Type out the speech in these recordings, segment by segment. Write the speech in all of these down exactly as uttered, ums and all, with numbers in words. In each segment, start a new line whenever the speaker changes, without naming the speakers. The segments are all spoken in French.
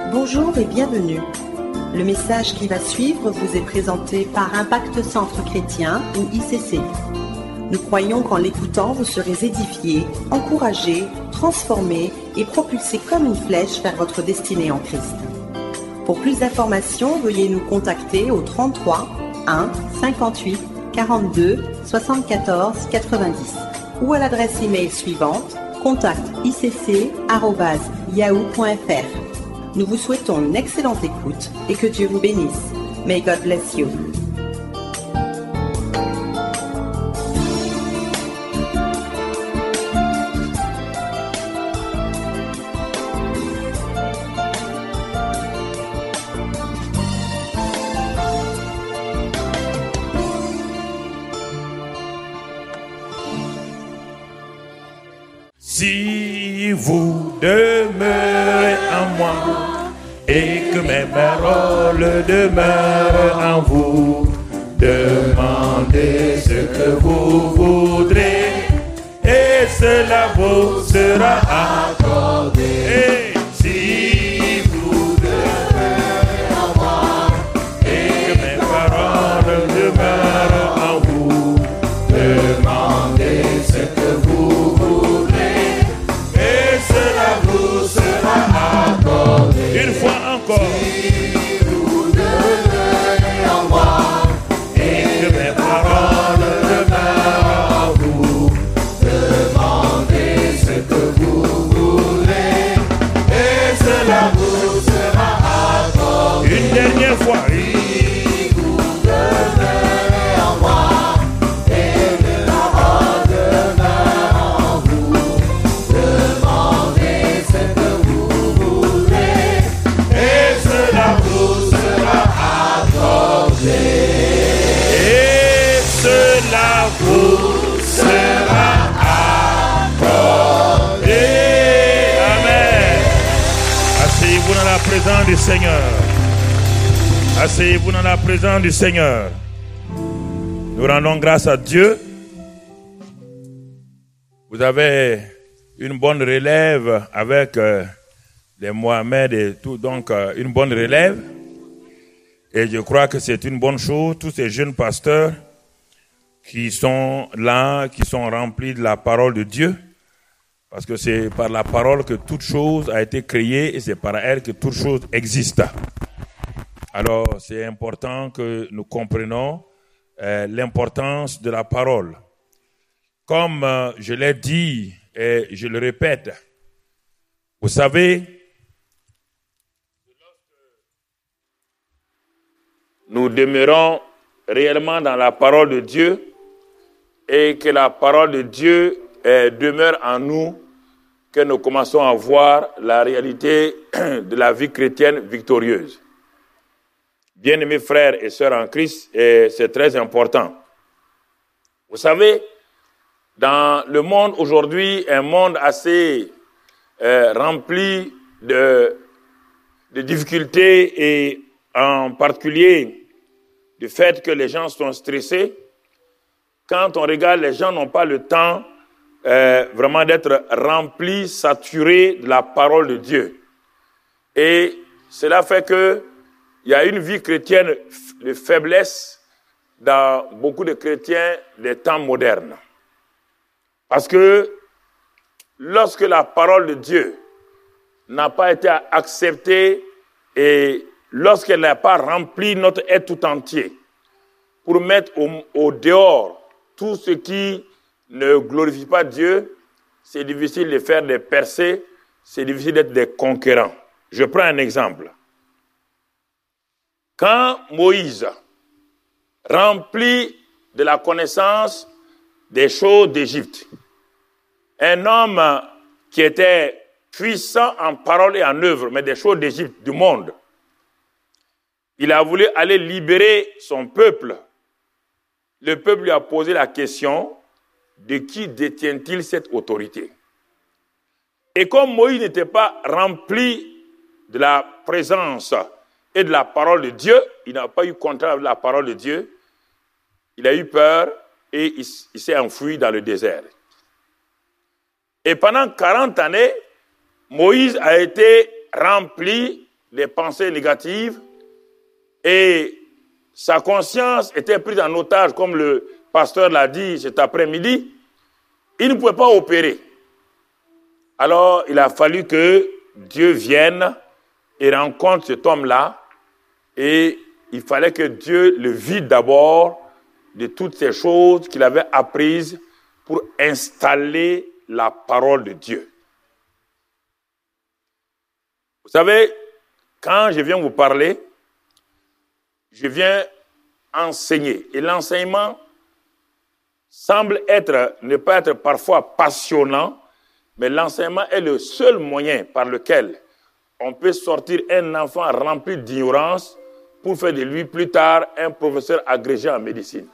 Bonjour et bienvenue. Le message qui va suivre vous est présenté par Impact Centre Chrétien ou I C C. Nous croyons qu'en l'écoutant, vous serez édifiés, encouragés, transformés et propulsés comme une flèche vers votre destinée en Christ. Pour plus d'informations, veuillez nous contacter au trente-trois un cinquante-huit quarante-deux soixante-quatorze quatre-vingt-dix ou à l'adresse email suivante contact i c c arobase yahoo point f r. Nous vous souhaitons une excellente écoute et que Dieu vous bénisse. May God bless you.
Si vous demeurez en moi et que mes paroles demeurent en vous, demandez ce que vous voudrez et cela vous sera accordé. Et si vous demeurez en moi et que mes paroles demeurent en vous, demandez ce que vous voudrez. Cela vous sera accordé. Une fois encore. Si vous demeurez en moi et que mes paroles demeurent en vous, demandez ce que vous voulez et cela vous sera accordé. Une dernière fois. Si vous demeurez en moi et que mes paroles demeurent en vous, et cela vous sera accordé. Amen. Asseyez-vous dans la présence du Seigneur. Asseyez-vous dans la présence du Seigneur. Nous rendons grâce à Dieu. Vous avez une bonne relève avec euh, les Mohamed et tout, donc euh, une bonne relève. Et je crois que c'est une bonne chose, tous ces jeunes pasteurs qui sont là, qui sont remplis de la parole de Dieu, parce que c'est par la parole que toute chose a été créée et c'est par elle que toute chose existe. Alors, c'est important que nous comprenions euh, l'importance de la parole. Comme euh, je l'ai dit et je le répète, vous savez, nous demeurons réellement dans la parole de Dieu et que la parole de Dieu euh, demeure en nous, que nous commençons à voir la réalité de la vie chrétienne victorieuse. Bien-aimés frères et sœurs en Christ, et c'est très important. Vous savez, dans le monde aujourd'hui, un monde assez euh, rempli de, de difficultés et en particulier du fait que les gens sont stressés. Quand on regarde, les gens n'ont pas le temps euh, vraiment d'être remplis, saturés de la parole de Dieu. Et cela fait que il y a une vie chrétienne de faiblesse dans beaucoup de chrétiens des temps modernes. Parce que lorsque la parole de Dieu n'a pas été acceptée et lorsqu'elle n'a pas rempli notre être tout entier, pour mettre au, au dehors tout ce qui ne glorifie pas Dieu, c'est difficile de faire des percées, c'est difficile d'être des conquérants. Je prends un exemple. Quand Moïse, rempli de la connaissance des choses d'Égypte, un homme qui était puissant en parole et en œuvre, mais des choses d'Égypte, du monde, il a voulu aller libérer son peuple. Le peuple lui a posé la question, de qui détient-il cette autorité? Et comme Moïse n'était pas rempli de la présence et de la parole de Dieu, il n'a pas eu contact avec la parole de Dieu, il a eu peur et il, il s'est enfui dans le désert. Et pendant quarante années, Moïse a été rempli des pensées négatives et sa conscience était prise en otage, comme le pasteur l'a dit cet après-midi. Il ne pouvait pas opérer. Alors, il a fallu que Dieu vienne et rencontre cet homme-là, et il fallait que Dieu le vide d'abord de toutes ces choses qu'il avait apprises pour installer la parole de Dieu. Vous savez, quand je viens vous parler, je viens enseigner. Et l'enseignement semble être, ne pas être parfois passionnant, mais l'enseignement est le seul moyen par lequel on peut sortir un enfant rempli d'ignorance pour faire de lui plus tard un professeur agrégé en médecine.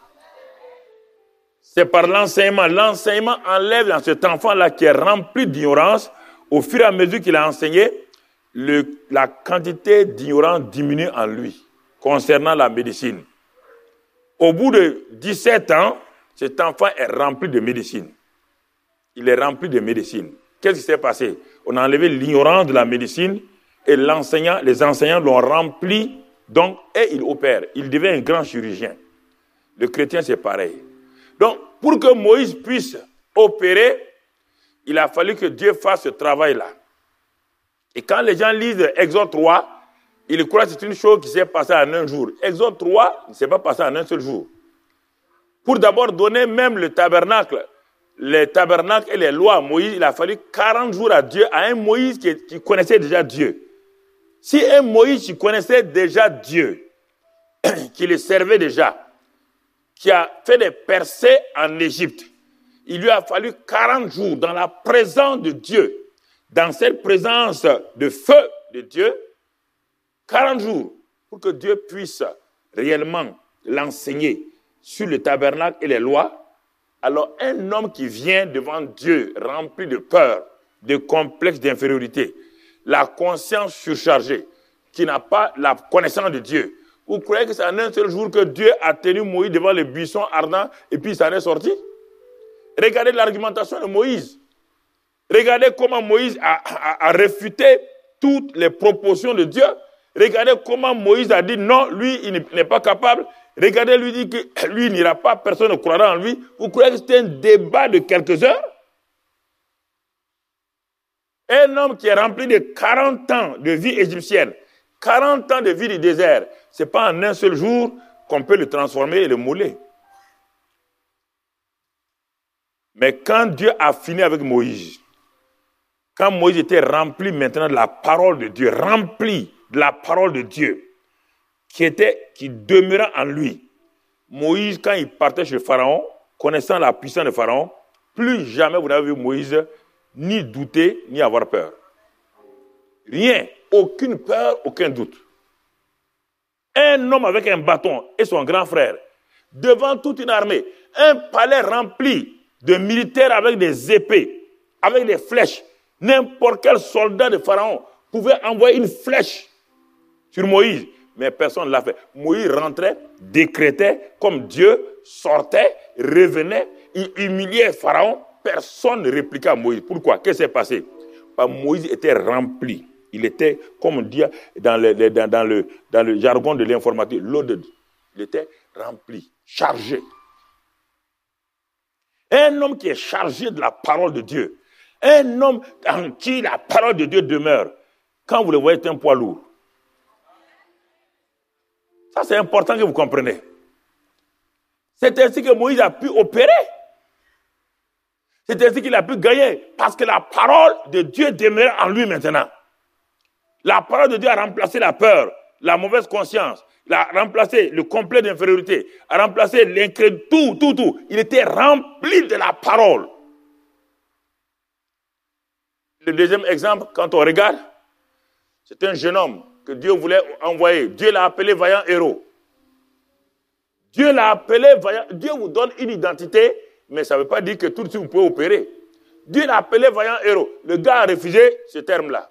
C'est par l'enseignement. L'enseignement enlève dans cet enfant-là qui est rempli d'ignorance, au fur et à mesure qu'il a enseigné, le, la quantité d'ignorance diminue en lui concernant la médecine. Au bout de dix-sept ans, cet enfant est rempli de médecine. Il est rempli de médecine. Qu'est-ce qui s'est passé? On a enlevé l'ignorance de la médecine et l'enseignant, les enseignants l'ont rempli, donc, et il opère. Il devient un grand chirurgien. Le chrétien, c'est pareil. Donc, pour que Moïse puisse opérer, il a fallu que Dieu fasse ce travail-là. Et quand les gens lisent Exode trois, ils croient que c'est une chose qui s'est passée en un jour. Exode trois ne s'est pas passé en un seul jour. Pour d'abord donner même le tabernacle, les tabernacles et les lois à Moïse, il a fallu quarante jours à Dieu, à un Moïse qui, qui connaissait déjà Dieu. Si un Moïse qui connaissait déjà Dieu, qui le servait déjà, qui a fait des percées en Égypte, il lui a fallu quarante jours dans la présence de Dieu, dans cette présence de feu de Dieu, quarante jours, pour que Dieu puisse réellement l'enseigner sur le tabernacle et les lois. Alors un homme qui vient devant Dieu rempli de peur, de complexe d'infériorité, la conscience surchargée, qui n'a pas la connaissance de Dieu, vous croyez que c'est en un seul jour que Dieu a tenu Moïse devant le buisson ardent et puis il s'en est sorti? Regardez l'argumentation de Moïse. Regardez comment Moïse a, a, a réfuté toutes les propositions de Dieu. Regardez comment Moïse a dit non, lui, il n'est pas capable. Regardez, lui dit que lui il n'ira pas, personne ne croira en lui. Vous croyez que c'était un débat de quelques heures? Un homme qui est rempli de quarante ans de vie égyptienne, quarante ans de vie du désert, ce n'est pas en un seul jour qu'on peut le transformer et le mouler. Mais quand Dieu a fini avec Moïse, quand Moïse était rempli maintenant de la parole de Dieu, rempli de la parole de Dieu, qui était, qui demeurait en lui, Moïse, quand il partait chez le Pharaon, connaissant la puissance de Pharaon, plus jamais vous n'avez vu Moïse ni douter, ni avoir peur. Rien, aucune peur, aucun doute. Un homme avec un bâton et son grand frère, devant toute une armée, un palais rempli de militaires avec des épées, avec des flèches. N'importe quel soldat de Pharaon pouvait envoyer une flèche sur Moïse, mais personne ne l'a fait. Moïse rentrait, décrétait, comme Dieu sortait, revenait, il humiliait Pharaon. Personne ne répliquait à Moïse. Pourquoi? Qu'est-ce qui s'est passé? Parce que Moïse était rempli. Il était, comme on dit dans le, dans, dans le, dans le jargon de l'informatique, loaded. Il était rempli, chargé. Un homme qui est chargé de la parole de Dieu, un homme en qui la parole de Dieu demeure, quand vous le voyez, c'est un poids lourd. Ça, c'est important que vous compreniez. C'est ainsi que Moïse a pu opérer. C'est ainsi qu'il a pu gagner, parce que la parole de Dieu demeure en lui maintenant. La parole de Dieu a remplacé la peur, la mauvaise conscience, a remplacé le complet d'infériorité, a remplacé l'incrédulité, tout, tout, tout. Il était rempli de la parole. Le deuxième exemple, quand on regarde, c'est un jeune homme que Dieu voulait envoyer. Dieu l'a appelé vaillant héros. Dieu l'a appelé vaillant. Dieu vous donne une identité, mais ça ne veut pas dire que tout de suite vous pouvez opérer. Dieu l'a appelé vaillant héros. Le gars a refusé ce terme-là.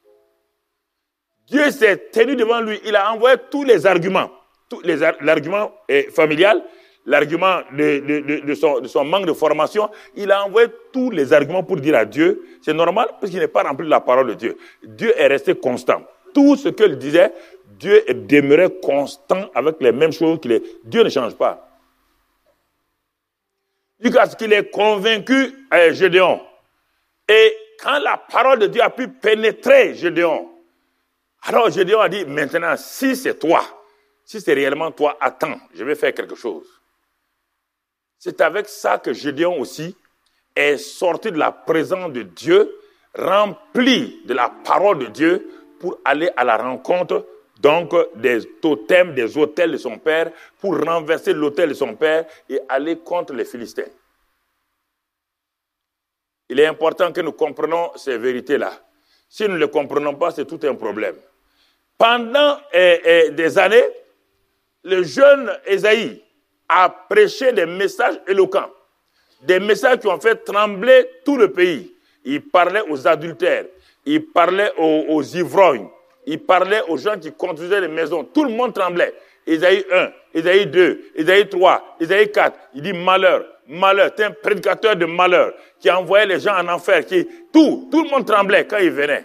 Dieu s'est tenu devant lui. Il a envoyé tous les arguments. Tous les ar- l'argument eh, familial, l'argument de, de, de, de, son, de son manque de formation. Il a envoyé tous les arguments pour dire à Dieu, c'est normal parce qu'il n'est pas rempli de la parole de Dieu. Dieu est resté constant. tout ce qu'il disait, Dieu demeurait constant avec les mêmes choses qu'il est. Dieu ne change pas. Jusqu'à ce qu'il ait convaincu euh, Gédéon. Et quand la parole de Dieu a pu pénétrer Gédéon, alors Gédéon a dit, maintenant, si c'est toi, si c'est réellement toi, attends, je vais faire quelque chose. C'est avec ça que Gédéon aussi est sorti de la présence de Dieu, rempli de la parole de Dieu, pour aller à la rencontre donc des totems, des autels de son père, pour renverser l'autel de son père et aller contre les Philistins. Il est important que nous comprenions ces vérités-là. Si nous ne les comprenons pas, c'est tout un problème. Pendant eh, eh, des années, le jeune Ésaïe a prêché des messages éloquents, des messages qui ont fait trembler tout le pays. Il parlait aux adultères, il parlait aux, aux ivrognes, il parlait aux gens qui conduisaient les maisons. Tout le monde tremblait. Ésaïe un, Ésaïe deux, Ésaïe trois, Ésaïe quatre. Il dit malheur, malheur. C'est un prédicateur de malheur qui envoyait les gens en enfer. Qui, tout, tout le monde tremblait quand il venait.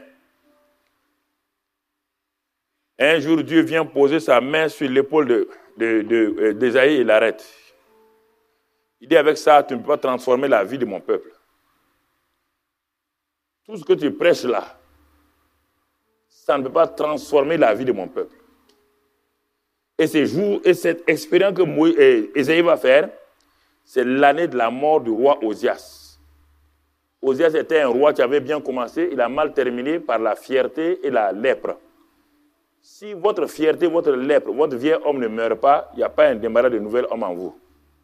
Un jour, Dieu vient poser sa main sur l'épaule de, de, de, d'Ésaïe et l'arrête. Il dit avec ça, tu ne peux pas transformer la vie de mon peuple. Tout ce que tu prêches là, ça ne peut pas transformer la vie de mon peuple. Et ces jours, et cette expérience que Moïse, eh, Ésaïe va faire, c'est l'année de la mort du roi Osias. Osias était un roi qui avait bien commencé, il a mal terminé par la fierté et la lèpre. Si votre fierté, votre lèpre, votre vieil homme ne meurt pas, il n'y a pas un démarrage de nouvel homme en vous.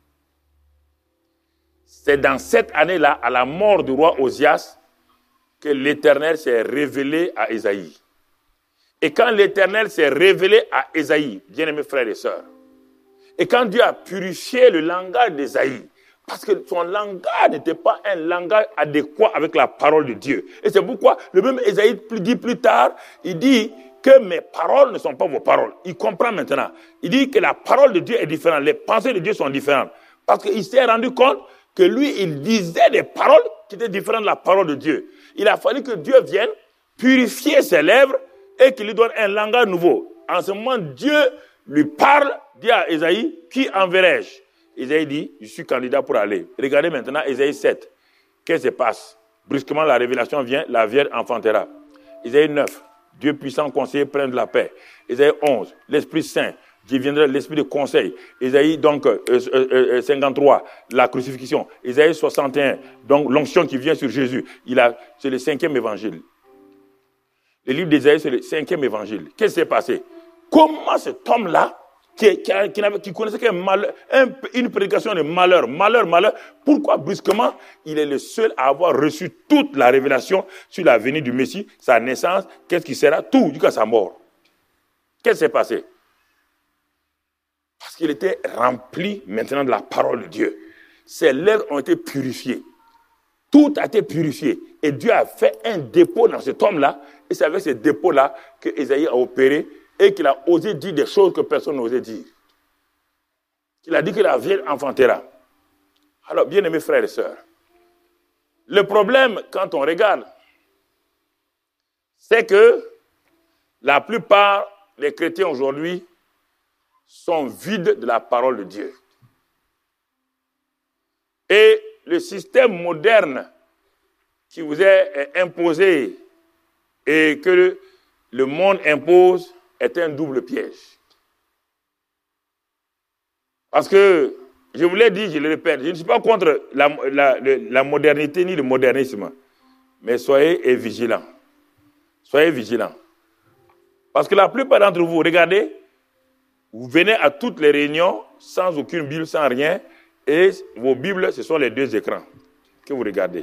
C'est dans cette année-là, à la mort du roi Osias, que l'Éternel s'est révélé à Ésaïe. Et quand l'Éternel s'est révélé à Ésaïe, bien-aimés frères et sœurs, et quand Dieu a purifié le langage d'Ésaïe, parce que son langage n'était pas un langage adéquat avec la parole de Dieu. Et c'est pourquoi le même Ésaïe dit plus tard, il dit que mes paroles ne sont pas vos paroles. Il comprend maintenant. Il dit que la parole de Dieu est différente, les pensées de Dieu sont différentes. Parce qu'il s'est rendu compte que lui, il disait des paroles qui étaient différentes de la parole de Dieu. Il a fallu que Dieu vienne purifier ses lèvres et qu'il lui donne un langage nouveau. En ce moment, Dieu lui parle, dit à Ésaïe, qui enverrai-je? Ésaïe dit, je suis candidat pour aller. Regardez maintenant Ésaïe sept. Qu'est-ce qui se passe? Brusquement, la révélation vient, la Vierge enfantera. Ésaïe neuf, Dieu puissant conseiller, prenne de la paix. Ésaïe onze, l'Esprit Saint, Dieu viendra l'Esprit de conseil. Ésaïe donc euh, euh, euh, cinquante-trois, la crucifixion. Ésaïe soixante et un, donc l'onction qui vient sur Jésus. Il a, c'est le cinquième évangile. Le livre d'Ésaïe, c'est le cinquième évangile. Qu'est-ce qui s'est passé? Comment cet homme-là, qui, qui, qui, qui connaissait qu'un malheur, un, une prédication de malheur, malheur, malheur, pourquoi brusquement, il est le seul à avoir reçu toute la révélation sur la venue du Messie, sa naissance, qu'est-ce qui sera, tout jusqu'à sa mort? Qu'est-ce qui s'est passé? Parce qu'il était rempli maintenant de la parole de Dieu. Ses lèvres ont été purifiées. Tout a été purifié. Et Dieu a fait un dépôt dans cet homme-là. Et c'est avec ce dépôt-là que Ésaïe a opéré et qu'il a osé dire des choses que personne n'osait dire. Il a dit que la Vierge enfantera. Alors, bien-aimés frères et sœurs, le problème, quand on regarde, c'est que la plupart des chrétiens aujourd'hui sont vides de la parole de Dieu. Et le système moderne qui vous est imposé et que le monde impose est un double piège. Parce que, je vous l'ai dit, je le répète, je ne suis pas contre la, la, la modernité ni le modernisme, mais soyez vigilants. Soyez vigilants. Parce que la plupart d'entre vous, regardez, vous venez à toutes les réunions sans aucune Bible, sans rien, et vos Bibles, ce sont les deux écrans que vous regardez.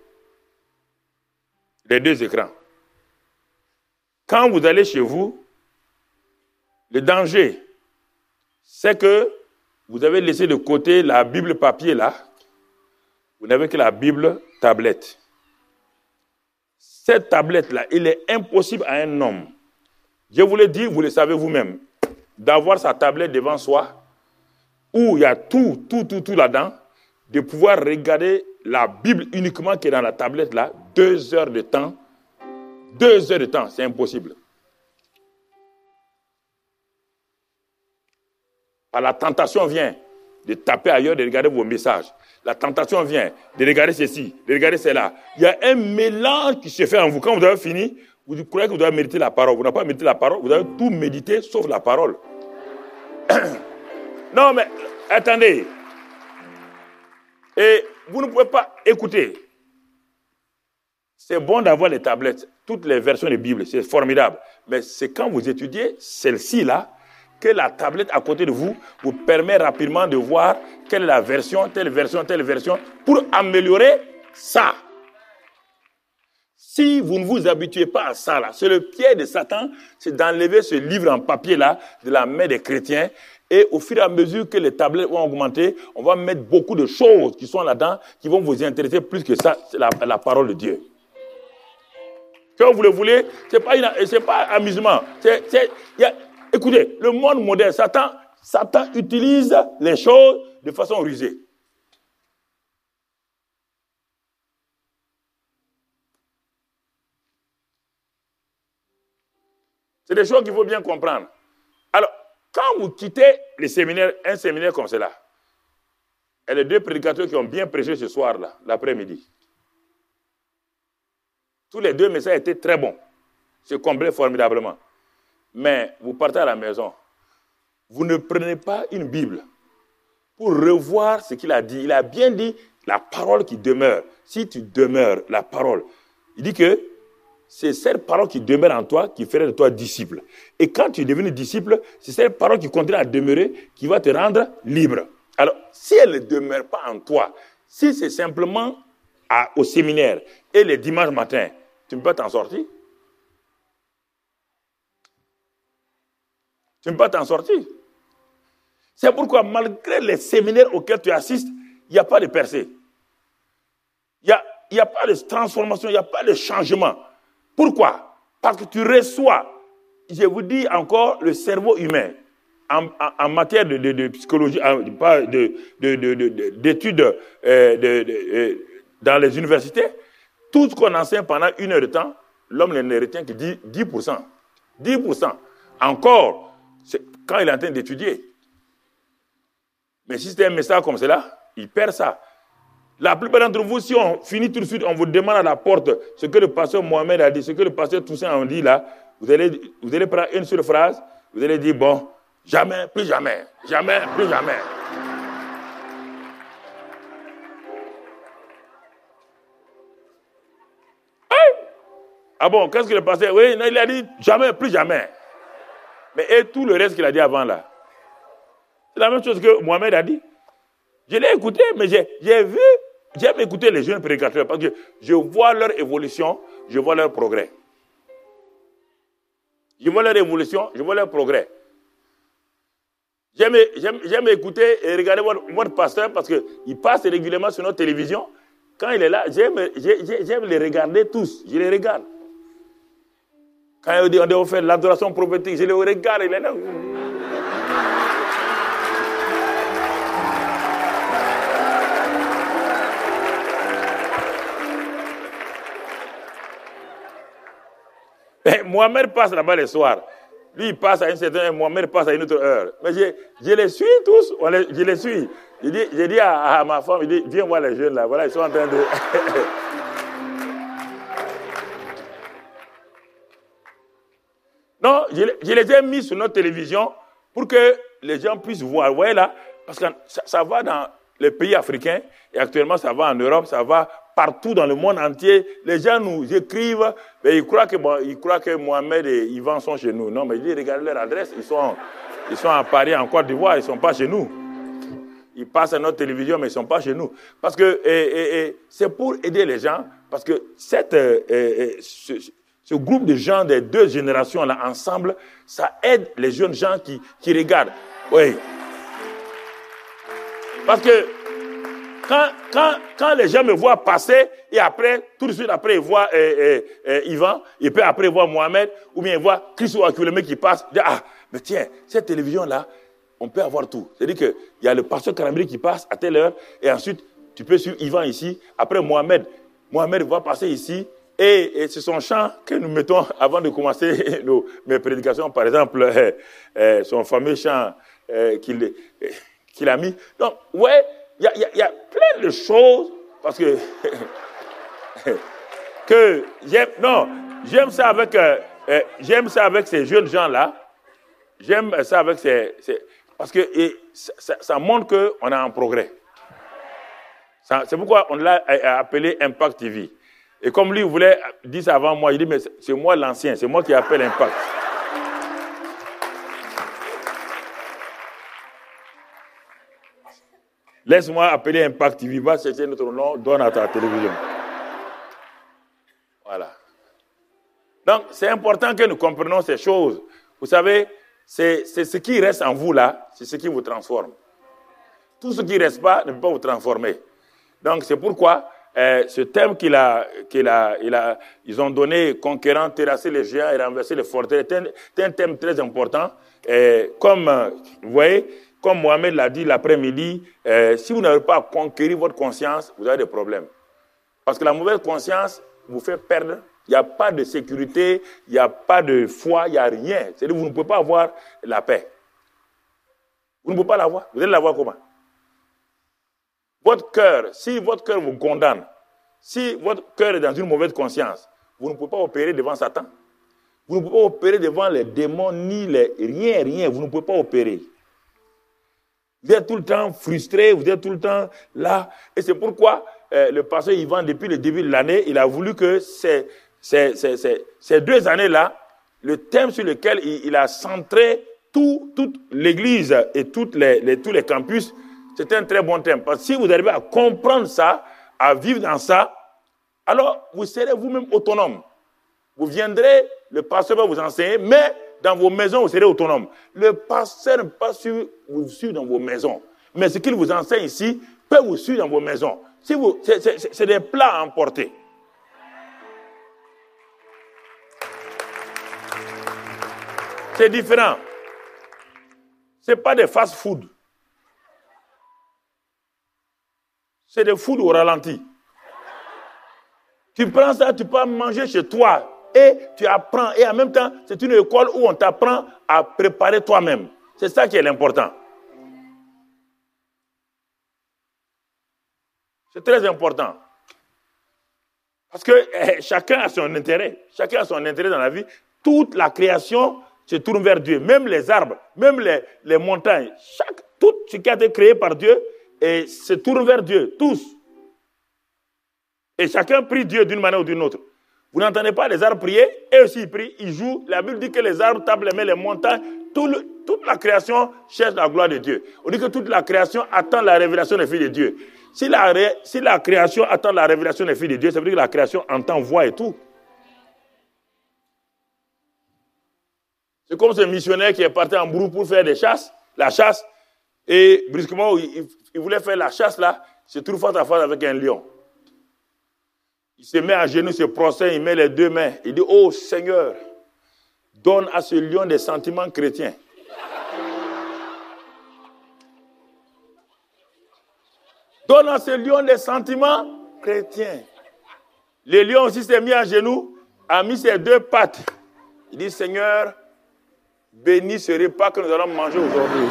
Les deux écrans. Quand vous allez chez vous, le danger, c'est que vous avez laissé de côté la Bible papier là, vous n'avez que la Bible tablette. Cette tablette-là, il est impossible à un homme, je vous le dis, vous le savez vous-même, d'avoir sa tablette devant soi, où il y a tout, tout, tout, tout là-dedans, de pouvoir regarder la Bible uniquement qui est dans la tablette là, deux heures de temps, deux heures de temps, c'est impossible. la tentation vient de taper ailleurs, de regarder vos messages. La tentation vient de regarder ceci, de regarder cela. Il y a un mélange qui se fait en vous. Quand vous avez fini, vous croyez que vous devez méditer la parole. Vous n'avez pas médité la parole, vous avez tout médité sauf la parole. Non, mais attendez. Et vous ne pouvez pas écouter. C'est bon d'avoir les tablettes, toutes les versions de la Bible, c'est formidable. Mais c'est quand vous étudiez celle-ci-là, que la tablette à côté de vous vous permet rapidement de voir quelle est la version, telle version, telle version, pour améliorer ça. Si vous ne vous habituez pas à ça, là, c'est le pied de Satan, c'est d'enlever ce livre en papier-là de la main des chrétiens. Et au fur et à mesure que les tablettes vont augmenter, on va mettre beaucoup de choses qui sont là-dedans, qui vont vous intéresser plus que ça, c'est la, la parole de Dieu. Quand vous le voulez, ce n'est pas, pas amusement. C'est, c'est, y a, écoutez, le monde moderne, Satan, Satan utilise les choses de façon rusée. C'est des choses qu'il faut bien comprendre. Alors, quand vous quittez les séminaires, un séminaire comme cela, et les deux prédicateurs qui ont bien prêché ce soir-là, l'après-midi, tous les deux messages étaient très bons. Se complètent formidablement. Mais vous partez à la maison, vous ne prenez pas une Bible pour revoir ce qu'il a dit. Il a bien dit la parole qui demeure. Si tu demeures, la parole. Il dit que c'est cette parole qui demeure en toi qui ferait de toi disciple. Et quand tu es devenu disciple, c'est cette parole qui continue à demeurer qui va te rendre libre. Alors, si elle ne demeure pas en toi, si c'est simplement à, au séminaire et les dimanches matins, tu ne peux pas t'en sortir. Tu ne peux pas t'en sortir. C'est pourquoi, malgré les séminaires auxquels tu assistes, il n'y a pas de percée. Il n'y a, il n'y a pas de transformation, il n'y a pas de changement. Pourquoi? Parce que tu reçois, je vous dis encore, le cerveau humain, en, en, en matière de, de, de psychologie, pas de, de, de, de, d'études euh, de, de, de, dans les universités, tout ce qu'on enseigne pendant une heure de temps, l'homme ne retient que dix pour cent. dix pour cent. Encore, c'est quand il est en train d'étudier. Mais si c'est un message comme cela, il perd ça. La plupart d'entre vous, si on finit tout de suite, on vous demande à la porte ce que le pasteur Mohamed a dit, ce que le pasteur Toussaint a dit là, vous allez, vous allez prendre une seule phrase, vous allez dire, bon, jamais, plus jamais, jamais, plus jamais. Hey! Ah bon, qu'est-ce que le pasteur, oui, non, il a dit, jamais, plus jamais. Mais et tout le reste qu'il a dit avant là, c'est la même chose que Mohamed a dit. Je l'ai écouté, mais j'ai, j'ai vu, j'aime écouter les jeunes prédicateurs parce que je vois leur évolution, je vois leur progrès. Je vois leur évolution, je vois leur progrès. J'aime, j'aime, j'aime écouter et regarder votre, votre pasteur parce qu'il passe régulièrement sur notre télévision. Quand il est là, j'aime, j'aime, j'aime les regarder tous, je les regarde. Quand on doit faire l'adoration prophétique, je les regarde, il est là. Mohamed passe là-bas le soir. Lui, il passe à une certaine heure, Mohamed passe à une autre heure. Mais je, je les suis tous, on les, je les suis. Je dis, je dis à, à ma femme, je dis, viens voir les jeunes là, voilà, ils sont en train de... Non, je, je les ai mis sur notre télévision pour que les gens puissent voir. Vous voyez là, parce que ça, ça va dans les pays africains, et actuellement ça va en Europe, ça va partout dans le monde entier. Les gens nous écrivent, et ils croient que, bon, ils croient que Mohamed et Yvan sont chez nous. Non, mais je dis, regardez leur adresse, ils sont, ils sont à Paris, en Côte d'Ivoire, ils ne sont pas chez nous. Ils passent à notre télévision, mais ils ne sont pas chez nous. Parce que et, et, et, c'est pour aider les gens, parce que cette, et, et, ce, ce groupe de gens des deux générations-là, ensemble, ça aide les jeunes gens qui, qui regardent. Oui. Parce que quand, quand, quand les gens me voient passer, et après, tout de suite après, ils voient euh, euh, euh, Yvan, et puis après, ils voient Mohamed, ou bien ils voient Christo Akule, le mec qui passe, ils disent, ah, mais tiens, cette télévision-là, on peut avoir tout. C'est-à-dire qu'il y a le pasteur Karambiri qui passe à telle heure, et ensuite, tu peux suivre Yvan ici, après Mohamed. Mohamed va passer ici, et, et c'est son chant que nous mettons avant de commencer nos, mes prédications. Par exemple, euh, euh, son fameux chant, euh, qu'il euh, qu'il a mis. Donc, ouais, il y, y, y a plein de choses, parce que, que j'aime, non, j'aime ça avec, euh, euh, j'aime ça avec ces jeunes gens-là. J'aime ça avec ces, ces parce que et, ça, ça, ça montre qu'on est en progrès. Ça, c'est pourquoi on l'a appelé Impact T V. Et comme lui, il voulait dire ça avant moi, il dit, mais c'est moi l'ancien, c'est moi qui appelle Impact. Laisse-moi appeler Impact T V, va chercher notre nom, donne à ta télévision. Voilà. Donc, c'est important que nous comprenions ces choses. Vous savez, c'est, c'est ce qui reste en vous là, c'est ce qui vous transforme. Tout ce qui ne reste pas ne peut pas vous transformer. Donc, c'est pourquoi euh, ce thème qu'il a, qu'il a, il a, ils ont donné, conquérant, terrasser les géants et renverser les forteresses, c'est un, un thème très important. Et comme, euh, vous voyez, comme Mohamed l'a dit l'après-midi, euh, si vous n'avez pas conquéri votre conscience, vous avez des problèmes. Parce que la mauvaise conscience vous fait perdre. Il n'y a pas de sécurité, il n'y a pas de foi, il n'y a rien. C'est-à-dire que vous ne pouvez pas avoir la paix. Vous ne pouvez pas l'avoir. Vous allez l'avoir comment? Votre cœur, si votre cœur vous condamne, si votre cœur est dans une mauvaise conscience, vous ne pouvez pas opérer devant Satan. Vous ne pouvez pas opérer devant les démons, ni les rien, rien. Vous ne pouvez pas opérer. Vous êtes tout le temps frustré, vous êtes tout le temps là. Et c'est pourquoi euh, le pasteur Yvan, depuis le début de l'année, il a voulu que ces, ces, ces, ces, ces deux années-là, le thème sur lequel il, il a centré tout, toute l'église et toutes les, les, tous les campus, c'était un très bon thème. Parce que si vous arrivez à comprendre ça, à vivre dans ça, alors vous serez vous-même autonome. Vous viendrez, le pasteur va vous enseigner, mais dans vos maisons, vous serez autonome. Le pasteur ne peut pas vous suivre dans vos maisons. Mais ce qu'il vous enseigne ici peut vous suivre dans vos maisons. Si vous, c'est, c'est, c'est des plats à emporter. C'est différent. Ce n'est pas des fast-food. C'est des food au ralenti. Tu prends ça, tu peux manger chez toi. Et tu apprends. Et en même temps, c'est une école où on t'apprend à préparer toi-même. C'est ça qui est l'important. C'est très important. Parce que eh, chacun a son intérêt. Chacun a son intérêt dans la vie. Toute la création se tourne vers Dieu. Même les arbres, même les, les montagnes. Chaque, tout ce qui a été créé par Dieu et se tourne vers Dieu. Tous. Et chacun prie Dieu d'une manière ou d'une autre. Vous n'entendez pas les arbres prier, eux aussi ils prient, ils jouent. La Bible dit que les arbres tapent les mains, les montagnes. Tout le, toute la création cherche la gloire de Dieu. On dit que toute la création attend la révélation des filles de Dieu. Si la, si la création attend la révélation des filles de Dieu, ça veut dire que la création entend, voit et tout. C'est comme ce missionnaire qui est parti en brou pour faire des chasses, la chasse, et brusquement, il, il voulait faire la chasse là, il se trouve face à face avec un lion. Il se met à genoux, se prosterne, il met les deux mains. Il dit, oh Seigneur, donne à ce lion des sentiments chrétiens. Donne à ce lion des sentiments chrétiens. Le lion aussi s'est mis à genoux, a mis ses deux pattes. Il dit, Seigneur, bénis ce repas que nous allons manger aujourd'hui.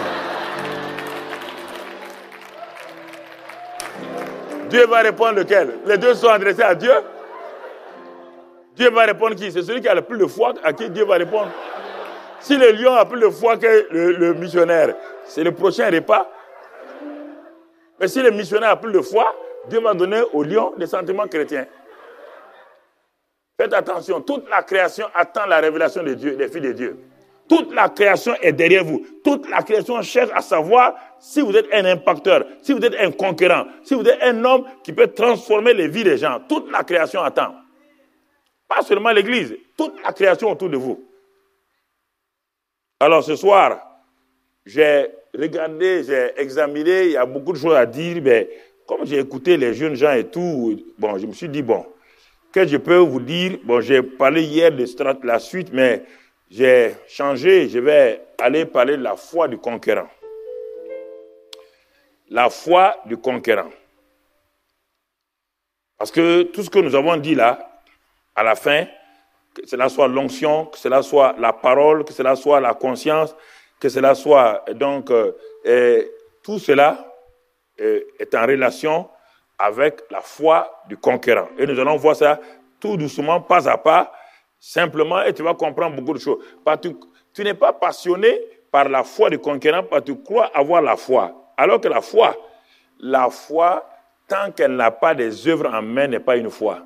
Dieu va répondre lequel? Les deux sont adressés à Dieu. Dieu va répondre qui? C'est celui qui a le plus de foi à qui Dieu va répondre. Si le lion a plus de foi que le, le missionnaire, c'est le prochain repas. Mais si le missionnaire a plus de foi, Dieu va donner au lion des sentiments chrétiens. Faites attention, toute la création attend la révélation de Dieu, des filles de Dieu. Toute la création est derrière vous. Toute la création cherche à savoir si vous êtes un impacteur, si vous êtes un conquérant, si vous êtes un homme qui peut transformer les vies des gens. Toute la création attend. Pas seulement l'Église, toute la création autour de vous. Alors ce soir, j'ai regardé, j'ai examiné, il y a beaucoup de choses à dire, mais comme j'ai écouté les jeunes gens et tout, bon, je me suis dit, bon, que je peux vous dire, bon, j'ai parlé hier de la suite, mais j'ai changé, je vais aller parler de la foi du conquérant. La foi du conquérant. Parce que tout ce que nous avons dit là, à la fin, que cela soit l'onction, que cela soit la parole, que cela soit la conscience, que cela soit, donc, euh, euh, tout cela euh, est en relation avec la foi du conquérant. Et nous allons voir ça tout doucement, pas à pas, simplement, et tu vas comprendre beaucoup de choses. Parce que tu, tu n'es pas passionné par la foi du conquérant, parce que tu crois avoir la foi. Alors que la foi, la foi, tant qu'elle n'a pas des œuvres en main, n'est pas une foi.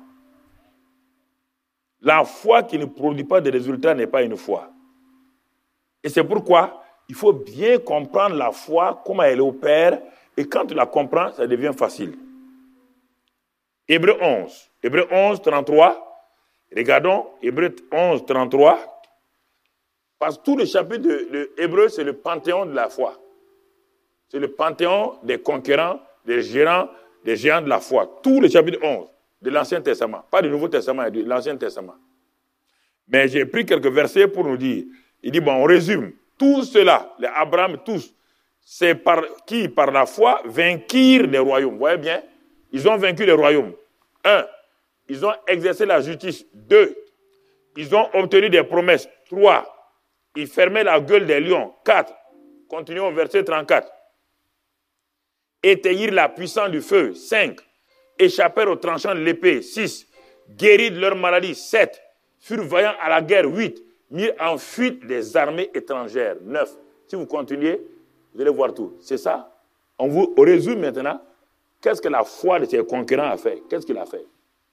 La foi qui ne produit pas de résultats n'est pas une foi. Et c'est pourquoi il faut bien comprendre la foi, comment elle opère, et quand tu la comprends, ça devient facile. Hébreux onze, Hébreux onze, trente-trois. Regardons Hébreux onze, trente-trois. Parce que tout le chapitre de, de Hébreux, c'est le panthéon de la foi. C'est le panthéon des conquérants, des gérants, des géants de la foi. Tout le chapitre onze de l'Ancien Testament. Pas du Nouveau Testament, de l'Ancien Testament. Mais j'ai pris quelques versets pour nous dire. Il dit, bon, on résume. Tout cela, les Abraham, tous, c'est par qui, par la foi, vainquirent les royaumes. Vous voyez bien? Ils ont vaincu les royaumes. Un, ils ont exercé la justice. Deux, ils ont obtenu des promesses. Trois, ils fermaient la gueule des lions. Quatre, continuons au verset trente-quatre. Éteillirent la puissance du feu. Cinq, échappèrent aux tranchants de l'épée. Six, guérirent de leur maladie. Sept, furent vaillants à la guerre. Huit, mirent en fuite des armées étrangères. Neuf, si vous continuez, vous allez voir tout. C'est ça. On vous résume maintenant. Qu'est-ce que la foi de ses conquérants a fait? Qu'est-ce qu'il a fait?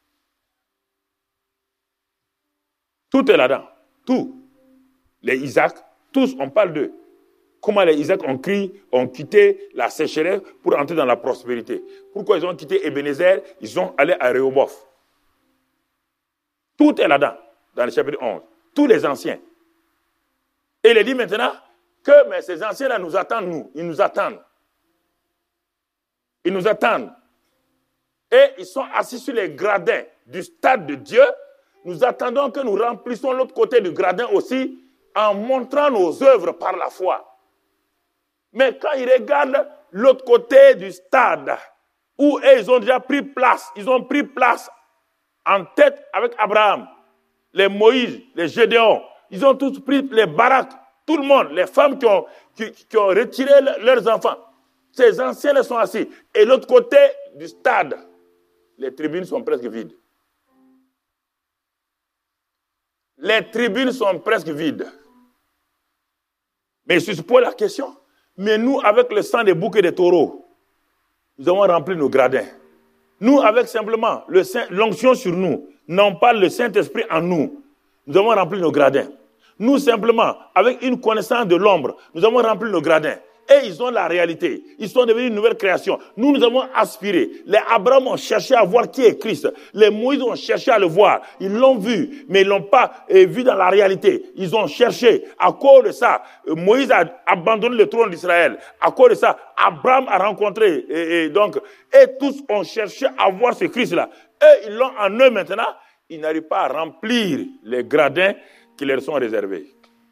Tout est là-dedans. Tout. Les Isaac, tous, on parle d'eux. Comment les Isaac ont, crié, ont quitté la sécheresse pour entrer dans la prospérité. Pourquoi ils ont quitté Ebenezer? Ils sont allés à Rehoboth. Tout est là-dedans, dans le chapitre onze. Tous les anciens. Et il est dit maintenant que mais ces anciens-là nous attendent, nous. Ils nous attendent. Ils nous attendent. Et ils sont assis sur les gradins du stade de Dieu. Nous attendons que nous remplissons l'autre côté du gradin aussi en montrant nos œuvres par la foi. Mais quand ils regardent l'autre côté du stade, où ils ont déjà pris place, ils ont pris place en tête avec Abraham, les Moïse, les Gédéon, ils ont tous pris les Barak, tout le monde, les femmes qui ont, qui, qui ont retiré leurs enfants. Ces anciens sont assis. Et l'autre côté du stade, les tribunes sont presque vides. Les tribunes sont presque vides. Mais je se pose la question. Mais nous, avec le sang des boucs et des taureaux, nous avons rempli nos gradins. Nous, avec simplement le Saint, l'onction sur nous, non pas le Saint-Esprit en nous, nous avons rempli nos gradins. Nous, simplement, avec une connaissance de l'ombre, nous avons rempli nos gradins. Et ils ont la réalité. Ils sont devenus une nouvelle création. Nous, nous avons aspiré. Les Abraham ont cherché à voir qui est Christ. Les Moïse ont cherché à le voir. Ils l'ont vu, mais ils l'ont pas euh, vu dans la réalité. Ils ont cherché. À cause de ça, euh, Moïse a abandonné le trône d'Israël. À cause de ça, Abraham a rencontré. Et, et donc, et tous ont cherché à voir ce Christ-là. Et ils l'ont en eux maintenant. Ils n'arrivent pas à remplir les gradins qui leur sont réservés.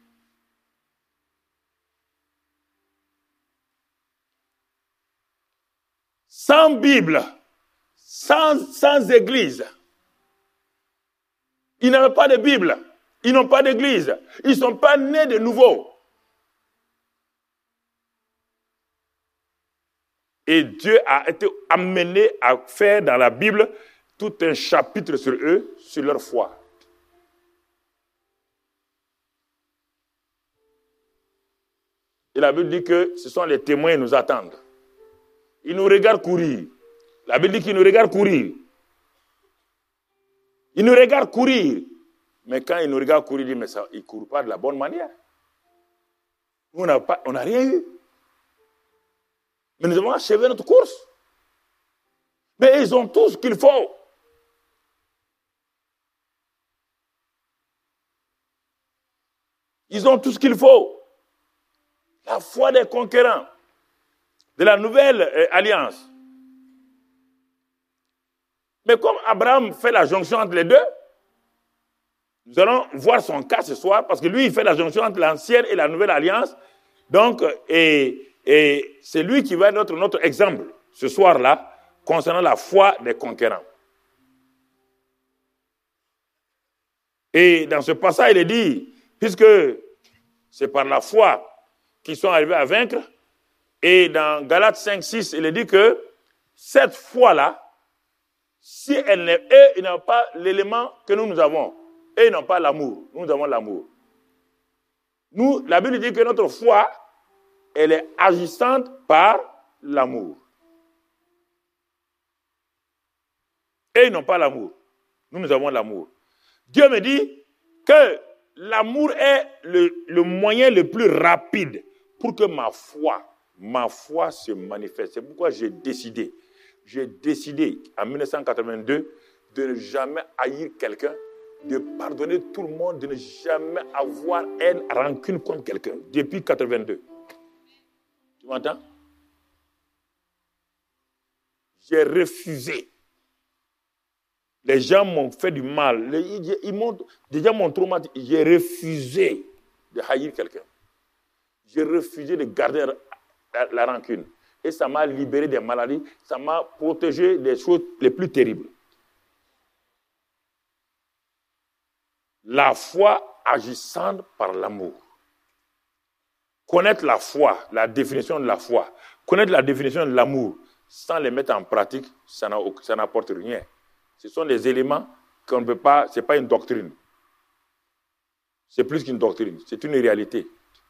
Sans Bible, sans, sans église. Ils n'avaient pas de Bible. Ils n'ont pas d'église. Ils ne sont pas nés de nouveau. Et Dieu a été amené à faire dans la Bible tout un chapitre sur eux, sur leur foi. Et la Bible dit que ce sont les témoins qui nous attendent. Ils nous regardent courir. La Bible dit qu'ils nous regardent courir. Ils nous regardent courir. Mais quand ils nous regardent courir, ils disent, mais ça, ils ne courent pas de la bonne manière. Nous, on n'a pas, on n'a rien eu. Mais nous avons achevé notre course. Mais ils ont tout ce qu'il faut. Ils ont tout ce qu'il faut. La foi des conquérants. De la nouvelle euh, alliance. Mais comme Abraham fait la jonction entre les deux, nous allons voir son cas ce soir, parce que lui, il fait la jonction entre l'ancienne et la nouvelle alliance. Donc, et, et c'est lui qui va être notre, notre exemple ce soir-là, concernant la foi des conquérants. Et dans ce passage, il est dit, puisque c'est par la foi qui sont arrivés à vaincre. Et dans Galates cinq, six, il est dit que cette foi-là, si elle n'est, eux, ils n'ont pas l'élément que nous, nous avons. Eux, ils n'ont pas l'amour. Nous, nous avons l'amour. Nous, la Bible dit que notre foi, elle est agissante par l'amour. Et ils n'ont pas l'amour. Nous, nous avons l'amour. Dieu me dit que l'amour est le, le moyen le plus rapide pour que ma foi, ma foi se manifeste. C'est pourquoi j'ai décidé, j'ai décidé en dix-neuf cent quatre-vingt-deux de ne jamais haïr quelqu'un, de pardonner tout le monde, de ne jamais avoir haine, rancune contre quelqu'un. Depuis quatre-vingt-deux. Tu m'entends? J'ai refusé. Les gens m'ont fait du mal. Ils, ils m'ont déjà m'ont traumatisé. J'ai refusé de haïr quelqu'un. J'ai refusé de garder la, la rancune. Et ça m'a libéré des maladies. Ça m'a protégé des choses les plus terribles. La foi agissante par l'amour. Connaître la foi, la définition de la foi, connaître la définition de l'amour, sans les mettre en pratique, ça n'apporte rien. Ce sont des éléments qu'on ne peut pas, ce n'est pas une doctrine. C'est plus qu'une doctrine, c'est une réalité.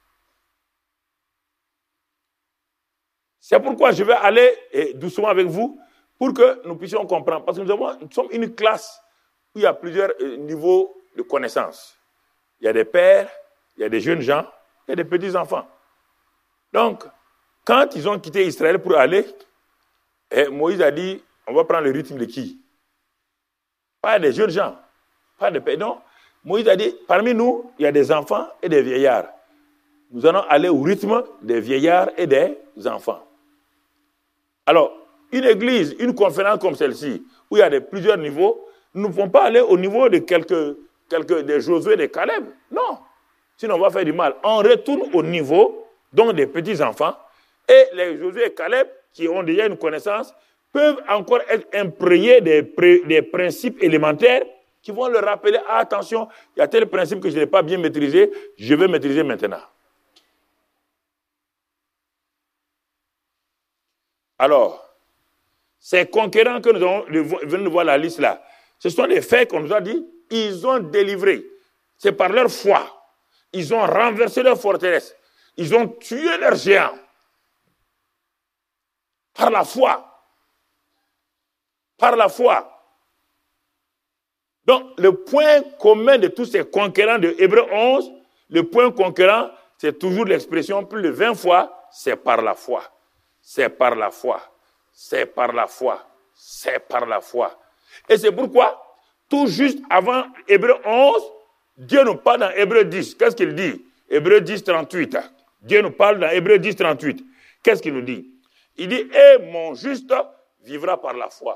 C'est pourquoi je vais aller eh, doucement avec vous pour que nous puissions comprendre. Parce que nous, avons, nous sommes une classe où il y a plusieurs eh, niveaux de connaissances. Il y a des pères, il y a des jeunes gens, il y a des petits-enfants. Donc, quand ils ont quitté Israël pour aller, eh, Moïse a dit, on va prendre le rythme de qui? Pas des jeunes gens, pas de pères. Non, Moïse a dit, parmi nous, il y a des enfants et des vieillards. Nous allons aller au rythme des vieillards et des enfants. Alors, une église, une conférence comme celle-ci, où il y a des, plusieurs niveaux, nous ne pouvons pas aller au niveau de quelques, quelques des Josué et des Caleb. Non, sinon on va faire du mal. On retourne au niveau donc des petits-enfants, et les Josué et Caleb, qui ont déjà une connaissance, peuvent encore être imprégnés des, des principes élémentaires qui vont leur rappeler, ah, attention, il y a tel principe que je n'ai pas bien maîtrisé, je vais maîtriser maintenant. Alors, ces conquérants que nous avons, venons de voir la liste là, ce sont des faits qu'on nous a dit, ils ont délivré. C'est par leur foi. Ils ont renversé leur forteresse. Ils ont tué leurs géants. Par la foi. Par la foi. Donc, le point commun de tous ces conquérants de Hébreux onze, le point conquérant, c'est toujours l'expression plus de vingt fois, c'est par la foi. C'est par la foi. C'est par la foi. C'est par la foi. Et c'est pourquoi, tout juste avant Hébreux onze, Dieu nous parle dans Hébreux dix. Qu'est-ce qu'il dit? Hébreux dix, trente-huit. Dieu nous parle dans Hébreux dix, trente-huit. Qu'est-ce qu'il nous dit? Il dit, et mon juste vivra par la foi.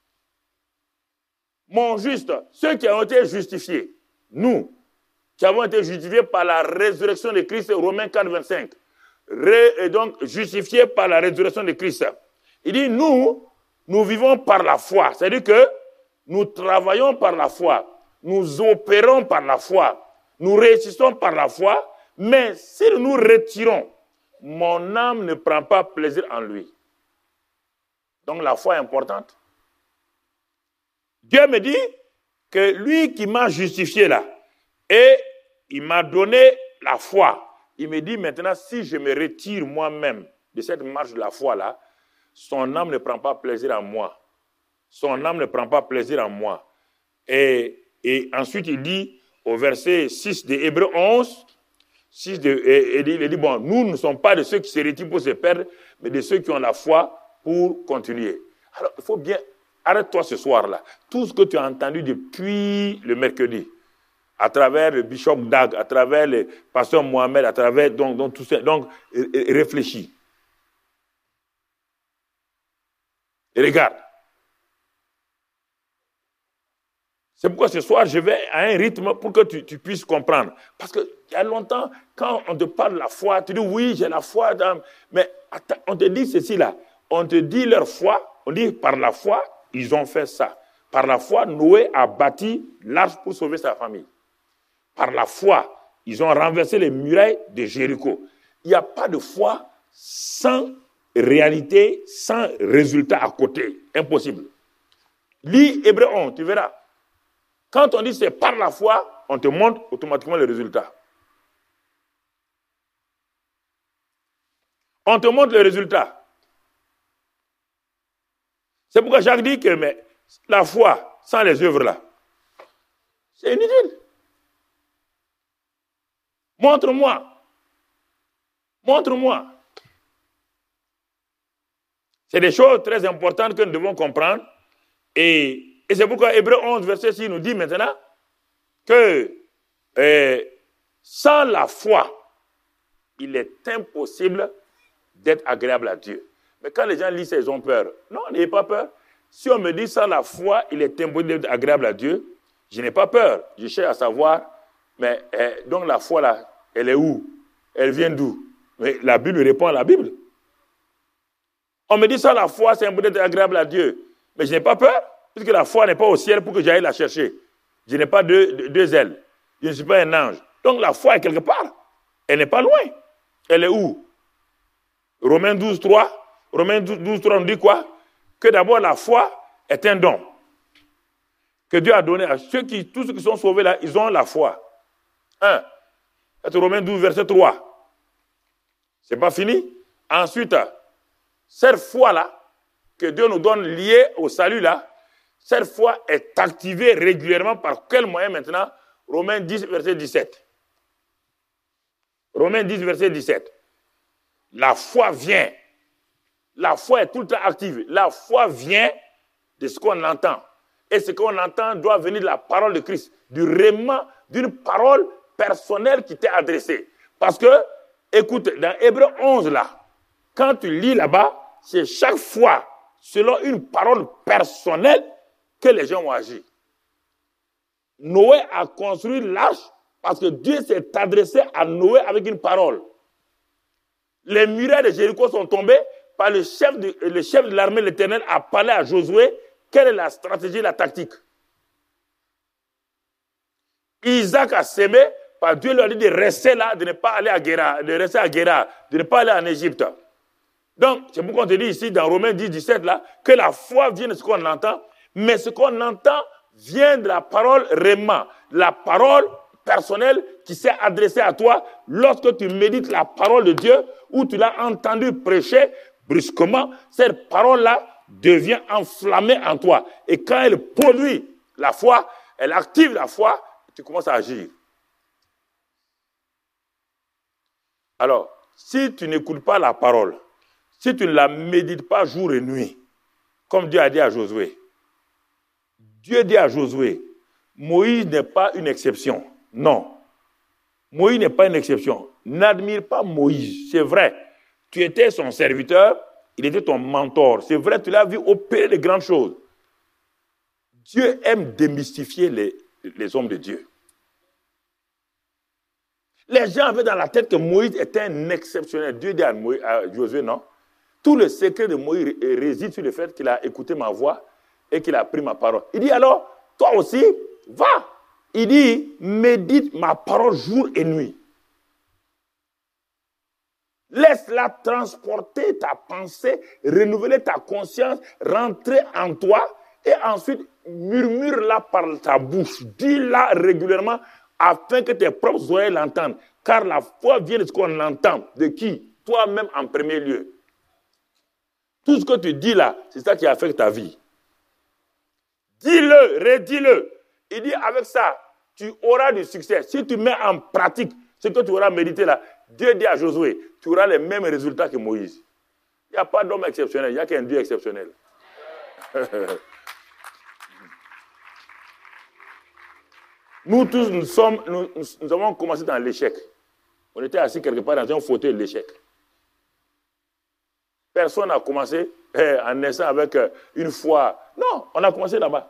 Mon juste, ceux qui ont été justifiés, nous, qui avons été justifiés par la résurrection de Christ, Romains quatre, vingt-cinq, Ré, et donc justifiés par la résurrection de Christ. Il dit, nous, nous vivons par la foi. C'est-à-dire que nous travaillons par la foi, nous opérons par la foi, nous réussissons par la foi, mais si nous nous retirons, mon âme ne prend pas plaisir en lui. Donc la foi est importante. Dieu me dit que lui qui m'a justifié là, et il m'a donné la foi, il me dit maintenant, si je me retire moi-même de cette marche de la foi là, son âme ne prend pas plaisir en moi. Son âme ne prend pas plaisir en moi. Et, et ensuite il dit au verset six de Hébreux onze, six de, et, et il dit, bon, nous ne sommes pas de ceux qui se retirent pour se perdre, mais de ceux qui ont la foi pour continuer. Alors, il faut bien, arrête-toi ce soir-là. Tout ce que tu as entendu depuis le mercredi, à travers le bishop Dag, à travers le pasteur Mohamed, à travers, donc, donc tout ça, donc, réfléchis. Et regarde. C'est pourquoi ce soir, je vais à un rythme pour que tu, tu puisses comprendre. Parce qu'il y a longtemps, quand on te parle de la foi, tu dis oui, j'ai la foi, dans... mais attends, on te dit ceci là. On te dit leur foi, on dit par la foi, ils ont fait ça. Par la foi, Noé a bâti l'arche pour sauver sa famille. Par la foi, ils ont renversé les murailles de Jéricho. il n'y a pas de foi sans réalité, sans résultat à côté. Impossible. Lis Hébreux onze, tu verras. Quand on dit c'est par la foi, on te montre automatiquement le résultat. On te montre le résultat. C'est pourquoi Jacques dit que mais, la foi sans les œuvres là, c'est inutile. Montre-moi. Montre-moi. C'est des choses très importantes que nous devons comprendre. Et, et c'est pourquoi Hébreux onze, verset six nous dit maintenant que euh, sans la foi, il est impossible d'être agréable à Dieu. Mais quand les gens lisent ça, ils ont peur. Non, n'ayez pas peur. Si on me dit sans la foi, il est impossible d'être agréable à Dieu, je n'ai pas peur. Je cherche à savoir, mais euh, donc la foi là, elle est où? Elle vient d'où? Mais la Bible répond à la Bible. On me dit sans la foi, c'est impossible d'être agréable à Dieu. Mais je n'ai pas peur, puisque la foi n'est pas au ciel pour que j'aille la chercher. Je n'ai pas deux, deux, deux ailes. Je ne suis pas un ange. Donc la foi est quelque part. Elle n'est pas loin. Elle est où? Romains douze, trois. Romains douze, trois nous dit quoi? Que d'abord la foi est un don que Dieu a donné à ceux qui, tous ceux qui sont sauvés là, ils ont la foi. Un. C'est Romains douze, verset trois. C'est pas fini. Ensuite, cette foi-là, que Dieu nous donne liée au salut là, cette foi est activée régulièrement par quel moyen maintenant? Romains dix, verset dix-sept. Romains dix, verset dix-sept. La foi vient. La foi est tout le temps active. La foi vient de ce qu'on entend. Et ce qu'on entend doit venir de la parole de Christ, du rhéma, d'une parole personnelle qui t'est adressée. Parce que, écoute, dans Hébreux onze là, quand tu lis là-bas, c'est chaque fois, selon une parole personnelle, que les gens ont agi. Noé a construit l'arche parce que Dieu s'est adressé à Noé avec une parole. Les murailles de Jéricho sont tombées par le chef de, le chef de l'armée de l'Éternel a parlé à Josué quelle est la stratégie, la tactique. Isaac a sémé, par Dieu lui a dit de rester là, de ne pas aller à Guéra, de rester à Guéra, de ne pas aller en Égypte. Donc, c'est pourquoi on te dit ici, dans Romains dix, dix-sept, là, que la foi vient de ce qu'on entend, mais ce qu'on entend vient de la parole rhéma, la parole personnelle qui s'est adressée à toi lorsque tu médites la parole de Dieu ou tu l'as entendu prêcher brusquement, cette parole-là devient enflammée en toi. Et quand elle produit la foi, elle active la foi, tu commences à agir. Alors, si tu n'écoutes pas la parole, si tu ne la médites pas jour et nuit, comme Dieu a dit à Josué, Dieu dit à Josué, Moïse n'est pas une exception. Non. Moïse n'est pas une exception. N'admire pas Moïse. C'est vrai. Tu étais son serviteur, il était ton mentor. C'est vrai, tu l'as vu opérer de grandes choses. Dieu aime démystifier les, les hommes de Dieu. Les gens avaient dans la tête que Moïse était un exceptionnel. Dieu dit à, Moïse, à Josué, non. Tout le secret de Moïse réside sur le fait qu'il a écouté ma voix et qu'il a pris ma parole. Il dit alors, toi aussi, va. Il dit, médite ma parole jour et nuit. Laisse-la transporter ta pensée, renouveler ta conscience, rentrer en toi et ensuite murmure-la par ta bouche. Dis-la régulièrement afin que tes propres oreilles l'entendent. Car la foi vient de ce qu'on entend. De qui? Toi-même en premier lieu. Tout ce que tu dis là, c'est ça qui affecte ta vie. Dis-le, redis-le. Il dit avec ça, tu auras du succès. Si tu mets en pratique ce que tu auras médité là, Dieu dit à Josué, tu auras les mêmes résultats que Moïse. Il n'y a pas d'homme exceptionnel, il n'y a qu'un Dieu exceptionnel. Nous tous, nous, sommes, nous, nous avons commencé dans l'échec. On était assis quelque part dans un fauteuil de l'échec. Personne n'a commencé eh, en naissant avec euh, une foi. Non, on a commencé là-bas.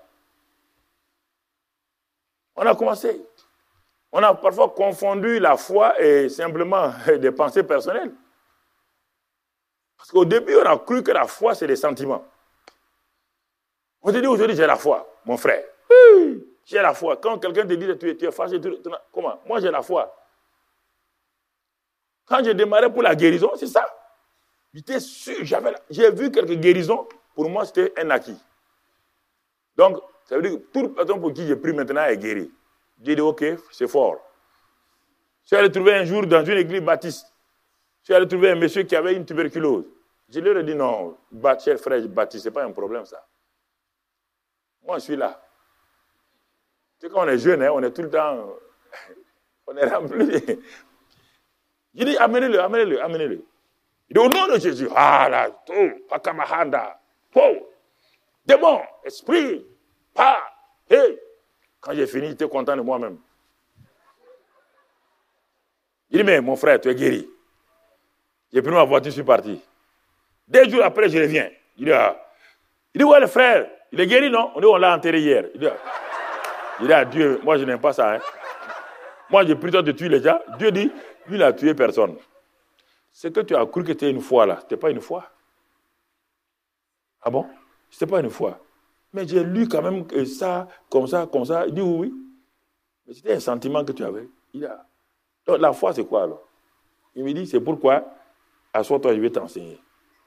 On a commencé. On a parfois confondu la foi et simplement des pensées personnelles. Parce qu'au début, on a cru que la foi, c'est des sentiments. On te dit aujourd'hui, j'ai la foi, mon frère. Oui, j'ai la foi. Quand quelqu'un te dit que tu es, tu es fâché, tu, tu, comment? Moi, j'ai la foi. Quand j'ai démarré pour la guérison, c'est ça. J'étais sûr, j'avais, j'ai vu quelques guérisons. Pour moi, c'était un acquis. Donc, ça veut dire que toute personne pour qui j'ai pris maintenant est guérie. J'ai dit, ok, c'est fort. Je suis allé trouver un jour dans une église baptiste. Je suis allé trouver un monsieur qui avait une tuberculose. Je lui ai dit, non, cher frère Baptiste, ce n'est pas un problème ça. Moi, je suis là. Tu sais, quand on est jeune, hein, on est tout le temps, on est rempli. J'ai dit, amenez-le, amenez-le, amenez-le. Il dit, au nom de Jésus, ah là, tout, pakamahanda, tout, démon, esprit, pas, hey. Quand j'ai fini, j'étais content de moi-même. Il dit, mais mon frère, tu es guéri. J'ai pris ma voiture, je suis parti. Deux jours après, je reviens. Il dit, ah. Il dit, ouais, le frère, il est guéri, non? On dit, on l'a enterré hier. Il dit, ah. Il dit, ah, Dieu, moi, je n'aime pas ça. Hein. Moi, j'ai pris le temps de tuer les gens. Dieu dit, lui, il n'a tué personne. Ce que tu as cru que c'était une foi, là, ce n'était pas une foi. Ah bon? Ce n'était pas une foi. Mais j'ai lu quand même que ça, comme ça, comme ça. Il dit, oui, oui. Mais c'était un sentiment que tu avais. Il dit, ah. Donc, la foi, c'est quoi, alors? Il me dit, c'est pourquoi, assois-toi, je vais t'enseigner.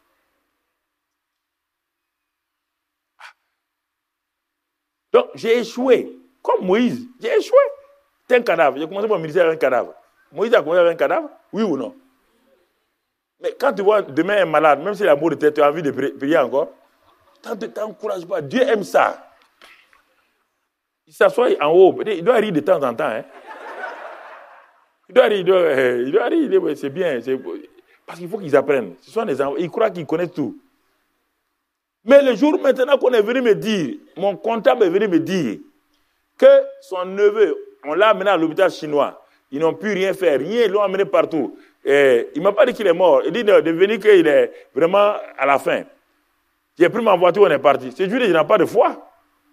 Donc, j'ai échoué. Comme Moïse, j'ai échoué. C'est un cadavre. J'ai commencé mon ministère avec un cadavre. Moïse a commencé avec un cadavre? Oui ou non? Mais quand tu vois demain un malade, même s'il a mort de tête, tu as envie de prier encore, ne t'encourage pas. Dieu aime ça. Il s'assoit en haut. Il doit rire de temps en temps. Hein. Il doit rire. Il doit, il doit rire. Il doit, c'est bien. C'est, parce qu'il faut qu'ils apprennent. Ce sont des enfants. Ils croient qu'ils connaissent tout. Mais le jour maintenant qu'on est venu me dire, mon comptable est venu me dire que son neveu, on l'a amené à l'hôpital chinois. Ils n'ont pu rien faire. Rien, ils l'ont amené partout. Et il ne m'a pas dit qu'il est mort. Il dit de, de venir qu'il est vraiment à la fin. J'ai pris ma voiture, on est parti. C'est juste que je n'ai pas de foi.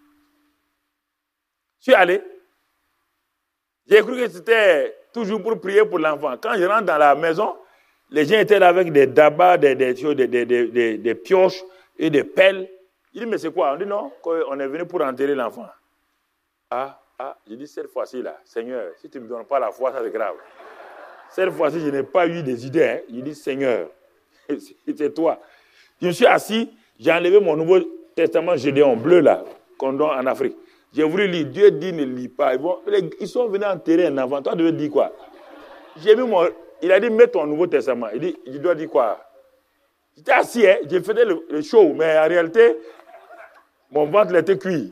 Je suis allé. J'ai cru que c'était toujours pour prier pour l'enfant. Quand je rentre dans la maison, les gens étaient là avec des dabas, des, des, des, des, des, des, des pioches et des pelles. Il dit, mais c'est quoi? On dit, non, on est venu pour enterrer l'enfant. Ah, ah, j'ai dit, cette fois-ci, là, Seigneur, si tu ne me donnes pas la foi, ça c'est grave. Cette fois-ci, je n'ai pas eu des idées. Hein. Il dit, Seigneur, c'est toi. Je me suis assis, j'ai enlevé mon Nouveau Testament Gédéon bleu, là, qu'on donne en Afrique. J'ai voulu lire. Dieu dit, ne lis pas. Ils, vont, ils sont venus enterrer un enfant. Toi, tu devais dire quoi? J'ai mis mon... Il a dit, mets ton Nouveau Testament. Il dit, je dois dire quoi? J'étais assis, hein, j'ai fait le, le show, mais en réalité, mon ventre était cuit.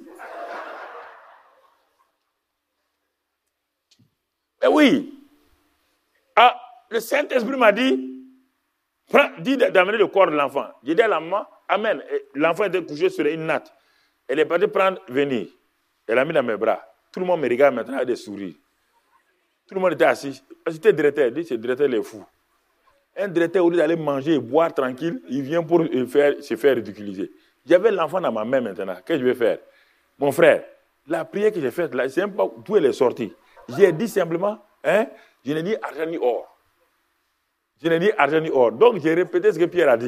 Mais oui. Ah, le Saint-Esprit m'a dit, prends, dis d'amener le corps de l'enfant. J'ai dit à la maman, amène. Et l'enfant était couché sur une natte. Elle est partie prendre, venir. Elle l'a mis dans mes bras. Tout le monde me regarde maintenant avec des sourires. Tout le monde était assis. J'étais directeur. Il dit, c'est directeur, il est fou. Un directeur, au lieu d'aller manger et boire tranquille, il vient pour faire, se faire ridiculiser. J'avais l'enfant dans ma main maintenant. Qu'est-ce que je vais faire? Mon frère, la prière que j'ai faite, là, je ne sais même pas d'où elle est sortie. J'ai dit simplement, hein, je n'ai dit argent ni or. Je n'ai dit argent ni or. Donc, j'ai répété ce que Pierre a dit.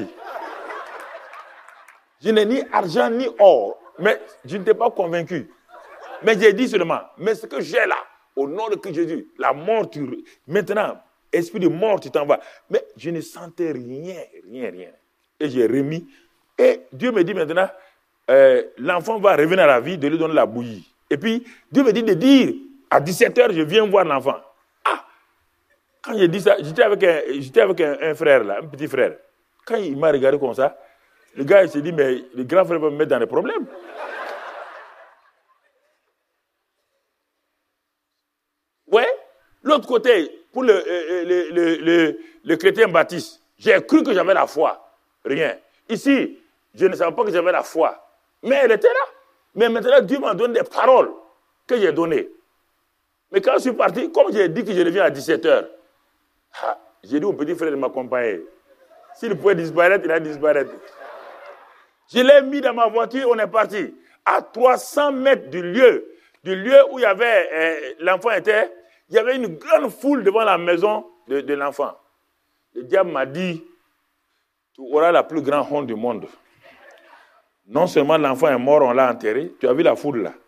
Je n'ai ni argent ni or. Mais je ne t'ai pas convaincu. Mais j'ai dit seulement, mais ce que j'ai là, au nom de Jésus, la mort, tu... maintenant, esprit de mort, tu t'en vas. Mais je ne sentais rien, rien, rien. Et j'ai remis. Et Dieu me dit maintenant, euh, l'enfant va revenir à la vie, de lui donner la bouillie. Et puis, Dieu me dit de dire, à dix-sept heures, je viens voir l'enfant. Ah! Quand j'ai dit ça, j'étais avec, un, j'étais avec un, un frère, là, un petit frère. Quand il m'a regardé comme ça, le gars, il s'est dit, mais le grand frère va me mettre dans des problèmes. Ouais. L'autre côté, pour le, le, le, le, le chrétien baptiste, j'ai cru que j'avais la foi. Rien. Ici, je ne savais pas que j'avais la foi. Mais elle était là. Mais maintenant, Dieu m'a donné des paroles que j'ai données. Mais quand je suis parti, comme j'ai dit que je reviens à dix-sept heures, ah, j'ai dit au petit frère de m'accompagner. S'il pouvait disparaître, il a disparu. Je l'ai mis dans ma voiture, on est parti. À trois cents mètres du lieu, du lieu où il y avait, euh, l'enfant était, il y avait une grande foule devant la maison de, de l'enfant. Le diable m'a dit, tu auras la plus grande honte du monde. Non seulement l'enfant est mort, on l'a enterré, tu as vu la foule là.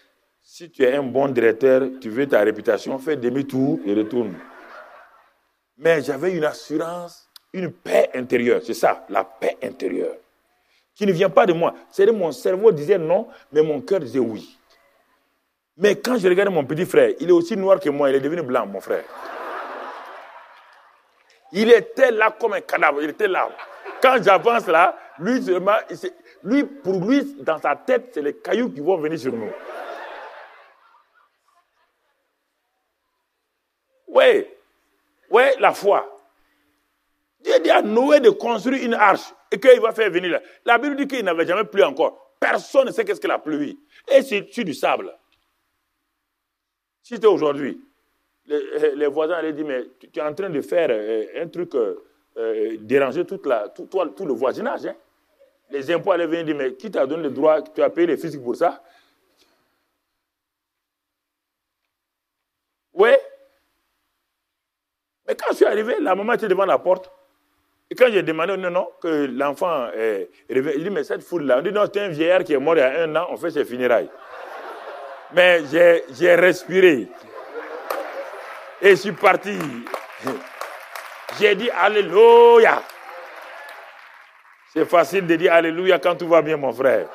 Si tu es un bon directeur, tu veux ta réputation, fais demi-tour et retourne. Mais j'avais une assurance, une paix intérieure. C'est ça, la paix intérieure. Qui ne vient pas de moi. C'est-à-dire mon cerveau disait non, mais mon cœur disait oui. Mais quand je regardais mon petit frère, il est aussi noir que moi, il est devenu blanc, mon frère. Il était là comme un cadavre, il était là. Quand j'avance là, lui, lui, pour lui, dans sa tête, c'est les cailloux qui vont venir sur nous. Oui, oui, la foi. Dieu dit à Noé de construire une arche et qu'il va faire venir là. La Bible dit qu'il n'avait jamais plu encore. Personne ne sait qu'est-ce que la pluie. Et c'est sur du sable. Si c'était aujourd'hui, les, les voisins allaient dire, mais tu, tu es en train de faire euh, un truc, euh, euh, déranger toute la, tout, tout, tout le voisinage. Hein. Les impôts allaient venir dire, mais qui t'a donné le droit, tu as payé les physiques pour ça? Oui. Mais quand je suis arrivé, la maman était devant la porte. Et quand j'ai demandé, non, non, que l'enfant est revenu, il dit, mais cette foule-là, on dit, non, c'est un vieillard qui est mort il y a un an, on fait ses funérailles. Mais j'ai, j'ai respiré. Et je suis parti. J'ai dit, alléluia. C'est facile de dire alléluia quand tout va bien, mon frère.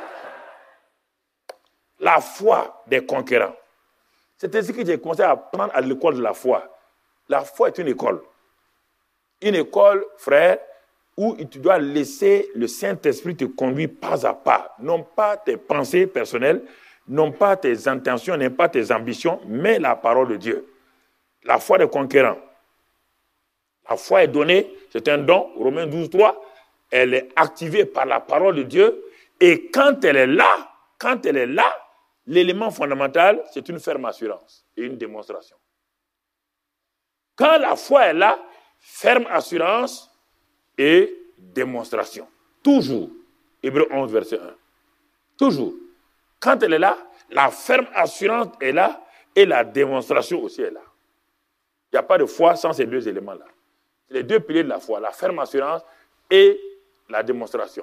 La foi des conquérants. C'est ainsi que j'ai commencé à apprendre à l'école de la foi. La foi est une école. Une école, frère, où tu dois laisser le Saint-Esprit te conduire pas à pas. Non pas tes pensées personnelles, non pas tes intentions, non pas tes ambitions, mais la parole de Dieu. La foi des conquérants. La foi est donnée, c'est un don, Romains douze, trois. Elle est activée par la parole de Dieu. Et quand elle est là, quand elle est là, l'élément fondamental, c'est une ferme assurance et une démonstration. Quand la foi est là, ferme assurance et démonstration. Toujours. Hébreux onze, verset un. Toujours. Quand elle est là, la ferme assurance est là et la démonstration aussi est là. Il n'y a pas de foi sans ces deux éléments-là. C'est les deux piliers de la foi, la ferme assurance et la démonstration.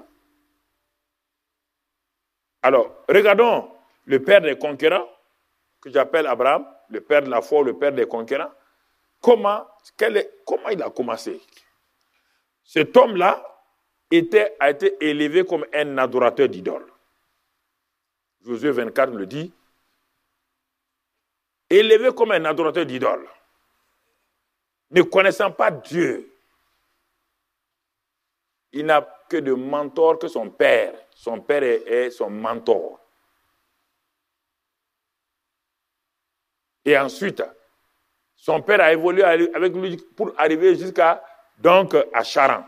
Alors, regardons le père des conquérants, que j'appelle Abraham, le père de la foi, le père des conquérants. Comment, quel est, comment il a commencé? Cet homme-là était, a été élevé comme un adorateur d'idoles. Josué vingt-quatre le dit. Élevé comme un adorateur d'idoles. Ne connaissant pas Dieu. Il n'a que de mentor que son père. Son père est, est son mentor. Et ensuite, son père a évolué avec lui pour arriver jusqu'à, donc, à Charan.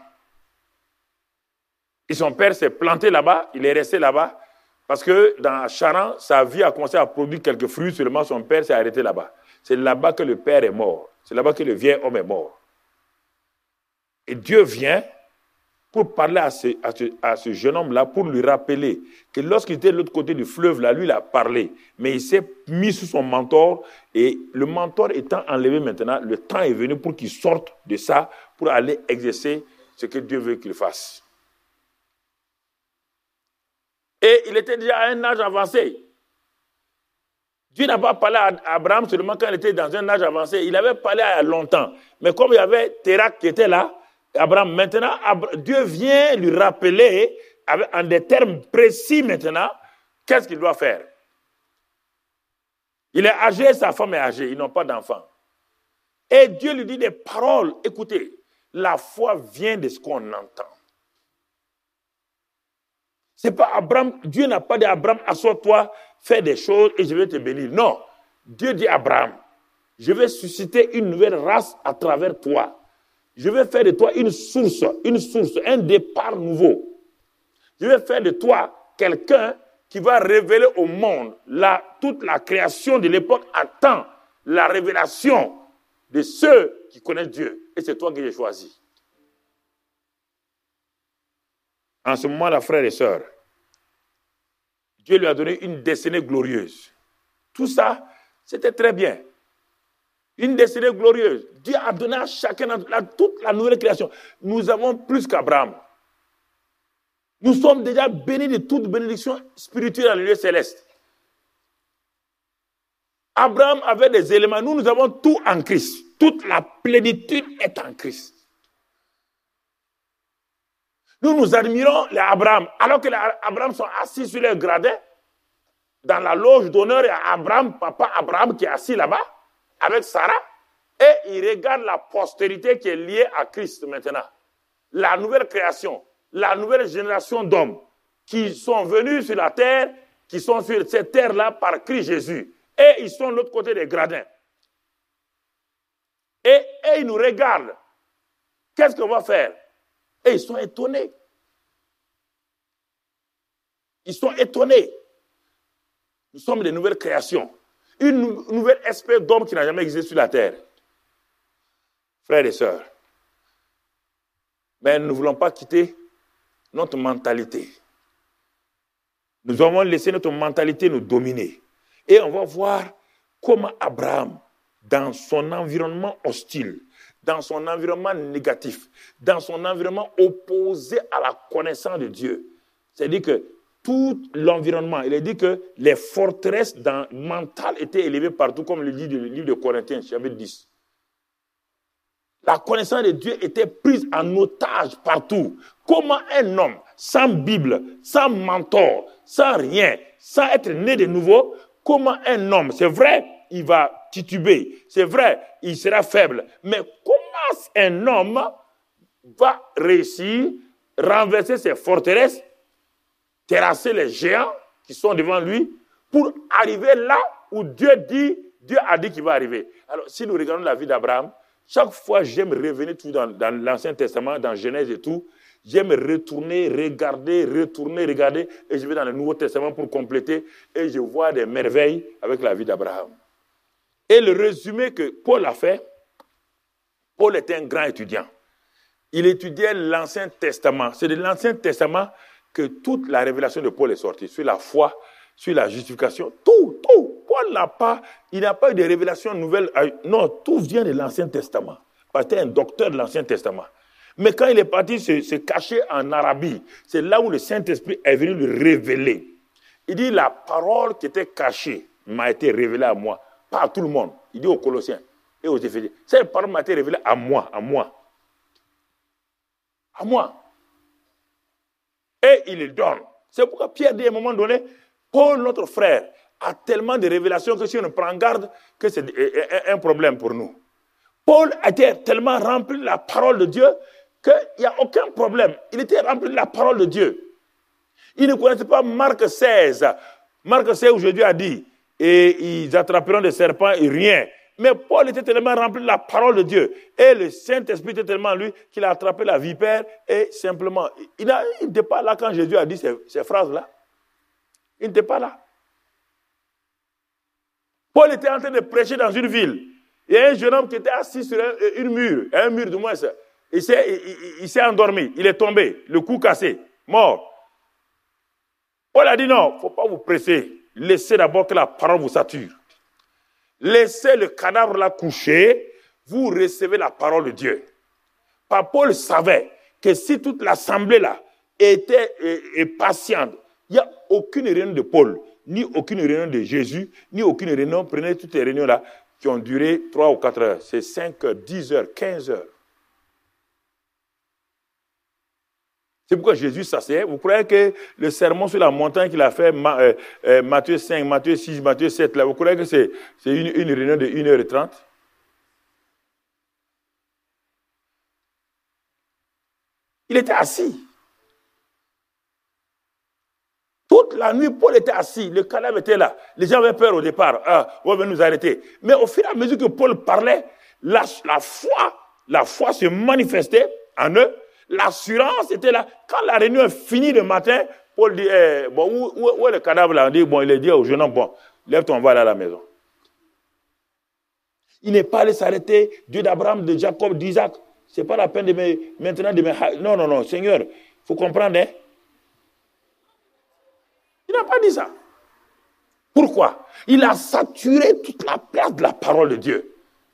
Et son père s'est planté là-bas, il est resté là-bas, parce que dans Charan, sa vie a commencé à produire quelques fruits, seulement son père s'est arrêté là-bas. C'est là-bas que le père est mort. C'est là-bas que le vieil homme est mort. Et Dieu vient pour parler à ce, à ce, à ce jeune homme-là, pour lui rappeler que lorsqu'il était de l'autre côté du fleuve, là, lui, il a parlé. Mais il s'est mis sous son mentor, et le mentor étant enlevé maintenant, le temps est venu pour qu'il sorte de ça, pour aller exercer ce que Dieu veut qu'il fasse. Et il était déjà à un âge avancé. Dieu n'a pas parlé à Abraham seulement quand il était dans un âge avancé. Il avait parlé à longtemps. Mais comme il y avait Térak qui était là, Abraham, maintenant, Dieu vient lui rappeler, avec, en des termes précis maintenant, qu'est-ce qu'il doit faire. Il est âgé, sa femme est âgée, ils n'ont pas d'enfant. Et Dieu lui dit des paroles. Écoutez, la foi vient de ce qu'on entend. C'est pas Abraham, Dieu n'a pas dit à Abraham, assois-toi, fais des choses et je vais te bénir. Non, Dieu dit à Abraham, je vais susciter une nouvelle race à travers toi. Je vais faire de toi une source, une source, un départ nouveau. Je vais faire de toi quelqu'un qui va révéler au monde la, toute la création de l'époque attend la révélation de ceux qui connaissent Dieu. Et c'est toi que j'ai choisi. En ce moment-là, frères et sœurs, Dieu lui a donné une destinée glorieuse. Tout ça, c'était très bien. Une destinée glorieuse. Dieu a donné à chacun la, toute la nouvelle création. Nous avons plus qu'Abraham. Nous sommes déjà bénis de toute bénédiction spirituelle dans le lieu céleste. Abraham avait des éléments. Nous, nous avons tout en Christ. toute la plénitude est en Christ. Nous nous admirons les Abraham, alors que les Abraham sont assis sur les gradins, dans la loge d'honneur, il y a Abraham, papa Abraham qui est assis là-bas, avec Sarah, et il regarde la postérité qui est liée à Christ maintenant. La nouvelle création, la nouvelle génération d'hommes qui sont venus sur la terre, qui sont sur cette terre-là par Christ Jésus. Et ils sont de l'autre côté des gradins. Et, et ils nous regardent. Qu'est-ce qu'on va faire? Et ils sont étonnés. Ils sont étonnés. Nous sommes des nouvelles créations. Une nou- nouvelle espèce d'homme qui n'a jamais existé sur la terre. Frères et sœurs, mais nous ne voulons pas quitter notre mentalité. Nous avons laissé notre mentalité nous dominer. Et on va voir comment Abraham, dans son environnement hostile, dans son environnement négatif, dans son environnement opposé à la connaissance de Dieu, c'est-à-dire que tout l'environnement, il est dit que les forteresses dans, mentales étaient élevées partout, comme le dit le livre de Corinthiens, chapitre dix. La connaissance de Dieu était prise en otage partout. Comment un homme, sans Bible, sans mentor, sans rien, sans être né de nouveau, comment un homme, c'est vrai, il va tituber, c'est vrai, il sera faible, mais comment un homme va réussir, renverser ses forteresses, terrasser les géants qui sont devant lui, pour arriver là où Dieu dit, Dieu a dit qu'il va arriver. Alors, si nous regardons la vie d'Abraham, chaque fois, j'aime revenir tout dans, dans l'Ancien Testament, dans Genèse et tout. J'aime retourner, regarder, retourner, regarder. Et je vais dans le Nouveau Testament pour compléter. Et je vois des merveilles avec la vie d'Abraham. Et le résumé que Paul a fait, Paul était un grand étudiant. Il étudiait l'Ancien Testament. C'est de l'Ancien Testament que toute la révélation de Paul est sortie. Sur la foi, sur la justification, tout, tout. Paul n'a pas, il n'a pas eu de révélations nouvelles. Non, tout vient de l'Ancien Testament. Parce qu'il était un docteur de l'Ancien Testament. Mais quand il est parti se, se cacher en Arabie, c'est là où le Saint-Esprit est venu lui révéler. Il dit, la parole qui était cachée m'a été révélée à moi. Pas à tout le monde. Il dit aux Colossiens et aux Éphésiens. Cette parole m'a été révélée à moi, à moi. À moi. Et il le donne. C'est pourquoi Pierre dit à un moment donné, Paul, notre frère, a tellement de révélations que si on ne prend garde, que c'est un problème pour nous. Paul était tellement rempli de la parole de Dieu qu'il n'y a aucun problème. Il était rempli de la parole de Dieu. Il ne connaissait pas Marc seize. Marc seize où Jésus a dit, et ils attraperont des serpents et rien. Mais Paul était tellement rempli de la parole de Dieu. Et le Saint-Esprit était tellement lui qu'il a attrapé la vipère et simplement, il n'était pas là quand Jésus a dit ces, ces phrases-là. Il n'était pas là. Paul était en train de prêcher dans une ville. Il y a un jeune homme qui était assis sur un, une mur, un mur du moins. Il s'est, il, il, il s'est endormi, il est tombé, le cou cassé, mort. Paul a dit non, il ne faut pas vous presser. Laissez d'abord que la parole vous sature. Laissez le cadavre là coucher, vous recevez la parole de Dieu. Par Paul savait que si toute l'assemblée là était et, et patiente, il n'y a aucune réunion de Paul, ni aucune réunion de Jésus, ni aucune réunion. Prenez toutes les réunions là qui ont duré trois ou quatre heures. C'est cinq heures, dix heures, quinze heures. C'est pourquoi Jésus s'asseyait. Vous croyez que le sermon sur la montagne qu'il a fait, euh, euh, Matthieu cinq, Matthieu six, Matthieu sept, là, vous croyez que c'est, c'est une, une réunion de une heure trente? Il était assis. Toute la nuit, Paul était assis, le cadavre était là. Les gens avaient peur au départ. Ah, on va nous arrêter. Mais au fur et à mesure que Paul parlait, la, la foi, la foi se manifestait en eux. L'assurance était là. Quand la réunion est finie le matin, Paul dit, eh, bon, où, où, où est le cadavre là? On dit, bon, il est dit au jeune homme, bon, lève-toi, on va aller à la maison. Il n'est pas allé s'arrêter, Dieu d'Abraham, de Jacob, d'Isaac. C'est pas la peine de me, maintenant de me... Non, non, non, Seigneur, il faut comprendre, hein. Il n'a pas dit ça. Pourquoi? Il a saturé toute la place de la parole de Dieu.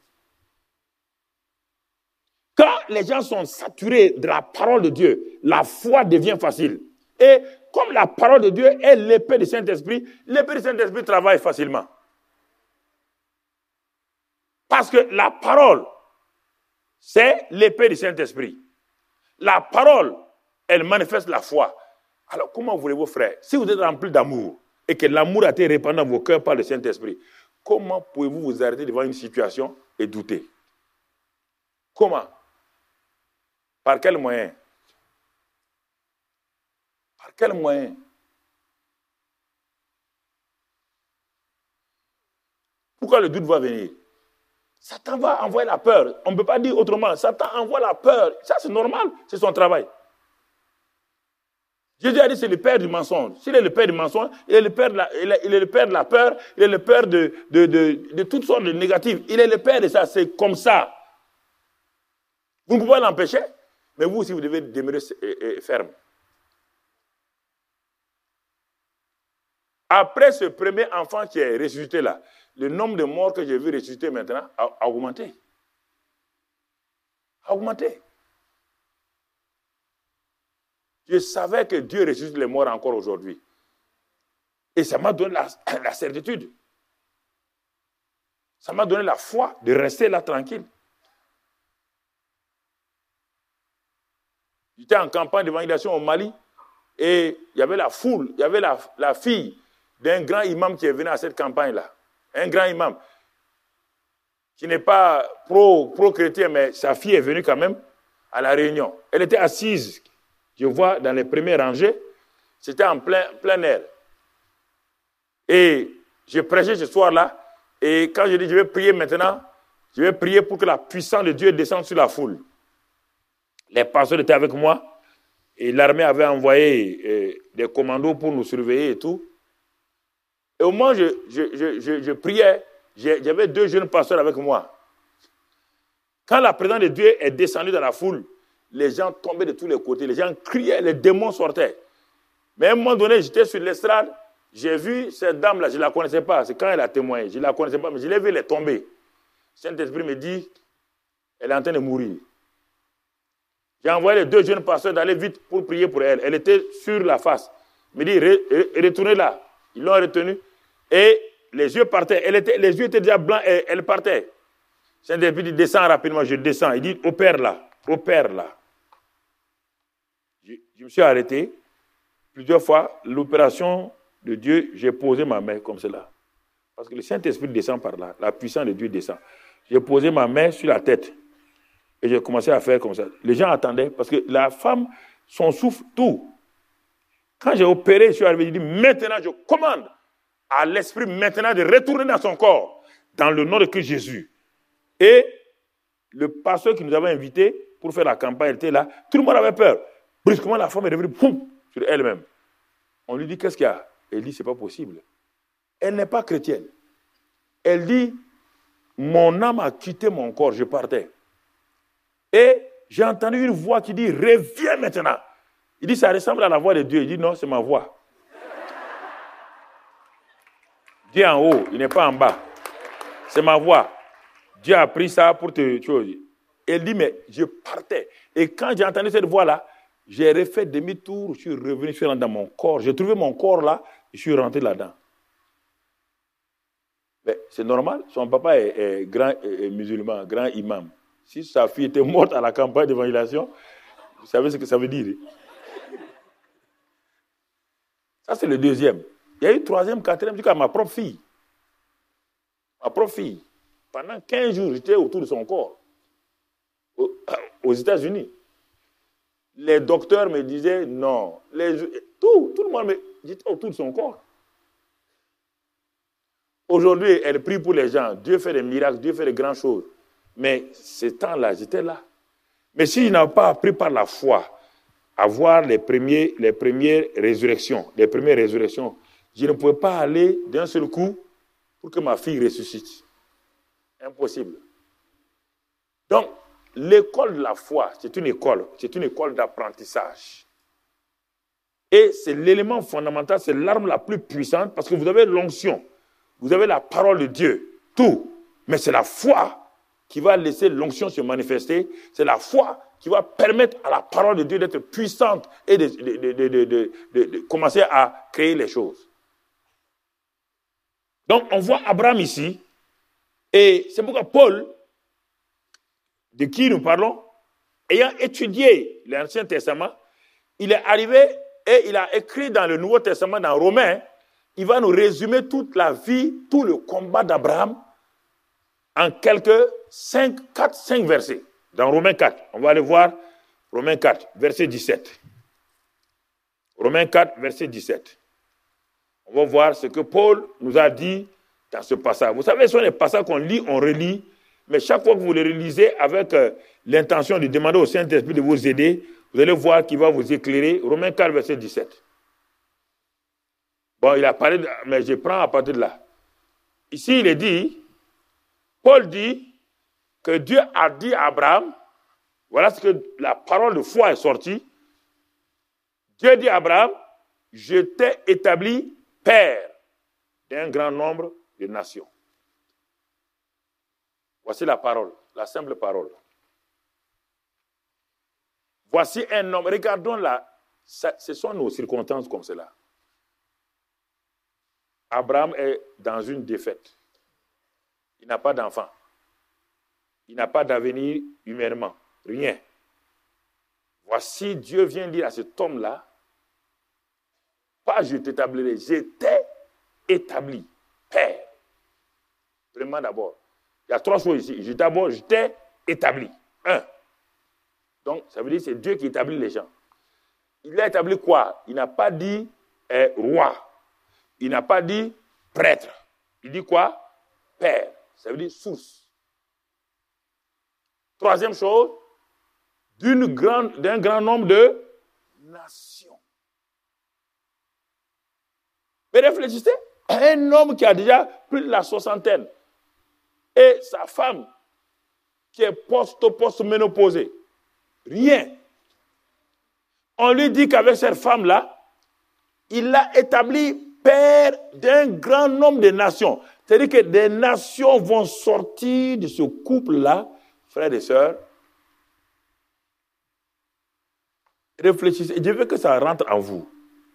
Quand les gens sont saturés de la parole de Dieu, la foi devient facile. Et comme la parole de Dieu est l'épée du Saint-Esprit, l'épée du Saint-Esprit travaille facilement. Parce que la parole, c'est l'épée du Saint-Esprit. La parole, elle manifeste la foi. Alors, comment voulez-vous, frère, si vous êtes rempli d'amour et que l'amour a été répandu dans vos cœurs par le Saint-Esprit, comment pouvez-vous vous arrêter devant une situation et douter? Comment? Par quel moyen? Par quel moyen? Pourquoi le doute va venir? Satan va envoyer la peur. On ne peut pas dire autrement. Satan envoie la peur. Ça, c'est normal. C'est son travail. Jésus a dit c'est le père du mensonge. S'il est le père du mensonge, il est le père de la, il est, il est le père de la peur, il est le père de, de, de, de toutes sortes de négatifs. Il est le père de ça. C'est comme ça. Vous ne pouvez pas l'empêcher, mais vous aussi, vous devez demeurer ferme. Après ce premier enfant qui est ressuscité là, le nombre de morts que j'ai vu ressusciter maintenant a augmenté. A augmenté. Je savais que Dieu ressuscite les morts encore aujourd'hui. Et ça m'a donné la, la certitude. Ça m'a donné la foi de rester là tranquille. J'étais en campagne d'évangélisation au Mali et il y avait la foule, il y avait la, la fille d'un grand imam qui est venu à cette campagne-là. Un grand imam qui n'est pas pro, pro-chrétien, mais sa fille est venue quand même à la réunion. Elle était assise, je vois, dans les premières rangées. C'était en plein, plein air. Et j'ai prêché ce soir-là. Et quand je dis je vais prier maintenant, je vais prier pour que la puissance de Dieu descende sur la foule. Les pasteurs étaient avec moi. Et l'armée avait envoyé euh, des commandos pour nous surveiller et tout. Et au moment où je, je, je, je, je priais, j'avais deux jeunes pasteurs avec moi. Quand la présence de Dieu est descendue dans la foule, les gens tombaient de tous les côtés, les gens criaient, les démons sortaient. Mais à un moment donné, j'étais sur l'estrade, j'ai vu cette dame-là, je ne la connaissais pas, c'est quand elle a témoigné, je ne la connaissais pas, mais je l'ai vu, elle est tombée. Le Saint-Esprit me dit, elle est en train de mourir. J'ai envoyé les deux jeunes pasteurs d'aller vite pour prier pour elle. Elle était sur la face. Il me dit, retournez là. Ils l'ont retenue. Et les yeux partaient. Elle était, les yeux étaient déjà blancs et elle partait. Saint-Esprit dit, descends rapidement, je descends. Il dit, opère là, opère là. Je, je me suis arrêté. Plusieurs fois, l'opération de Dieu, j'ai posé ma main comme cela. Parce que le Saint-Esprit descend par là. La puissance de Dieu descend. J'ai posé ma main sur la tête. Et j'ai commencé à faire comme ça. Les gens attendaient parce que la femme, son souffle, tout. Quand j'ai opéré, je suis arrivé, j'ai dit, maintenant je commande à l'esprit maintenant de retourner dans son corps, dans le nom de Christ Jésus. Et le pasteur qui nous avait invités pour faire la campagne, il était là, tout le monde avait peur. Brusquement, la femme est revenue, poum, sur elle-même. On lui dit, qu'est-ce qu'il y a? Elle dit, c'est pas possible. Elle n'est pas chrétienne. Elle dit, mon âme a quitté mon corps, je partais. Et j'ai entendu une voix qui dit, reviens maintenant. Il dit, ça ressemble à la voix de Dieu. Il dit, non, c'est ma voix. Dieu est en haut, il n'est pas en bas. C'est ma voix. Dieu a pris ça pour te... Elle dit, mais je partais. Et quand j'ai entendu cette voix-là, j'ai refait demi-tour, je suis revenu, je suis rentré dans mon corps. J'ai trouvé mon corps là, je suis rentré là-dedans. Mais c'est normal, son papa est, est grand est musulman, grand imam. Si sa fille était morte à la campagne d'évangélisation, vous savez ce que ça veut dire. Ça, c'est le deuxième. Il y a eu troisième, quatrième, jusqu'à ma propre fille. Ma propre fille. Pendant quinze jours, j'étais autour de son corps. Aux États-Unis. Les docteurs me disaient non. Les, tout, tout le monde me j'étais autour de son corps. Aujourd'hui, elle prie pour les gens. Dieu fait des miracles, Dieu fait de grandes choses. Mais ce temps-là, j'étais là. Mais si je n'avais pas appris par la foi à voir les, premiers, les premières résurrections, les premières résurrections, je ne pouvais pas aller d'un seul coup pour que ma fille ressuscite. Impossible. Donc, l'école de la foi, c'est une école, c'est une école d'apprentissage. Et c'est l'élément fondamental, c'est l'arme la plus puissante parce que vous avez l'onction, vous avez la parole de Dieu, tout. Mais c'est la foi qui va laisser l'onction se manifester. C'est la foi qui va permettre à la parole de Dieu d'être puissante et de, de, de, de, de, de, de, de commencer à créer les choses. Donc, on voit Abraham ici, et c'est pourquoi Paul, de qui nous parlons, ayant étudié l'Ancien Testament, il est arrivé et il a écrit dans le Nouveau Testament, dans Romains, il va nous résumer toute la vie, tout le combat d'Abraham en quelques cinq, quatre, cinq versets. Dans Romains quatre, on va aller voir Romains quatre, verset dix-sept. Romains quatre, verset dix-sept. On va voir ce que Paul nous a dit dans ce passage. Vous savez, ce sont les passages qu'on lit, on relit, mais chaque fois que vous les relisez avec euh, l'intention de demander au Saint-Esprit de vous aider, vous allez voir qu'il va vous éclairer. Romains quatre, verset dix-sept. Bon, il a parlé, de, mais je prends à partir de là. Ici, il est dit, Paul dit que Dieu a dit à Abraham, voilà ce que la parole de foi est sortie. Dieu dit à Abraham, je t'ai établi père d'un grand nombre de nations. Voici la parole, la simple parole. Voici un homme, regardons là, ça, ce sont nos circonstances comme cela. Abraham est dans une défaite. Il n'a pas d'enfant. Il n'a pas d'avenir humainement. Rien. Voici, Dieu vient dire à cet homme-là, pas je t'établirai, je t'ai établi, père. Vraiment d'abord. Il y a trois choses ici. Je, d'abord, je t'ai établi. Un. Donc, ça veut dire que c'est Dieu qui établit les gens. Il a établi quoi? Il n'a pas dit eh, roi. Il n'a pas dit prêtre. Il dit quoi? Père. Ça veut dire source. Troisième chose, d'une grande, d'un grand nombre de nations. Mais réfléchissez, un homme qui a déjà plus de la soixantaine et sa femme qui est post-post-ménopausée, rien. On lui dit qu'avec cette femme-là, il l'a établi père d'un grand nombre de nations. C'est-à-dire que des nations vont sortir de ce couple-là, frères et sœurs. Réfléchissez, je veux que ça rentre en vous.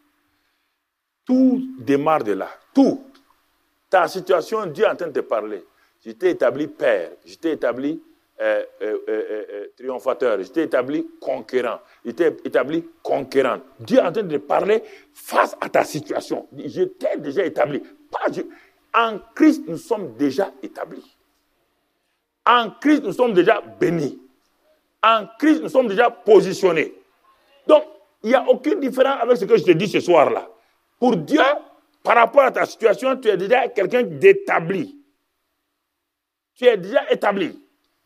Tout démarre de là. Tout. Ta situation, Dieu est en train de te parler. Je t'ai établi père, je t'ai établi euh, euh, euh, euh, triomphateur, je t'ai établi conquérant, je t'ai établi conquérante. Dieu est en train de te parler face à ta situation. Je t'ai déjà établi. Pas je... En Christ, nous sommes déjà établis. En Christ, nous sommes déjà bénis. En Christ, nous sommes déjà positionnés. Donc, il n'y a aucune différence avec ce que je te dis ce soir-là. Pour Dieu, par rapport à ta situation, tu es déjà quelqu'un d'établi. Tu es déjà établi.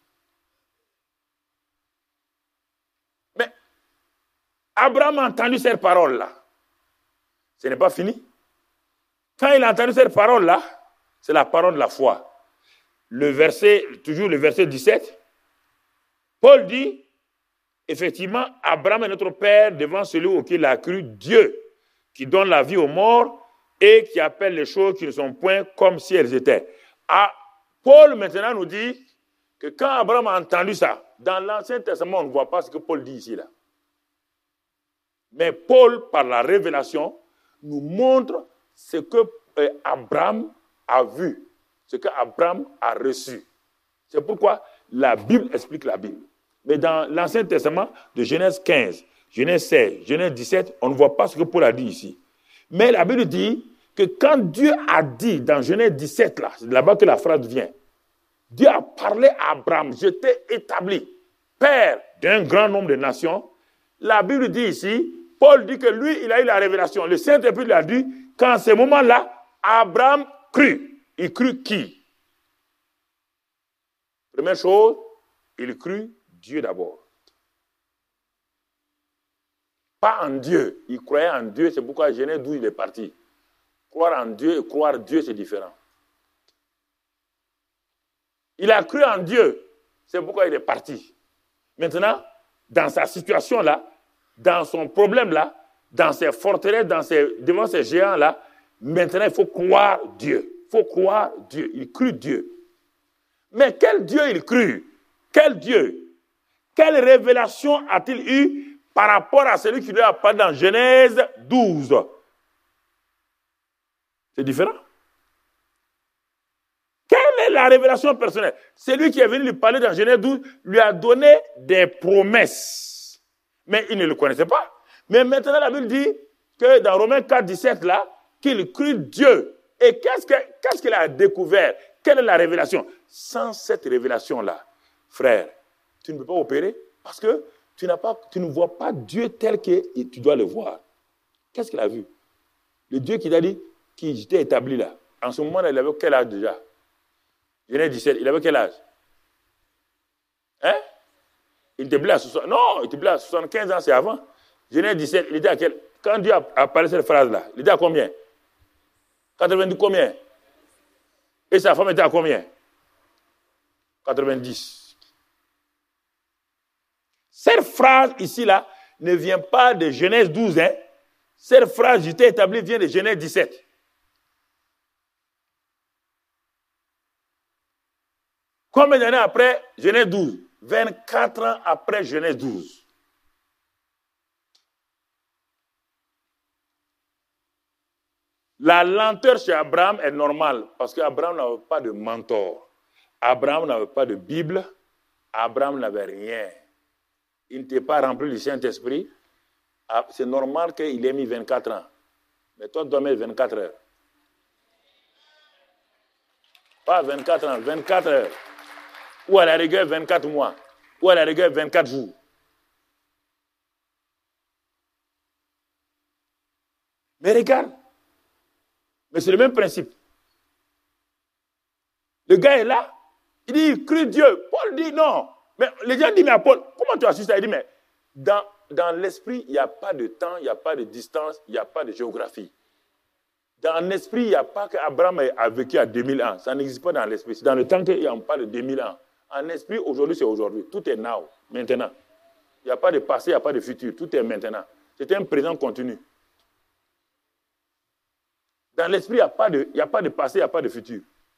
Mais Abraham a entendu cette parole-là. Ce n'est pas fini. Quand il a entendu cette parole-là, c'est la parole de la foi. Le verset, toujours le verset dix-sept, Paul dit, effectivement, Abraham est notre père devant celui auquel il a cru, Dieu, qui donne la vie aux morts et qui appelle les choses qui ne sont point comme si elles étaient. Ah, Paul maintenant nous dit que quand Abraham a entendu ça, dans l'Ancien Testament, on ne voit pas ce que Paul dit ici là. Mais Paul, par la révélation, nous montre ce que euh, Abraham a vu, ce que Abraham a reçu. C'est pourquoi la Bible explique la Bible. Mais dans l'Ancien Testament, de Genèse quinze, Genèse seize, Genèse dix-sept, on ne voit pas ce que Paul a dit ici. Mais la Bible dit que quand Dieu a dit dans Genèse dix-sept, là, c'est là-bas que la phrase vient, Dieu a parlé à Abraham, je t'ai établi père d'un grand nombre de nations. La Bible dit ici, Paul dit que lui, il a eu la révélation. Le Saint-Esprit lui a dit qu'en ce moment-là, Abraham crut. Il crut qui? Première chose, il crut Dieu d'abord. Pas en Dieu. Il croyait en Dieu, c'est pourquoi Genèse douze, il est parti. Croire en Dieu et croire Dieu, c'est différent. Il a cru en Dieu, c'est pourquoi il est parti. Maintenant, dans sa situation-là, dans son problème-là, dans ses forteresses, dans ses, devant ces géants-là, maintenant, il faut croire Dieu. Il faut croire Dieu. Il crut Dieu. Mais quel Dieu il crut? Quel Dieu? Quelle révélation a-t-il eu par rapport à celui qui lui a parlé dans Genèse douze? C'est différent. Quelle est la révélation personnelle. C'est lui qui est venu lui parler dans Genèse douze, lui a donné des promesses. Mais il ne le connaissait pas. Mais maintenant, la Bible dit que dans Romains quatre, dix-sept, là, qu'il crut Dieu. Et qu'est-ce, que, qu'est-ce qu'il a découvert? Quelle est la révélation? Sans cette révélation-là, frère, tu ne peux pas opérer parce que tu, n'as pas, tu ne vois pas Dieu tel que tu dois le voir. Qu'est-ce qu'il a vu? Le Dieu qui t'a dit, qui t'est établi là. En ce moment-là, il avait quel âge déjà? Genèse dix-sept, il avait quel âge? Hein? Il était blessé à soixante... Non, il était blessé à soixante-quinze ans, c'est avant. Genèse dix-sept, il était à quel... Quand Dieu a, a parlé cette phrase-là, il était à combien? quatre-vingt-dix combien? Et sa femme était à combien? quatre-vingt-dix. Cette phrase ici-là ne vient pas de Genèse douze, hein? Cette phrase, j'étais établi, vient de Genèse dix-sept. Combien d'années après Genèse douze? vingt-quatre ans après Genèse douze. La lenteur chez Abraham est normale parce qu'Abraham n'avait pas de mentor. Abraham n'avait pas de Bible. Abraham n'avait rien. Il n'était pas rempli du Saint-Esprit. C'est normal qu'il ait mis vingt-quatre ans. Mais toi, tu dois mettre vingt-quatre heures. Pas vingt-quatre ans, vingt-quatre heures. Ou à la rigueur vingt-quatre mois. Ou à la rigueur vingt-quatre jours. Mais regarde. Mais c'est le même principe. Le gars est là. Il dit, il crie Dieu. Paul dit non. Mais les gens disent, mais à Paul, comment tu as su ça? Il dit, mais dans, dans l'esprit, il n'y a pas de temps, il n'y a pas de distance, il n'y a pas de géographie. Dans l'esprit, il n'y a pas qu'Abraham a vécu à deux mille ans. Ça n'existe pas dans l'esprit. C'est dans le temps qu'il n'y a pas de deux mille ans. En esprit, aujourd'hui, c'est aujourd'hui. Tout est now, maintenant. Il n'y a pas de passé, il n'y a pas de futur. Tout est maintenant. C'est un présent continu. Dans l'esprit, il n'y a pas de, il n'y a pas de passé, il n'y a pas de futur.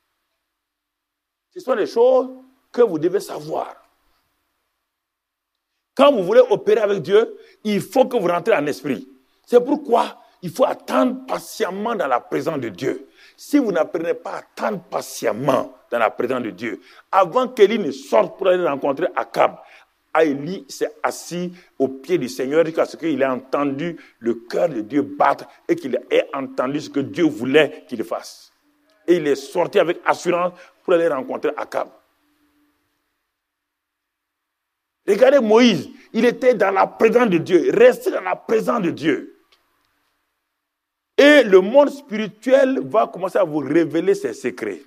Ce sont des choses que vous devez savoir. Quand vous voulez opérer avec Dieu, il faut que vous rentrez en esprit. C'est pourquoi il faut attendre patiemment dans la présence de Dieu. Si vous n'apprenez pas à attendre patiemment dans la présence de Dieu, avant qu'Élie ne sorte pour aller rencontrer Akab, Élie s'est assis au pied du Seigneur jusqu'à ce qu'il ait entendu le cœur de Dieu battre et qu'il ait entendu ce que Dieu voulait qu'il fasse. Et il est sorti avec assurance pour aller rencontrer Akab. Regardez Moïse, il était dans la présence de Dieu, resté dans la présence de Dieu. Et le monde spirituel va commencer à vous révéler ses secrets.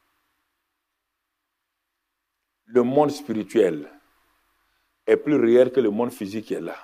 Le monde spirituel est plus réel que le monde physique qui est là.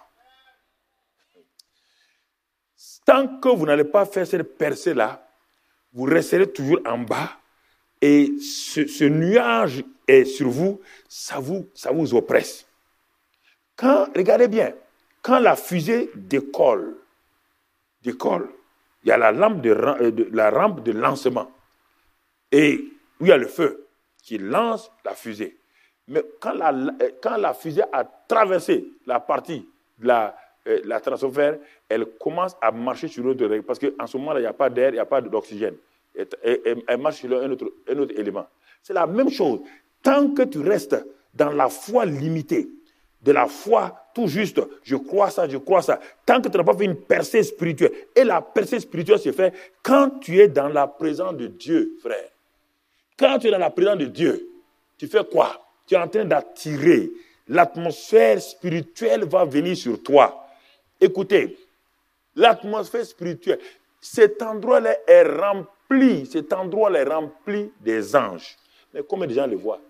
Tant que vous n'allez pas faire cette percée-là, vous resterez toujours en bas et ce, ce nuage est sur vous, ça vous, ça vous oppresse. Quand, regardez bien, quand la fusée décolle, décolle, il y a la lampe de, de, la rampe de lancement et où il y a le feu qui lance la fusée. Mais quand la, quand la fusée a traversé la partie de la, euh, la stratosphère, elle commence à marcher sur l'autre règle. Parce qu'en ce moment-là, il n'y a pas d'air, il n'y a pas d'oxygène. Et, et, et, elle marche sur un autre, un autre élément. C'est la même chose. Tant que tu restes dans la foi limitée, de la foi tout juste, je crois ça, je crois ça, tant que tu n'as pas fait une percée spirituelle, et la percée spirituelle se fait quand tu es dans la présence de Dieu, frère. Quand tu es dans la présence de Dieu, tu fais quoi? Tu es en train d'attirer. L'atmosphère spirituelle va venir sur toi. Écoutez, l'atmosphère spirituelle, cet endroit-là est rempli, cet endroit-là est rempli des anges. Mais combien de gens le voient?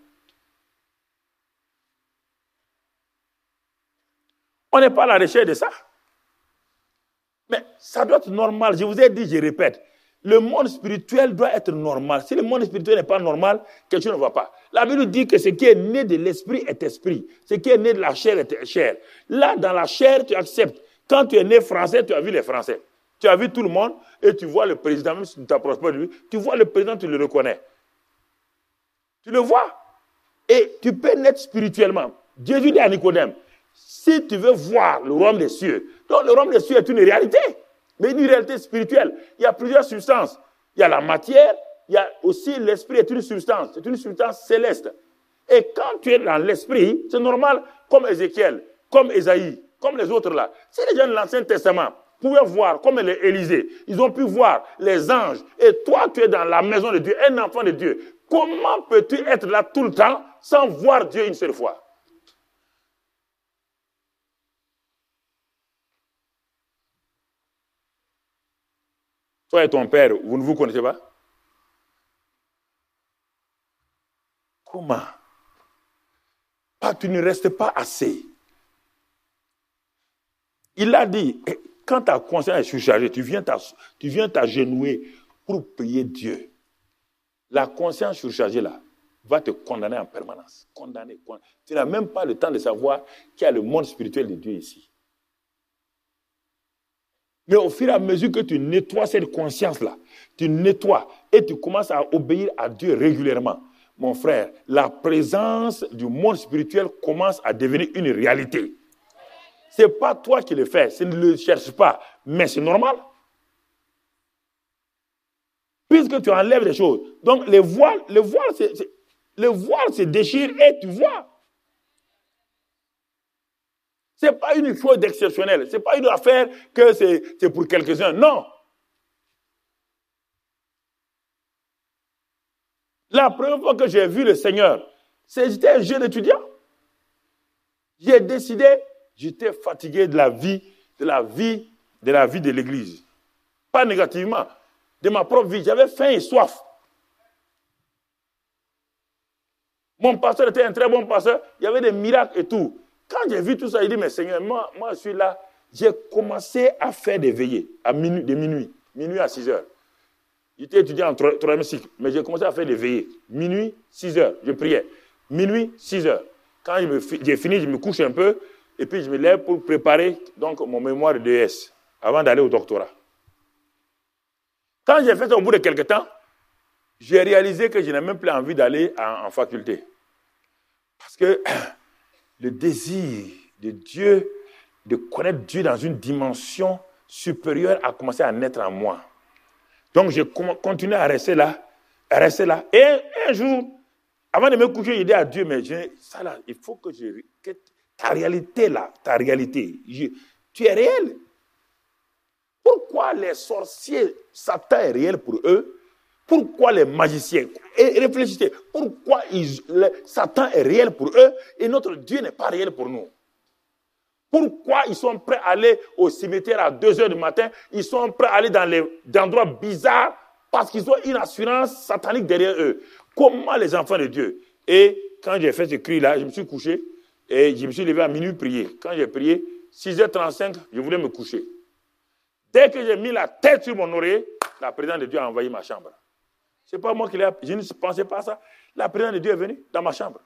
On n'est pas à la recherche de ça. Mais ça doit être normal. Je vous ai dit, je répète. Le monde spirituel doit être normal. Si le monde spirituel n'est pas normal, quelque chose ne va pas. La Bible dit que ce qui est né de l'esprit est esprit. Ce qui est né de la chair est chair. Là, dans la chair, tu acceptes. Quand tu es né français, tu as vu les Français. Tu as vu tout le monde et tu vois le président, même si tu ne t'approches pas de lui, tu vois le président, tu le reconnais. Tu le vois. Et tu peux naître spirituellement. Jésus dit à Nicodème, si tu veux voir le royaume des cieux, donc le royaume des cieux est une réalité, mais une réalité spirituelle. Il y a plusieurs substances. Il y a la matière, il y a aussi l'esprit est une substance, c'est une substance céleste. Et quand tu es dans l'esprit, c'est normal, comme Ézéchiel, comme Ésaïe, comme les autres là. Si les gens de l'Ancien Testament pouvaient voir, comme les Élysée, ils ont pu voir les anges, et toi tu es dans la maison de Dieu, un enfant de Dieu, comment peux-tu être là tout le temps sans voir Dieu une seule fois? Toi et ton père, vous ne vous connaissez pas? Comment? Ah, tu ne restes pas assez. Il a dit, quand ta conscience est surchargée, tu viens, tu viens t'agenouiller pour prier Dieu. La conscience surchargée là va te condamner en permanence. Condamner, condamner. Tu n'as même pas le temps de savoir qu'il y a le monde spirituel de Dieu ici. Mais au fur et à mesure que tu nettoies cette conscience-là, tu nettoies et tu commences à obéir à Dieu régulièrement, mon frère, la présence du monde spirituel commence à devenir une réalité. Ce n'est pas toi qui le fais, tu ne le cherches pas, mais c'est normal. Puisque tu enlèves des choses. Donc les voiles, les voiles, c'est, c'est, les voiles se déchirent et tu vois. Ce n'est pas une chose d'exceptionnel. Ce n'est pas une affaire que c'est, c'est pour quelques-uns. Non. La première fois que j'ai vu le Seigneur, c'est, j'étais un jeune étudiant. J'ai décidé, j'étais fatigué de la vie, de la vie, de la vie de l'Église. Pas négativement, de ma propre vie. J'avais faim et soif. Mon pasteur était un très bon pasteur. Il y avait des miracles et tout. Quand j'ai vu tout ça, j'ai dit, mais Seigneur, moi, moi je suis là. J'ai commencé à faire des veillées, à minuit, de minuit, minuit à six heures. J'étais étudiant en troisième cycle, mais j'ai commencé à faire des veillées. Minuit, six heures, je priais. Minuit, six heures. Quand je me, j'ai fini, je me couche un peu, et puis je me lève pour préparer donc, mon mémoire de D E S, avant d'aller au doctorat. Quand j'ai fait ça au bout de quelques temps, j'ai réalisé que je n'ai même plus envie d'aller en, en faculté. Parce que le désir de Dieu, de connaître Dieu dans une dimension supérieure a commencé à naître en moi. Donc, j'ai continué à rester là, à rester là. Et un, un jour, avant de me coucher, j'ai dit à Dieu, mais je, ça là, il faut que je... Que ta réalité là, ta réalité, je, tu es réel. Pourquoi les sorciers, Satan est réel pour eux? Pourquoi les magiciens? Et réfléchissez, pourquoi ils, le, Satan est réel pour eux et notre Dieu n'est pas réel pour nous? Pourquoi ils sont prêts à aller au cimetière à deux heures du matin? Ils sont prêts à aller dans les endroits bizarres parce qu'ils ont une assurance satanique derrière eux. Comment les enfants de Dieu? Et quand j'ai fait ce cri-là, je me suis couché et je me suis levé à minuit prier. Quand j'ai prié, six heures trente-cinq, je voulais me coucher. Dès que j'ai mis la tête sur mon oreiller, la présence de Dieu a envahi ma chambre. Ce n'est pas moi qui l'ai... Je ne pensais pas à ça. La présence de Dieu est venue dans ma chambre.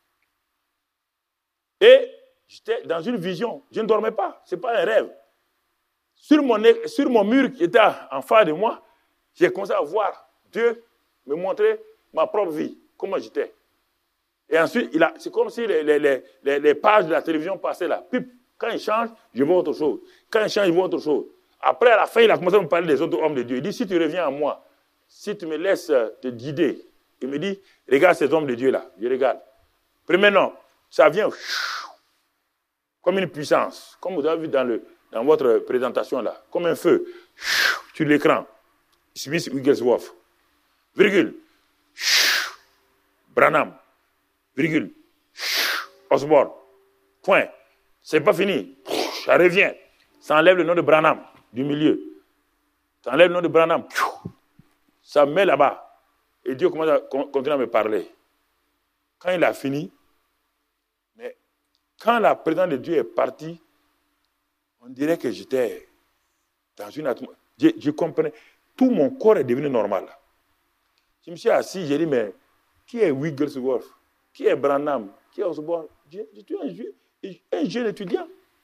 Et j'étais dans une vision. Je ne dormais pas. Ce n'est pas un rêve. Sur mon, sur mon mur qui était en face de moi, j'ai commencé à voir Dieu me montrer ma propre vie, comment j'étais. Et ensuite, il a, c'est comme si les, les, les, les pages de la télévision passaient là. Puis, quand il change, je vois autre chose. Quand il change, je vois autre chose. Après, à la fin, il a commencé à me parler des autres hommes de Dieu. Il dit, si tu reviens à moi, si tu me laisses te guider, il me dit, regarde ces hommes de Dieu là. Je regarde. Premièrement, ça vient comme une puissance, comme vous avez vu dans, le, dans votre présentation là, comme un feu sur l'écran. Smith Wigglesworth, virgule, Branham, virgule, Osborne, point. C'est pas fini. Ça revient. Ça enlève le nom de Branham du milieu. Ça enlève le nom de Branham. Ça met là-bas. Et Dieu commence à continuer à me parler. Quand il a fini, mais quand la présence de Dieu est partie, on dirait que j'étais dans une atmosphère. Je, je comprenais. Tout mon corps est devenu normal. Je me suis assis, j'ai dit, mais qui est Wigglesworth? Qui est Branham? Qui est Osborne? Je, je suis un jeune, un jeune étudiant.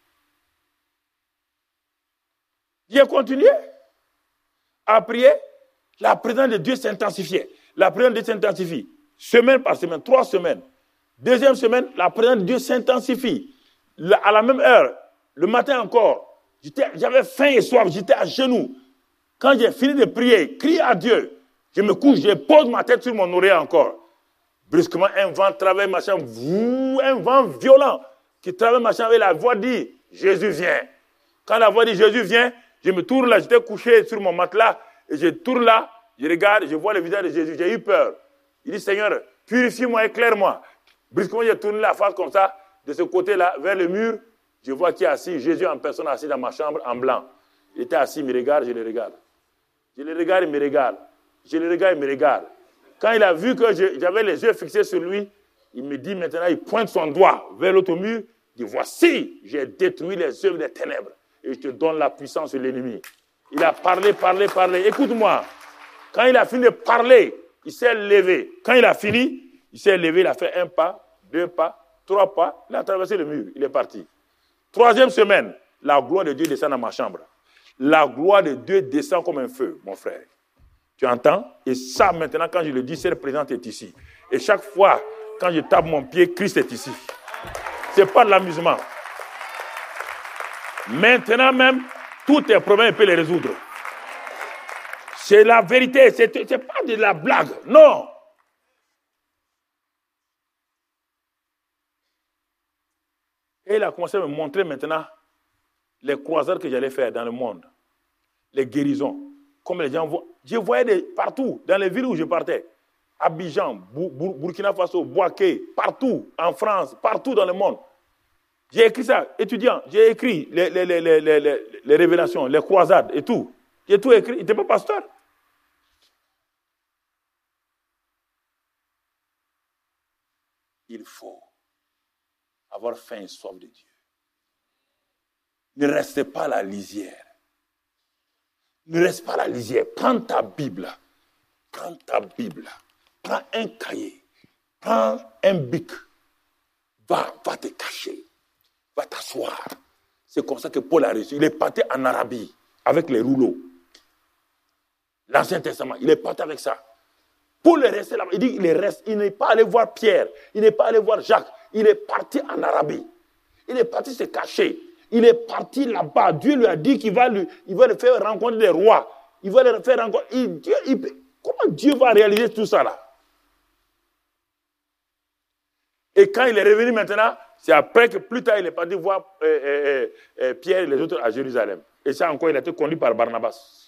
J'ai continué à prier. La présence de Dieu s'intensifiait. La présence de Dieu s'intensifie. Semaine par semaine, trois semaines. Deuxième semaine, la présence de Dieu s'intensifie. À la même heure, le matin encore, j'étais, j'avais faim et soif, j'étais à genoux. Quand j'ai fini de prier, crier à Dieu, Je me couche, je pose ma tête sur mon oreiller encore. Brusquement, un vent traverse ma chambre, un vent violent qui traverse ma chambre et la voix dit, Jésus vient. Quand la voix dit, Jésus vient, je me tourne là, j'étais couché sur mon matelas, et je tourne là, je regarde, je vois le visage de Jésus, j'ai eu peur. Il dit, Seigneur, purifie-moi, éclaire-moi. Brusquement, je tourne la face comme ça, de ce côté-là, vers le mur, je vois qui est assis, Jésus en personne assis dans ma chambre en blanc. Il était assis, il me regarde, je le regarde. Je le regarde, il me regarde. Je le regarde, il me regarde. Quand il a vu que je, j'avais les yeux fixés sur lui, il me dit maintenant, il pointe son doigt vers l'autre mur, il dit, voici, j'ai détruit les œuvres des ténèbres et je te donne la puissance sur l'ennemi. Il a parlé, parlé, parlé. Écoute-moi, quand il a fini de parler, il s'est levé. Quand il a fini, il s'est levé, il a fait un pas, deux pas, trois pas, il a traversé le mur, il est parti. Troisième semaine, la gloire de Dieu descend dans ma chambre. La gloire de Dieu descend comme un feu, mon frère. Tu entends? Et ça, maintenant, quand je le dis, cette présence est ici. Et chaque fois, quand je tape mon pied, Christ est ici. Ce n'est pas de l'amusement. Maintenant même, tous tes problèmes, il peut les résoudre. C'est la vérité, ce n'est pas de la blague. Non. Et il a commencé à me montrer maintenant les croisades que j'allais faire dans le monde. Les guérisons. Comme les gens voient. Je voyais des, partout, dans les villes où je partais. Abidjan, Bur- Bur- Burkina Faso, Bouaké, partout, en France, partout dans le monde. J'ai écrit ça, étudiant, j'ai écrit les, les, les, les, les, les, les révélations, les croisades et tout. J'ai tout écrit, il n'était pas pasteur. Il faut avoir faim et soif de Dieu. Ne restez pas à la lisière. Ne reste pas à la lisière. Prends ta Bible. Prends ta Bible. Prends un cahier. Prends un bic. Va, va te cacher. Va t'asseoir. C'est comme ça que Paul a réussi. Il est parti en Arabie avec les rouleaux. L'Ancien Testament, il est parti avec ça. Paul est resté là-bas. Il dit qu'il reste. Il n'est pas allé voir Pierre. Il n'est pas allé voir Jacques. Il est parti en Arabie. Il est parti se cacher. Il est parti là-bas. Dieu lui a dit qu'il va, lui, il va le faire rencontrer des rois. Il va le faire rencontrer. Il, Dieu, il, comment Dieu va réaliser tout ça là? Et quand il est revenu maintenant, c'est après que plus tard il est parti voir euh, euh, euh, Pierre et les autres à Jérusalem. Et ça encore, il a été conduit par Barnabas.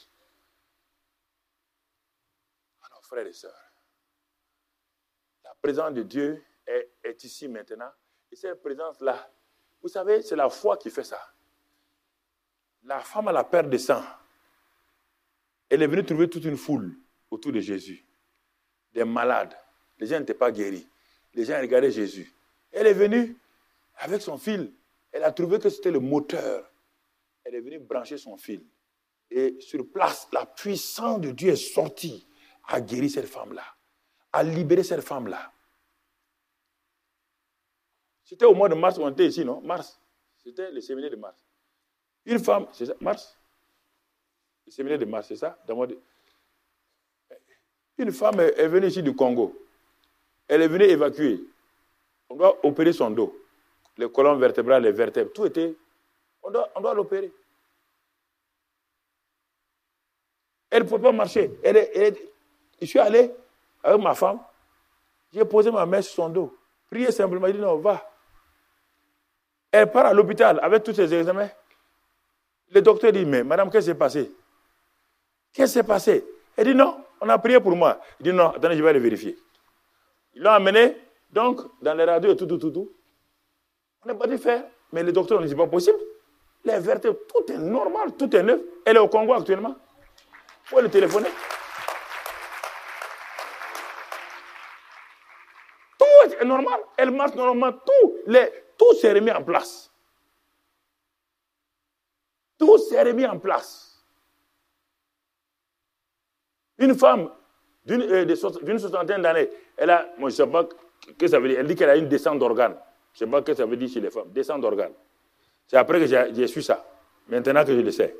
Alors frères et sœurs, la présence de Dieu est, est ici maintenant. Et cette présence-là, vous savez, c'est la foi qui fait ça. La femme à la perte de sang, elle est venue trouver toute une foule autour de Jésus. Des malades. Les gens n'étaient pas guéris. Les gens regardaient Jésus. Elle est venue avec son fil. Elle a trouvé que c'était le moteur. Elle est venue brancher son fil. Et sur place, la puissance de Dieu est sortie, a guéri cette femme-là, a libéré cette femme-là. C'était au mois de mars, on était ici, non? Mars. C'était le séminaire de mars. Une femme, c'est ça, mars? Le séminaire de mars, c'est ça? Dans le mois de... Une femme est venue ici du Congo. Elle est venue évacuer. On doit opérer son dos. Les colonnes vertébrales, les vertèbres, tout était... On doit, on doit l'opérer. Elle ne peut pas marcher. Elle est, elle est... Je suis allé avec ma femme. J'ai posé ma main sur son dos. Priez simplement. Il dit non, va. Elle part à l'hôpital avec tous ses examens. Le docteur dit, mais madame, qu'est-ce qui s'est passé? Qu'est-ce qui s'est passé? Elle dit non, on a prié pour moi. Il dit non, attendez, je vais aller vérifier. Ils l'ont amené, donc, dans les radios et tout, tout, tout, tout. On n'a pas dû faire. Mais le docteur, on dit, c'est pas possible. Les vertèbres, tout est normal, tout est neuf. Elle est au Congo actuellement. Il faut le téléphoner. Tout est normal. Elle marche normalement. Tout, les, tout s'est remis en place. Tout s'est remis en place. Une femme d'une, euh, d'une soixantaine d'années, elle a, moi je ne sais pas ce que ça veut dire, elle dit qu'elle a une descente d'organes. Je ne sais pas ce que ça veut dire chez les femmes, descente d'organes. C'est après que j'ai, j'ai su ça, maintenant que je le sais.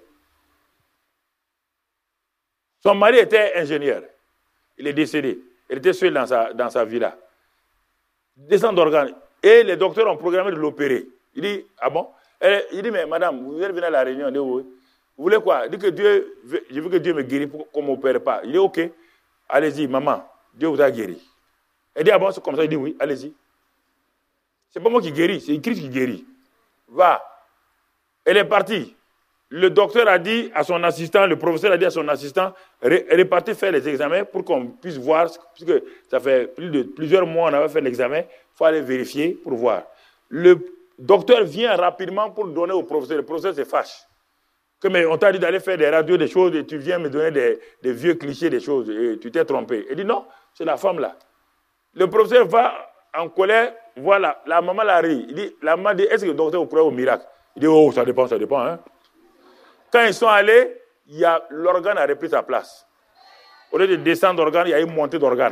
Son mari était ingénieur, il est décédé, elle était seule dans sa, dans sa villa. Descente d'organes, et les docteurs ont programmé de l'opérer. Il dit, ah bon? Elle, il dit, mais madame, vous êtes venue à la réunion, vous voulez quoi? Il dit que Dieu, je veux que Dieu me guérisse pour qu'on ne m'opère pas. Il dit, ok. allez-y, maman, Dieu vous a guéri. Elle dit, ah bon, c'est comme ça, il dit oui, allez-y. C'est pas moi qui guéris, c'est Christ qui guérit. Va. Elle est partie. Le docteur a dit à son assistant, le professeur a dit à son assistant, elle est partie faire les examens pour qu'on puisse voir, puisque ça fait plus de plusieurs mois qu'on avait fait l'examen, il faut aller vérifier pour voir. Le docteur vient rapidement pour donner au professeur. Le professeur se fâche. Que, mais on t'a dit d'aller faire des radios, des choses, et tu viens me donner des, des vieux clichés, des choses, et tu t'es trompé. Il dit non, c'est la femme là. Le professeur va en colère, voilà, la maman la rit. Il dit, la maman dit, est-ce que le docteur vous croit au miracle? Il dit, oh, ça dépend, ça dépend. Hein. Quand ils sont allés, il y a, l'organe a repris sa place. Au lieu de descendre d'organe, il y a une montée d'organe.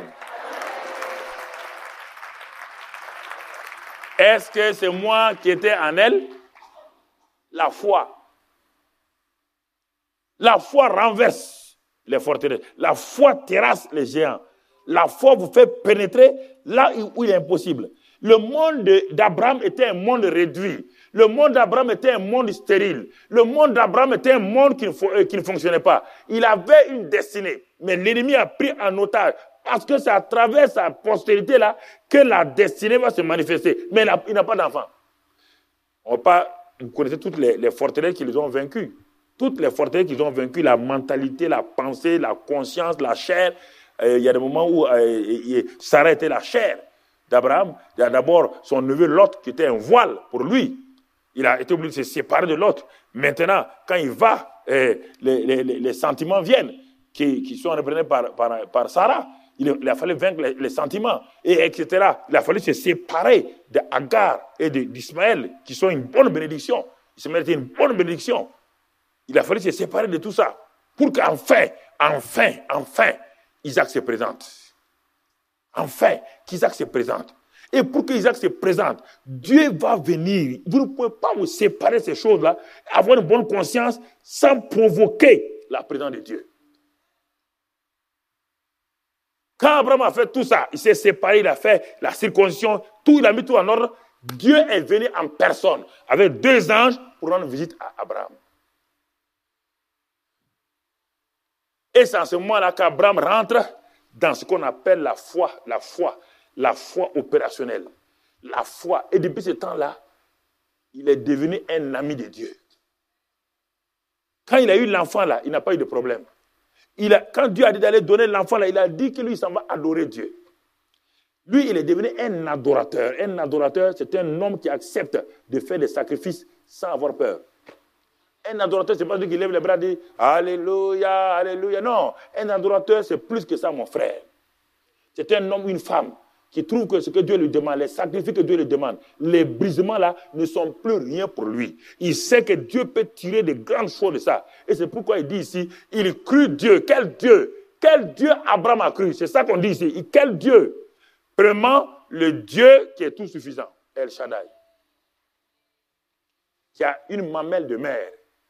Est-ce que c'est moi qui étais en elle? La foi. La foi renverse les forteresses. La foi terrasse les géants. La foi vous fait pénétrer là où il est impossible. Le monde d'Abraham était un monde réduit. Le monde d'Abraham était un monde stérile. Le monde d'Abraham était un monde qui ne, qui ne fonctionnait pas. Il avait une destinée. Mais l'ennemi a pris en otage. Parce que c'est à travers sa postérité là que la destinée va se manifester. Mais il n'a pas d'enfant. On pas, vous connaissez toutes les, les forteresses qu'ils ont vaincues. Toutes les forteresses qu'ils ont vaincues, la mentalité, la pensée, la conscience, la chair. Euh, il y a des moments où euh, Sarah était la chair d'Abraham. Il y a d'abord son neveu Lot qui était un voile pour lui. Il a été obligé de se séparer de l'autre. Maintenant, quand il va, euh, les, les, les sentiments viennent, qui, qui sont représentés par, par, par Sarah. Il, il a fallu vaincre les, les sentiments, et etc. Il a fallu se séparer d'Agar et d'Ismaël, qui sont une bonne bénédiction. Ismaël était une bonne bénédiction. Il a fallu se séparer de tout ça, pour qu'enfin, enfin, enfin, Isaac se présente. Enfin, qu'Isaac se présente. Et pour qu'Isaac se présente, Dieu va venir. Vous ne pouvez pas vous séparer de ces choses-là, avoir une bonne conscience sans provoquer la présence de Dieu. Quand Abraham a fait tout ça, il s'est séparé, il a fait la circoncision, tout, il a mis tout en ordre. Dieu est venu en personne avec deux anges pour rendre visite à Abraham. Et c'est en ce moment-là qu'Abraham rentre dans ce qu'on appelle la foi, la foi, la foi opérationnelle. La foi. Et depuis ce temps-là, il est devenu un ami de Dieu. Quand il a eu l'enfant là, il n'a pas eu de problème. Il a, quand Dieu a dit d'aller donner l'enfant là, il a dit que lui, il s'en va adorer Dieu. Lui, il est devenu un adorateur. Un adorateur, c'est un homme qui accepte de faire des sacrifices sans avoir peur. Un adorateur, ce n'est pas celui qui lève les bras et dit « Alléluia, Alléluia ». Non, un adorateur, c'est plus que ça, mon frère. C'est un homme ou une femme qui trouve que ce que Dieu lui demande, les sacrifices que Dieu lui demande, les brisements là ne sont plus rien pour lui. Il sait que Dieu peut tirer de grandes choses de ça. Et c'est pourquoi il dit ici, il crut Dieu. Quel Dieu? Quel Dieu Abraham a cru? C'est ça qu'on dit ici. Quel Dieu? Premièrement, le Dieu qui est tout suffisant, El Shaddai, qui a une mamelle de mer.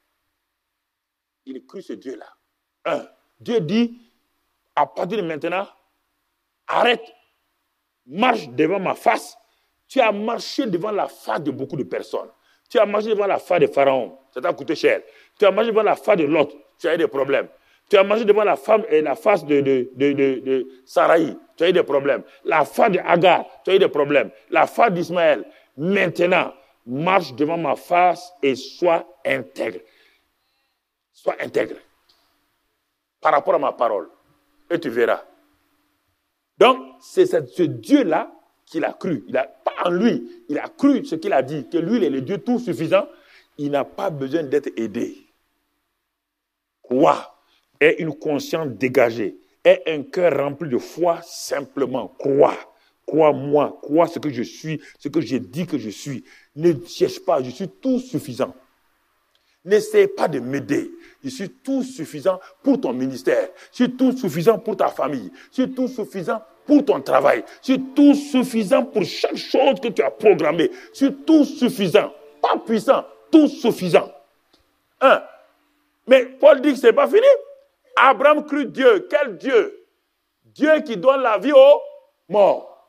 Il crut ce Dieu-là. Un, Dieu dit, à partir de maintenant, arrête, marche devant ma face. Tu as marché devant la face de beaucoup de personnes. Tu as marché devant la face de Pharaon, ça t'a coûté cher. Tu as marché devant la face de Lot, tu as eu des problèmes. Tu as marché devant la femme et la face de, de, de, de, de Sarai, tu as eu des problèmes. La face de Agar, tu as eu des problèmes. La face d'Ismaël. Maintenant, marche devant ma face et sois intègre. Sois intègre par rapport à ma parole. Et tu verras. Donc, c'est ce Dieu-là qu'il a cru. Il n'a pas en lui. Il a cru ce qu'il a dit, que lui, il est le Dieu tout suffisant. Il n'a pas besoin d'être aidé. Crois. Aie une conscience dégagée. Aie un cœur rempli de foi simplement. Crois. Crois-moi. Crois ce que je suis, ce que j'ai dit que je suis. Ne cherche pas. Je suis tout suffisant. N'essaie pas de m'aider. Je suis tout suffisant pour ton ministère. Je suis tout suffisant pour ta famille. Je suis tout suffisant pour ton travail. Je suis tout suffisant pour chaque chose que tu as programmée. Je suis tout suffisant. Pas puissant, tout suffisant. Un. Mais Paul dit que ce n'est pas fini. Abraham crut Dieu. Quel Dieu? Dieu qui donne la vie aux morts.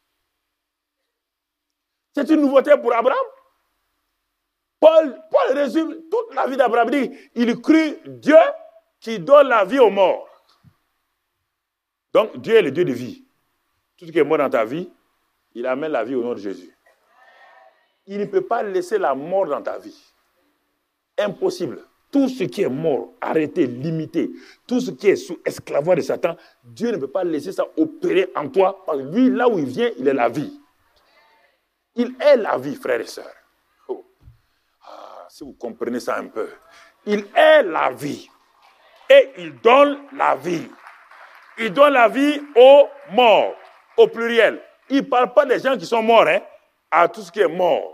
C'est une nouveauté pour Abraham. Paul, Paul résume toute la vie d'Abraham. Il dit, il crut Dieu qui donne la vie aux morts. Donc, Dieu est le Dieu de vie. Tout ce qui est mort dans ta vie, il amène la vie au nom de Jésus. Il ne peut pas laisser la mort dans ta vie. Impossible. Tout ce qui est mort, arrêté, limité, tout ce qui est sous esclavage de Satan, Dieu ne peut pas laisser ça opérer en toi. Parce que lui, là où il vient, il est la vie. Il est la vie, frères et sœurs. Oh. Ah, si vous comprenez ça un peu. Il est la vie. Et il donne la vie. Il donne la vie aux morts, au pluriel. Il ne parle pas des gens qui sont morts, hein, à tout ce qui est mort.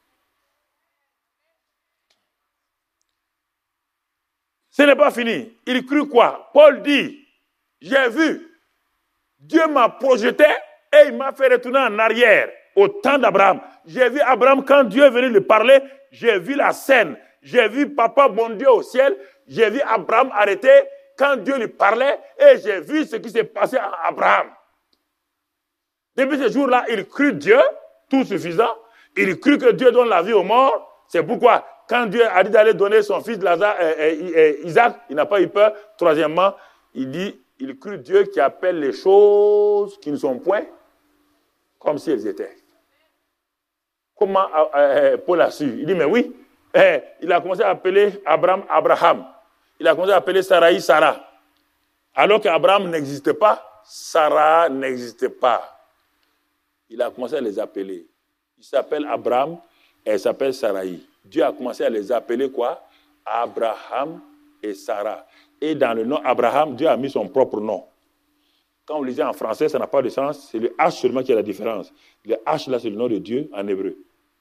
Ce n'est pas fini. Il crut quoi? Paul dit, j'ai vu, Dieu m'a projeté et il m'a fait retourner en arrière au temps d'Abraham. J'ai vu Abraham quand Dieu est venu lui parler, j'ai vu la scène. J'ai vu papa bon Dieu au ciel, j'ai vu Abraham arrêté quand Dieu lui parlait et j'ai vu ce qui s'est passé à Abraham. Depuis ce jour-là, il crut Dieu, tout suffisant. Il crut que Dieu donne la vie aux morts. C'est pourquoi, quand Dieu a dit d'aller donner son fils Lazare, euh, euh, euh, Isaac, il n'a pas eu peur. Troisièmement, il dit, il crut Dieu qui appelle les choses qui ne sont point comme si elles étaient. Comment euh, euh, Paul a su? Il dit, mais oui, euh, il a commencé à appeler Abraham, Abraham. Il a commencé à appeler Sarai, Sarah. Alors qu'Abraham n'existait pas, Sarah n'existait pas. Il a commencé à les appeler. Il s'appelle Abraham et elle s'appelle Sarai. Dieu a commencé à les appeler quoi? Abraham et Sarah. Et dans le nom Abraham, Dieu a mis son propre nom. Quand vous lisez en français, ça n'a pas de sens. C'est le H seulement qui a la différence. Le H là, c'est le nom de Dieu en hébreu.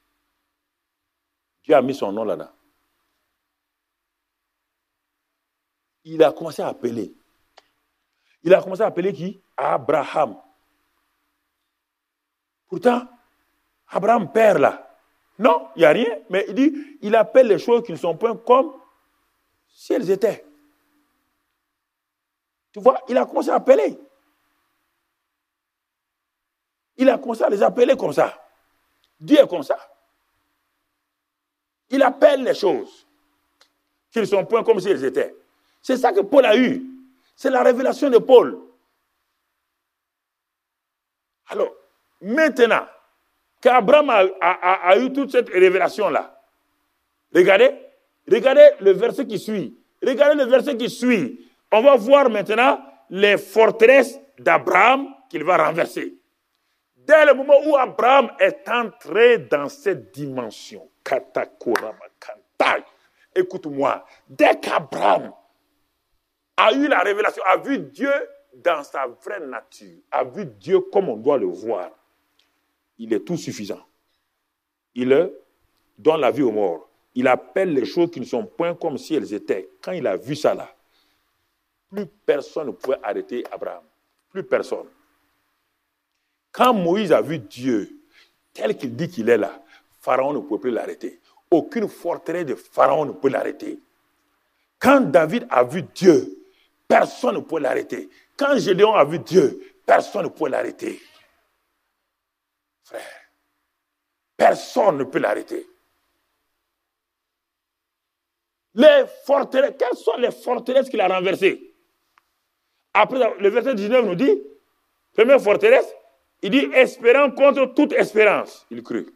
Dieu a mis son nom là-dedans. Il a commencé à appeler. Il a commencé à appeler qui? Abraham. Pourtant, Abraham perd là. Non, il n'y a rien. Mais il dit, il appelle les choses qui ne sont pas comme si elles étaient. Tu vois, il a commencé à appeler. Il a commencé à les appeler comme ça. Dieu est comme ça. Il appelle les choses qui ne sont pas comme si elles étaient. C'est ça que Paul a eu. C'est la révélation de Paul. Alors, maintenant qu'Abraham a, a, a eu toute cette révélation-là, regardez, regardez le verset qui suit. Regardez le verset qui suit. On va voir maintenant les forteresses d'Abraham qu'il va renverser. Dès le moment où Abraham est entré dans cette dimension, écoute-moi, dès qu'Abraham a eu la révélation, a vu Dieu dans sa vraie nature, a vu Dieu comme on doit le voir, il est tout suffisant. Il donne la vie aux morts. Il appelle les choses qui ne sont point comme si elles étaient. Quand il a vu ça là, plus personne ne pouvait arrêter Abraham. Plus personne. Quand Moïse a vu Dieu tel qu'il dit qu'il est là, Pharaon ne pouvait plus l'arrêter. Aucune forteresse de Pharaon ne peut l'arrêter. Quand David a vu Dieu, personne ne peut l'arrêter. Quand Gédéon a vu Dieu, personne ne peut l'arrêter. Frère, personne ne peut l'arrêter. Les forteresses, quelles sont les forteresses qu'il a renversées? Après, le verset dix-neuf nous dit, première forteresse, il dit, espérant contre toute espérance, il crut.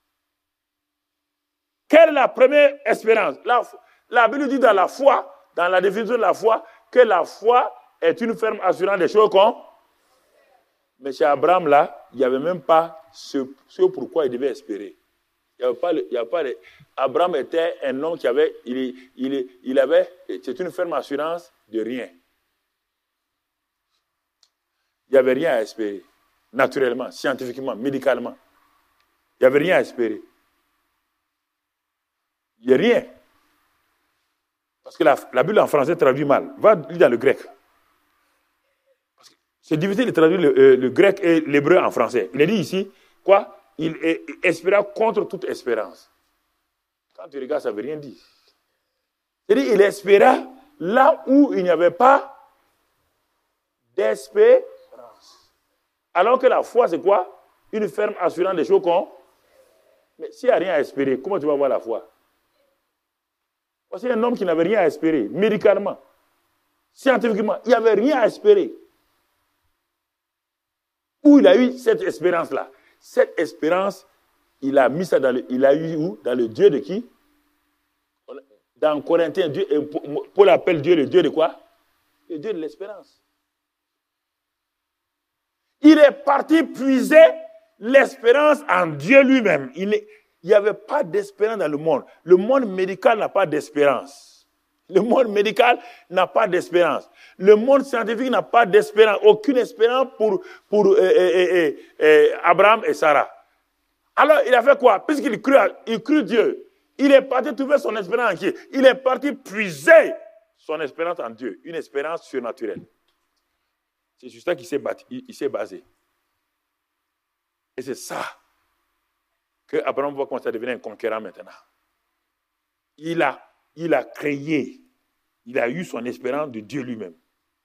Quelle est la première espérance? La, la Bible dit dans la foi, dans la définition de la foi, que la foi est une ferme assurance des choses qu'on... Mais chez Abraham, là, il n'y avait même pas ce, ce pourquoi il devait espérer. Il n'y avait pas... Le, il y avait pas le, Abraham était un homme qui avait... Il, il, il avait... C'est une ferme assurance de rien. Il n'y avait rien à espérer. Naturellement, scientifiquement, médicalement. Il n'y avait rien à espérer. Il n'y a rien. Parce que la, la Bible en français traduit mal. Va lire dans le grec. Parce que c'est difficile de traduire le, euh, le grec et l'hébreu en français. Il est dit ici, quoi? Il espéra contre toute espérance. Quand tu regardes, ça ne veut rien dire. C'est-à-dire, il espéra là où il n'y avait pas d'espérance. Alors que la foi, c'est quoi? Une ferme assurant des choses qu'on... Mais s'il n'y a rien à espérer, comment tu vas avoir la foi? C'est un homme qui n'avait rien à espérer, médicalement, scientifiquement. Il n'y avait rien à espérer. Où il a eu cette espérance-là? Cette espérance, il a mis ça dans le, il a eu où? Dans le Dieu de qui? Dans Corinthiens, Dieu, Paul appelle Dieu le Dieu de quoi? Le Dieu de l'espérance. Il est parti puiser l'espérance en Dieu lui-même. Il n'y avait pas d'espérance dans le monde. Le monde médical n'a pas d'espérance. Le monde médical n'a pas d'espérance. Le monde scientifique n'a pas d'espérance. Aucune espérance pour, pour euh, euh, euh, euh, Abraham et Sarah. Alors, il a fait quoi? Puisqu'il crut, il crut Dieu, il est parti trouver son espérance en qui? Il est parti puiser son espérance en Dieu. Une espérance surnaturelle. C'est sur ça qu'il s'est, bâti, il, il s'est basé. Et c'est ça que Abraham va commencer à devenir un conquérant maintenant. Il a, il a créé, il a eu son espérance de Dieu lui-même.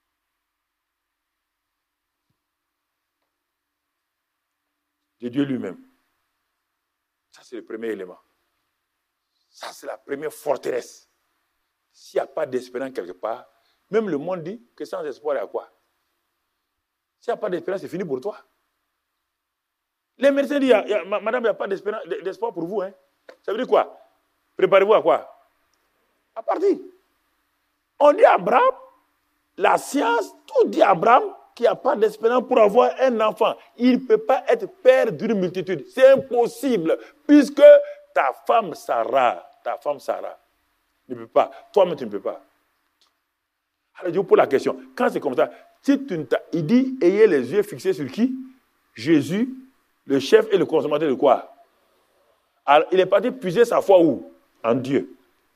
De Dieu lui-même. Ça, c'est le premier élément. Ça, c'est la première forteresse. S'il n'y a pas d'espérance quelque part, même le monde dit que sans espoir, il y a quoi? S'il n'y a pas d'espérance, c'est fini pour toi. Les médecins disent, il y a, madame, il n'y a pas d'espérance, d'espoir pour vous. Hein. Ça veut dire quoi? Préparez-vous à quoi? À partir. On dit à Abraham, la science, tout dit à Abraham qu'il n'y a pas d'espérance pour avoir un enfant. Il ne peut pas être père d'une multitude. C'est impossible, puisque ta femme Sarah, ta femme Sarah, ne peut pas. Toi-même, tu ne peux pas. Alors, je vous pose la question. Quand c'est comme ça, si tu ne t'as, il dit, ayez les yeux fixés sur qui? Jésus, le chef et le consommateur de quoi? Alors, il est parti puiser sa foi où? En Dieu.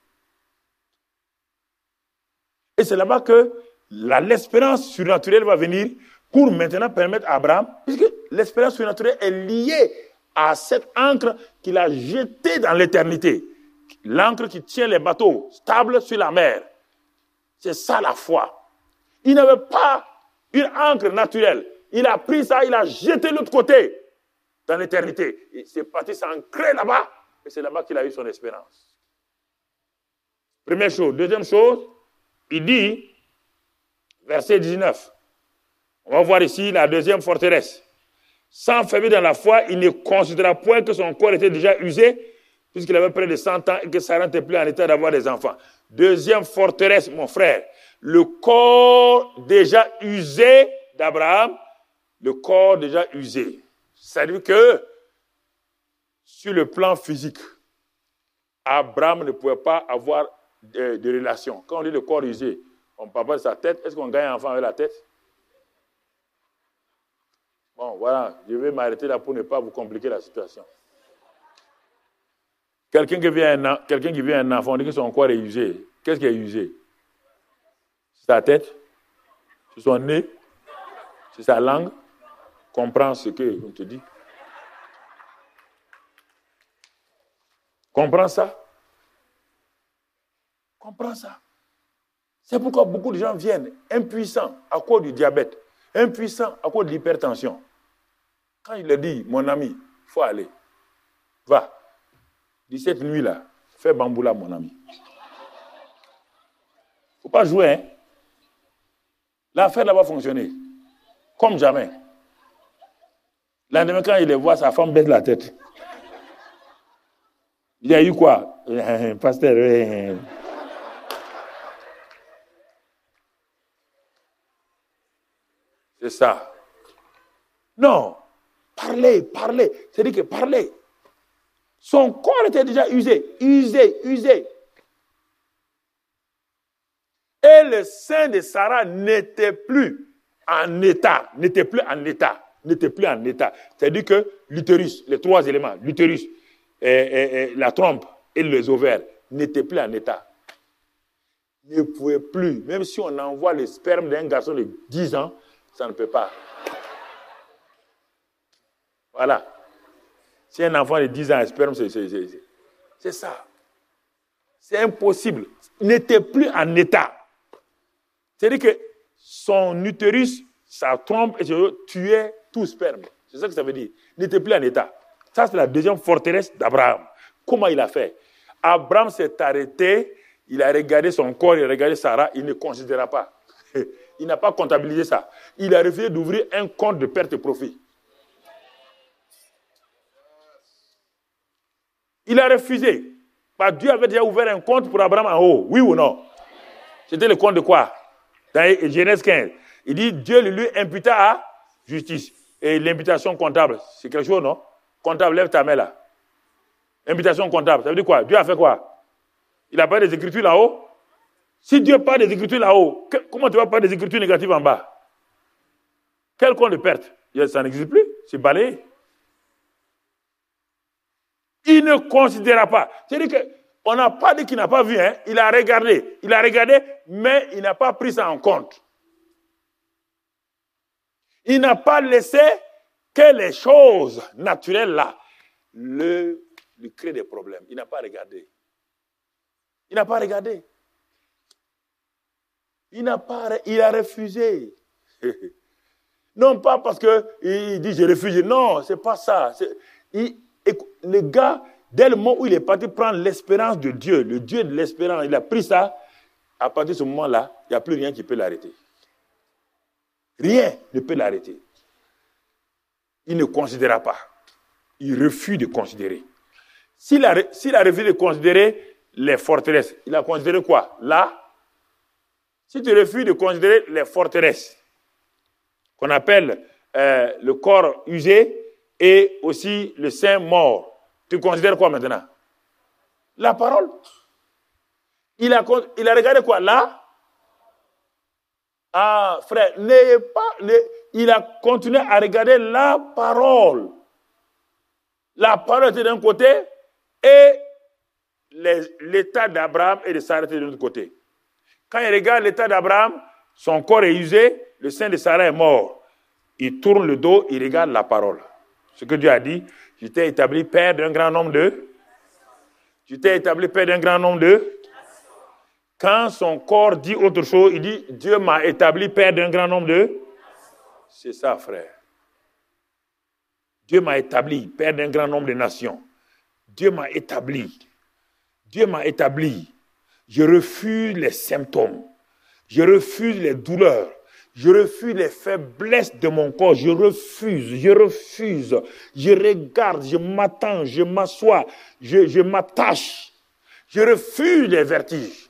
Et c'est là-bas que la, l'espérance surnaturelle va venir pour maintenant permettre à Abraham, puisque l'espérance surnaturelle est liée à cette ancre qu'il a jetée dans l'éternité. L'ancre qui tient les bateaux stables sur la mer. C'est ça la foi. Il n'avait pas une ancre naturelle. Il a pris ça, il a jeté de l'autre côté dans l'éternité. Il s'est parti s'ancrer là-bas et c'est là-bas qu'il a eu son espérance. Première chose. Deuxième chose, il dit, verset dix-neuf, on va voir ici la deuxième forteresse. Sans faiblir dans la foi, il ne considéra point que son corps était déjà usé, puisqu'il avait près de cent ans et que Sarah n'était plus en état d'avoir des enfants. Deuxième forteresse, mon frère, le corps déjà usé d'Abraham, le corps déjà usé. C'est-à-dire que, sur le plan physique, Abraham ne pouvait pas avoir de, de relation. Quand on dit le corps usé, on ne parle pas de sa tête. Est-ce qu'on gagne un enfant avec la tête? Bon, voilà, je vais m'arrêter là pour ne pas vous compliquer la situation. Quelqu'un qui vient un, quelqu'un qui vient un enfant, on dit que son corps est usé. Qu'est-ce qui est usé? C'est sa tête, c'est son nez, c'est sa langue. Comprends ce que on te dit. Comprends ça. Comprends ça. C'est pourquoi beaucoup de gens viennent impuissants à cause du diabète, impuissants à cause de l'hypertension. Quand il leur dit, mon ami, il faut aller, va. Dis cette nuit-là, fais bamboula, mon ami. Il ne faut pas jouer, hein. L'affaire là va fonctionner. Comme jamais. L'endemain, quand il les voit, sa femme baisse la tête. Il y a eu quoi? Pasteur. C'est ça. Non. Parlez, parlez. C'est-à-dire que parlez. Son corps était déjà usé, usé, usé. Et le sein de Sarah n'était plus en état, n'était plus en état, n'était plus en état. C'est-à-dire que l'utérus, les trois éléments, l'utérus, et, et, et, la trompe et les ovaires, n'étaient plus en état. Il ne pouvait plus, même si on envoie le sperme d'un garçon de dix ans, ça ne peut pas. Voilà. Si un enfant de dix ans a un sperme, c'est, c'est, c'est, c'est ça. C'est impossible. Il n'était plus en état. C'est-à-dire que son utérus, sa trompe, et tuait tout sperme. C'est ça que ça veut dire. Il n'était plus en état. Ça, c'est la deuxième forteresse d'Abraham. Comment il a fait? Abraham s'est arrêté, il a regardé son corps, il a regardé Sarah, il ne considéra pas. Il n'a pas comptabilisé ça. Il a refusé d'ouvrir un compte de perte et profit. Il a refusé. Bah, Dieu avait déjà ouvert un compte pour Abraham en haut. Oui ou non? C'était le compte de quoi? Dans Genèse quinze. Il dit, Dieu lui imputa à justice. Et l'imputation comptable, c'est quelque chose, non? Comptable, lève ta main là. Imputation comptable, ça veut dire quoi? Dieu a fait quoi? Il n'a pas des écritures là-haut? Si Dieu parle des écritures là-haut, que, comment tu vas parler des écritures négatives en bas? Quel compte de perte? Ça n'existe plus, c'est balayé. Il ne considéra pas. C'est-à-dire qu'on n'a pas dit qu'il n'a pas vu, hein? Il a regardé. Il a regardé, mais il n'a pas pris ça en compte. Il n'a pas laissé que les choses naturelles là le, lui créent des problèmes. Il n'a pas regardé. Il n'a pas regardé. Il n'a pas, il a refusé. Non pas parce qu'il dit j'ai refusé. Non, c'est pas ça. C'est, il, le gars, dès le moment où il est parti prendre l'espérance de Dieu, le Dieu de l'espérance, il a pris ça. À partir de ce moment-là, il n'y a plus rien qui peut l'arrêter. Rien ne peut l'arrêter. Il ne considéra pas. Il refuse de considérer. S'il a, s'il a refusé de considérer les forteresses, il a considéré quoi? Là, si tu refuses de considérer les forteresses, qu'on appelle euh, le corps usé et aussi le sein mort, tu considères quoi maintenant? La parole. Il a, il a regardé quoi? Là? Ah, frère, n'ayez pas, ne, il a continué à regarder la parole. La parole était d'un côté et les, l'état d'Abraham et de Sarah était de l'autre côté. Quand il regarde l'état d'Abraham, son corps est usé, le sein de Sarah est mort. Il tourne le dos, il regarde la parole. Ce que Dieu a dit, je t'ai établi père d'un grand nombre de... Je t'ai établi père d'un grand nombre de... Quand son corps dit autre chose, il dit, Dieu m'a établi père d'un grand nombre de... C'est ça, frère. Dieu m'a établi père d'un grand nombre de nations. Dieu m'a établi. Dieu m'a établi. Je refuse les symptômes. Je refuse les douleurs. Je refuse les faiblesses de mon corps. Je refuse, je refuse. Je regarde, je m'attends, je m'assois, je, je m'attache. Je refuse les vertiges.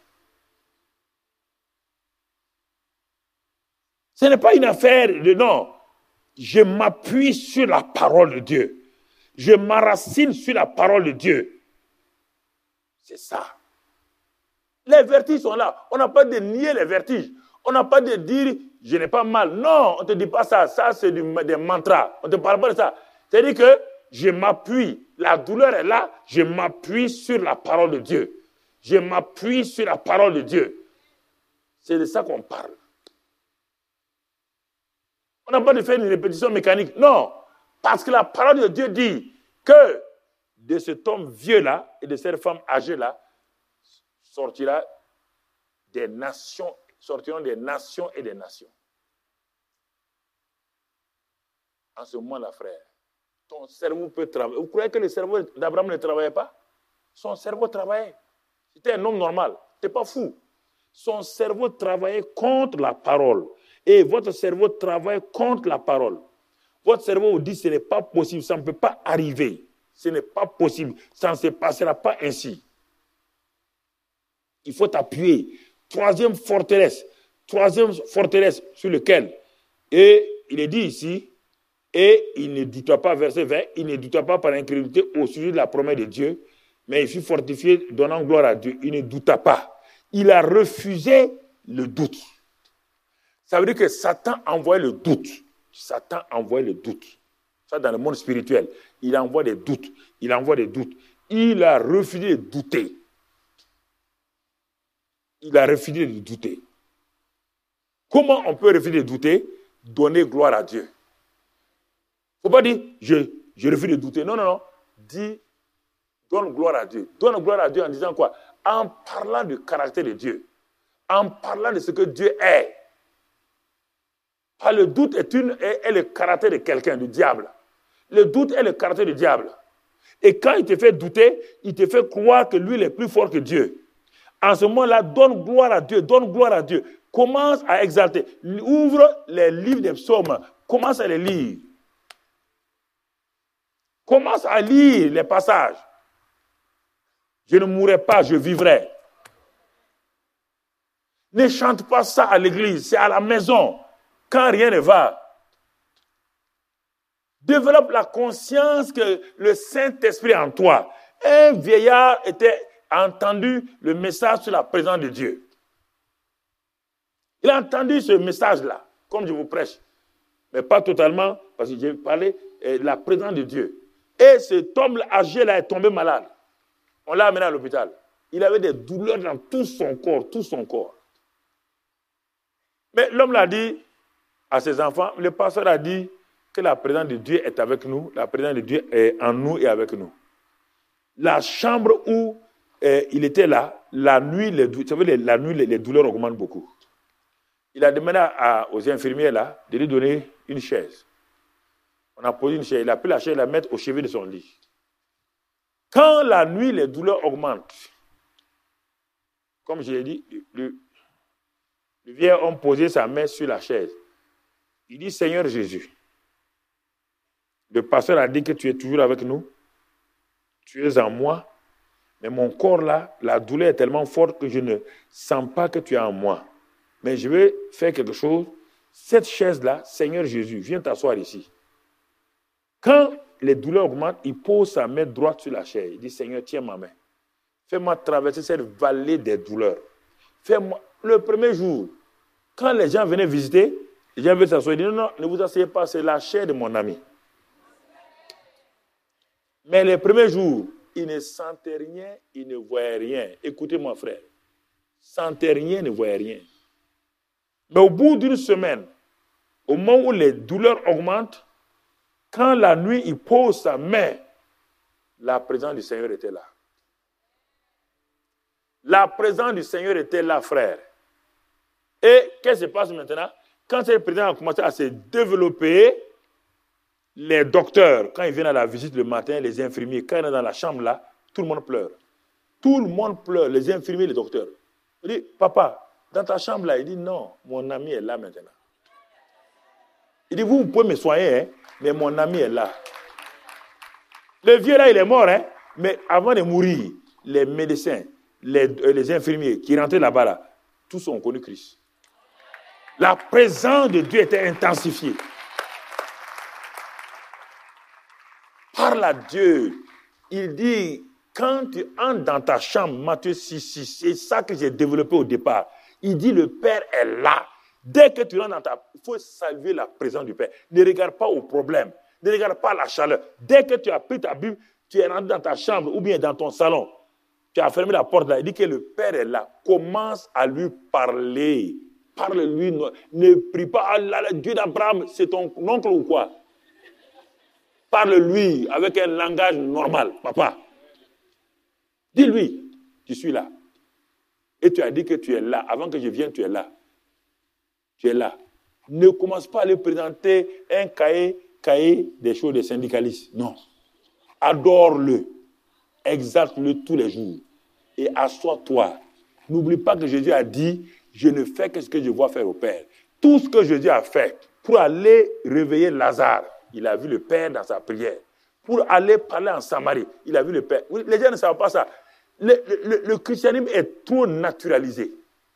Ce n'est pas une affaire de non. Je m'appuie sur la parole de Dieu. Je m'enracine sur la parole de Dieu. C'est ça. Les vertiges sont là. On n'a pas de nier les vertiges. On n'a pas de dire je n'ai pas mal. Non, on ne te dit pas ça. Ça, c'est du, des mantras. On ne te parle pas de ça. C'est-à-dire que je m'appuie. La douleur est là. Je m'appuie sur la parole de Dieu. Je m'appuie sur la parole de Dieu. C'est de ça qu'on parle. On n'a pas de faire une répétition mécanique. Non. Parce que la parole de Dieu dit que de cet homme vieux-là et de cette femme âgée-là sortira des nations, sortiront des nations et des nations. En ce moment-là, frère, ton cerveau peut travailler. Vous croyez que le cerveau d'Abraham ne travaillait pas? Son cerveau travaillait. C'était un homme normal. Tu n'es pas fou. Son cerveau travaillait contre la parole. Et votre cerveau travaille contre la parole. Votre cerveau vous dit ce n'est pas possible, ça ne peut pas arriver. Ce n'est pas possible, ça ne se passera pas ainsi. Il faut t'appuyer. Troisième forteresse, troisième forteresse sur laquelle, et il est dit ici, et il ne douta pas, verset vingt, il ne douta pas par incrédulité au sujet de la promesse de Dieu, mais il fut fortifié donnant gloire à Dieu. Il ne douta pas. Il a refusé le doute. Ça veut dire que Satan envoie le doute. Satan envoie le doute. Ça, dans le monde spirituel, il envoie des doutes. Il envoie des doutes. Il a refusé de douter. Il a refusé de douter. Comment on peut refuser de douter? Donner gloire à Dieu. Il ne faut pas dire, je, je refuse de douter. Non, non, non. Dis, donne gloire à Dieu. Donne gloire à Dieu en disant quoi? En parlant du caractère de Dieu. En parlant de ce que Dieu est. Ah, le doute est, une, est, est le caractère de quelqu'un, du diable. Le doute est le caractère du diable. Et quand il te fait douter, il te fait croire que lui il est plus fort que Dieu. En ce moment-là, donne gloire à Dieu, donne gloire à Dieu. Commence à exalter. Ouvre les livres des psaumes. Commence à les lire. Commence à lire les passages. Je ne mourrai pas, je vivrai. Ne chante pas ça à l'église, c'est à la maison, quand rien ne va. Développe la conscience que le Saint-Esprit est en toi. Un vieillard était a entendu le message sur la présence de Dieu. Il a entendu ce message-là, comme je vous prêche. Mais pas totalement, parce que j'ai parlé de la présence de Dieu. Et cet homme âgé-là est tombé malade. On l'a amené à l'hôpital. Il avait des douleurs dans tout son corps, tout son corps. Mais l'homme l'a dit à ses enfants, le pasteur a dit que la présence de Dieu est avec nous, la présence de Dieu est en nous et avec nous. La chambre où euh, il était là, la nuit, les, vous savez, la nuit, les, les douleurs augmentent beaucoup. Il a demandé à, aux infirmiers là de lui donner une chaise. On a posé une chaise, il a pris la chaise et la mettre au chevet de son lit. Quand la nuit, les douleurs augmentent, comme je l'ai dit, le, le vieil homme posait sa main sur la chaise. Il dit, Seigneur Jésus, le pasteur a dit que tu es toujours avec nous, tu es en moi, mais mon corps là, la douleur est tellement forte que je ne sens pas que tu es en moi. Mais je vais faire quelque chose. Cette chaise-là, Seigneur Jésus, viens t'asseoir ici. Quand les douleurs augmentent, il pose sa main droite sur la chaise. Il dit, Seigneur, tiens ma main. Fais-moi traverser cette vallée des douleurs. Fais-moi. Le premier jour, quand les gens venaient visiter, les gens venaient s'asseoir. Il dit, non, non, ne vous asseyez pas, c'est la chair de mon ami. Mais les premiers jours, il ne sentait rien, il ne voyait rien. Écoutez mon frère, sentait rien, ne voyait rien. Mais au bout d'une semaine, au moment où les douleurs augmentent, quand la nuit, il pose sa main, la présence du Seigneur était là. La présence du Seigneur était là, frère. Et qu'est-ce qui se passe maintenant? Quand cette présence a commencé à se développer, les docteurs, quand ils viennent à la visite le matin, les infirmiers, quand ils sont dans la chambre là, tout le monde pleure. Tout le monde pleure, les infirmiers, les docteurs. Il dit, papa, dans ta chambre là, il dit, non, mon ami est là maintenant. Il dit, vous, vous pouvez me soigner, hein, mais mon ami est là. Le vieux là, il est mort, hein, mais avant de mourir, les médecins, les, les infirmiers qui rentraient là-bas, là, tous ont connu Christ. La présence de Dieu était intensifiée. Parle à Dieu. Il dit, quand tu entres dans ta chambre, Matthieu six, six, c'est ça que j'ai développé au départ. Il dit, le Père est là. Dès que tu rentres dans ta... Il faut saluer la présence du Père. Ne regarde pas au problème. Ne regarde pas la chaleur. Dès que tu as pris ta Bible, tu es rentré dans ta chambre ou bien dans ton salon. Tu as fermé la porte là. Il dit que le Père est là. Commence à lui parler. Parle-lui. Ne prie pas. Ah là, là, Dieu d'Abraham, c'est ton oncle ou quoi? Parle-lui avec un langage normal, papa. Dis-lui, tu suis là. Et tu as dit que tu es là. Avant que je vienne, tu es là. Tu es là. Ne commence pas à lui présenter un cahier, cahier des choses des syndicalistes. Non. Adore-le. Exalte-le tous les jours. Et assois-toi. N'oublie pas que Jésus a dit, je ne fais que ce que je vois faire au Père. Tout ce que Jésus a fait pour aller réveiller Lazare, il a vu le Père dans sa prière. Pour aller parler en Samarie, il a vu le Père. Les gens ne savent pas ça. Le, le, le christianisme est trop naturalisé.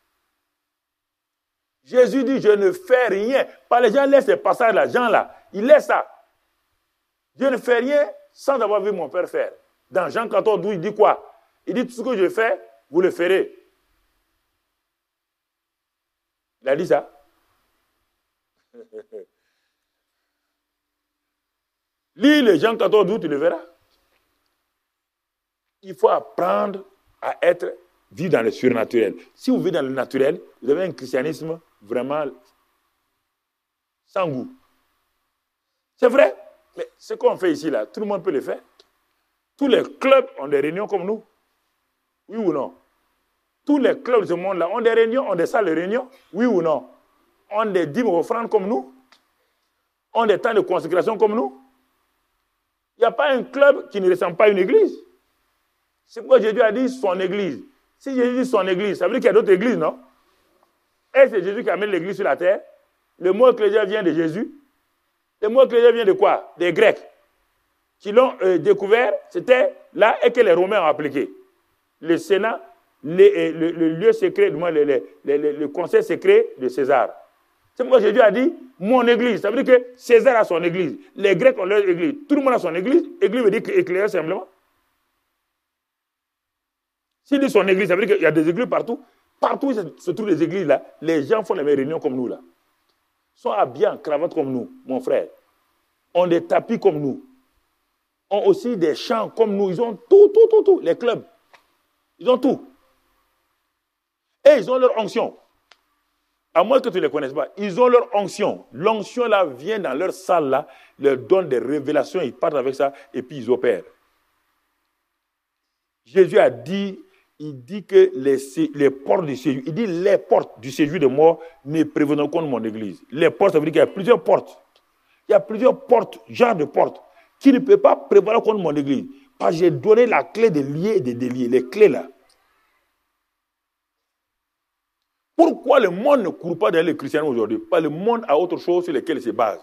Jésus dit, je ne fais rien. Pas les gens laissent ces passages-là, gens là, ils laissent ça. Je ne fais rien sans avoir vu mon Père faire. Dans Jean quatorze, douze, il dit quoi? Il dit, tout ce que je fais, vous le ferez. Il a dit ça. Lis le Jean quatorze, douze, tu le verras. Il faut apprendre à être, vivre dans le surnaturel. Si vous vivez dans le naturel, vous avez un christianisme vraiment sans goût. C'est vrai, mais ce qu'on fait ici, là, tout le monde peut le faire. Tous les clubs ont des réunions comme nous. Oui ou non? Tous les clubs de ce monde-là ont des réunions, ont des salles de réunion. Oui ou non? Ont des dîmes offrandes comme nous. Ont des temps de consécration comme nous. Il n'y a pas un club qui ne ressemble pas à une église. C'est pourquoi Jésus a dit son église. Si Jésus dit son église, ça veut dire qu'il y a d'autres églises, non? Et c'est Jésus qui amène l'église sur la terre. Le mot ecclésia vient de Jésus. Le mot ecclésia vient de quoi? Des Grecs. Qui l'ont euh, découvert, c'était là et que les Romains ont appliqué. le Sénat, les, le, le lieu secret, le, le, le, le, le conseil secret de César. C'est pourquoi Jésus a dit, mon église. Ça veut dire que César a son église. Les Grecs ont leur église. Tout le monde a son église. Église veut dire éclairer simplement. S'il dit son église, ça veut dire qu'il y a des églises partout. Partout où se trouvent des églises là, les gens font les mêmes réunions comme nous là. Ils sont habillés en cravate comme nous, mon frère. Ont des tapis comme nous. Ont aussi des chants comme nous. Ils ont tout, tout, tout, tout. Les clubs. Ils ont tout. Et ils ont leur onction. À moins que tu ne les connaisses pas. Ils ont leur onction. L'onction là vient dans leur salle là, leur donne des révélations, ils partent avec ça et puis ils opèrent. Jésus a dit, il dit que les, les portes du séjour, il dit les portes du séjour de mort ne prévenant contre mon église. Les portes, ça veut dire qu'il y a plusieurs portes. Il y a plusieurs portes, genre de portes, qui ne peuvent pas prévaloir contre mon église. Parce que j'ai donné la clé de lier et de délier, les clés là. Pourquoi le monde ne court pas derrière le christianisme aujourd'hui? Parce que le monde a autre chose sur laquelle il se base.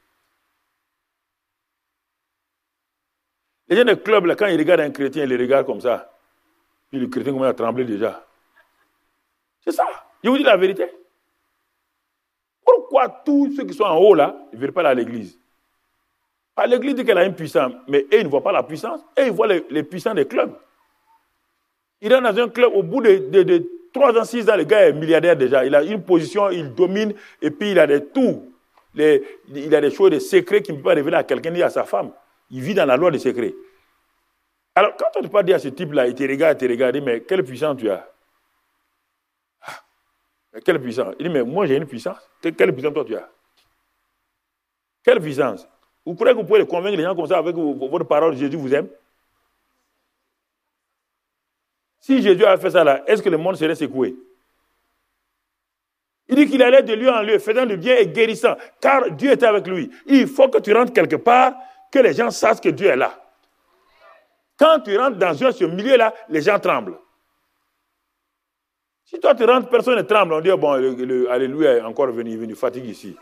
Les gens des clubs, là, quand ils regardent un chrétien, ils le regardent comme ça. Puis le chrétien commence à trembler déjà. C'est ça. Je vous dis la vérité. Pourquoi tous ceux qui sont en haut là, ils ne veulent pas aller à l'église? À l'église dit qu'elle a une puissance, mais eux, ils ne voient pas la puissance. Et ils voient les, les puissants des clubs. Il est dans un club, au bout de, de, de trois ans, six ans, le gars est milliardaire déjà. Il a une position, il domine, et puis il a des tout. Les, il a des choses, des secrets qu'il ne peut pas révéler à quelqu'un ni à sa femme. Il vit dans la loi des secrets. Alors, quand on ne peut pas dire à ce type-là, il te regarde, il te regarde, il dit, mais quelle puissance tu as? Ah, mais quelle puissance? Il dit, mais moi j'ai une puissance. Quelle puissance toi tu as? Quelle puissance? Vous croyez que vous pouvez convaincre les gens comme ça avec votre parole, Jésus vous aime? Si Jésus avait fait ça là, est-ce que le monde serait secoué? Il dit qu'il allait de lieu en lieu, faisant du bien et guérissant, car Dieu était avec lui. Il faut que tu rentres quelque part, que les gens sachent que Dieu est là. Quand tu rentres dans ce milieu-là, les gens tremblent. Si toi tu rentres, personne ne tremble. On dit, bon, le, le, alléluia est encore venu, il est venu, fatigue ici.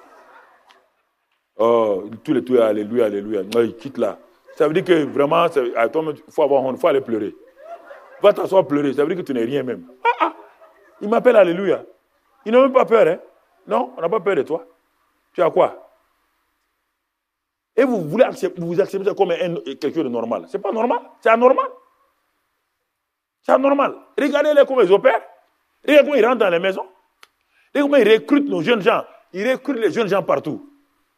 Oh, tous les tout, alléluia, alléluia. Non, il quitte là. Ça veut dire que vraiment, il faut avoir honte, il faut aller pleurer. Va t'asseoir pleurer, ça veut dire que tu n'es rien même. Ah, ah, il m'appelle alléluia. Il n'a même pas peur, hein? Non, on n'a pas peur de toi. Tu as quoi? Et vous voulez accepter, vous acceptez ça comme un, quelque chose de normal. Ce n'est pas normal, c'est anormal. C'est anormal. Regardez-les comment ils opèrent. Regardez comment ils rentrent dans les maisons. Regardez comment ils recrutent nos jeunes gens. Ils recrutent les jeunes gens partout.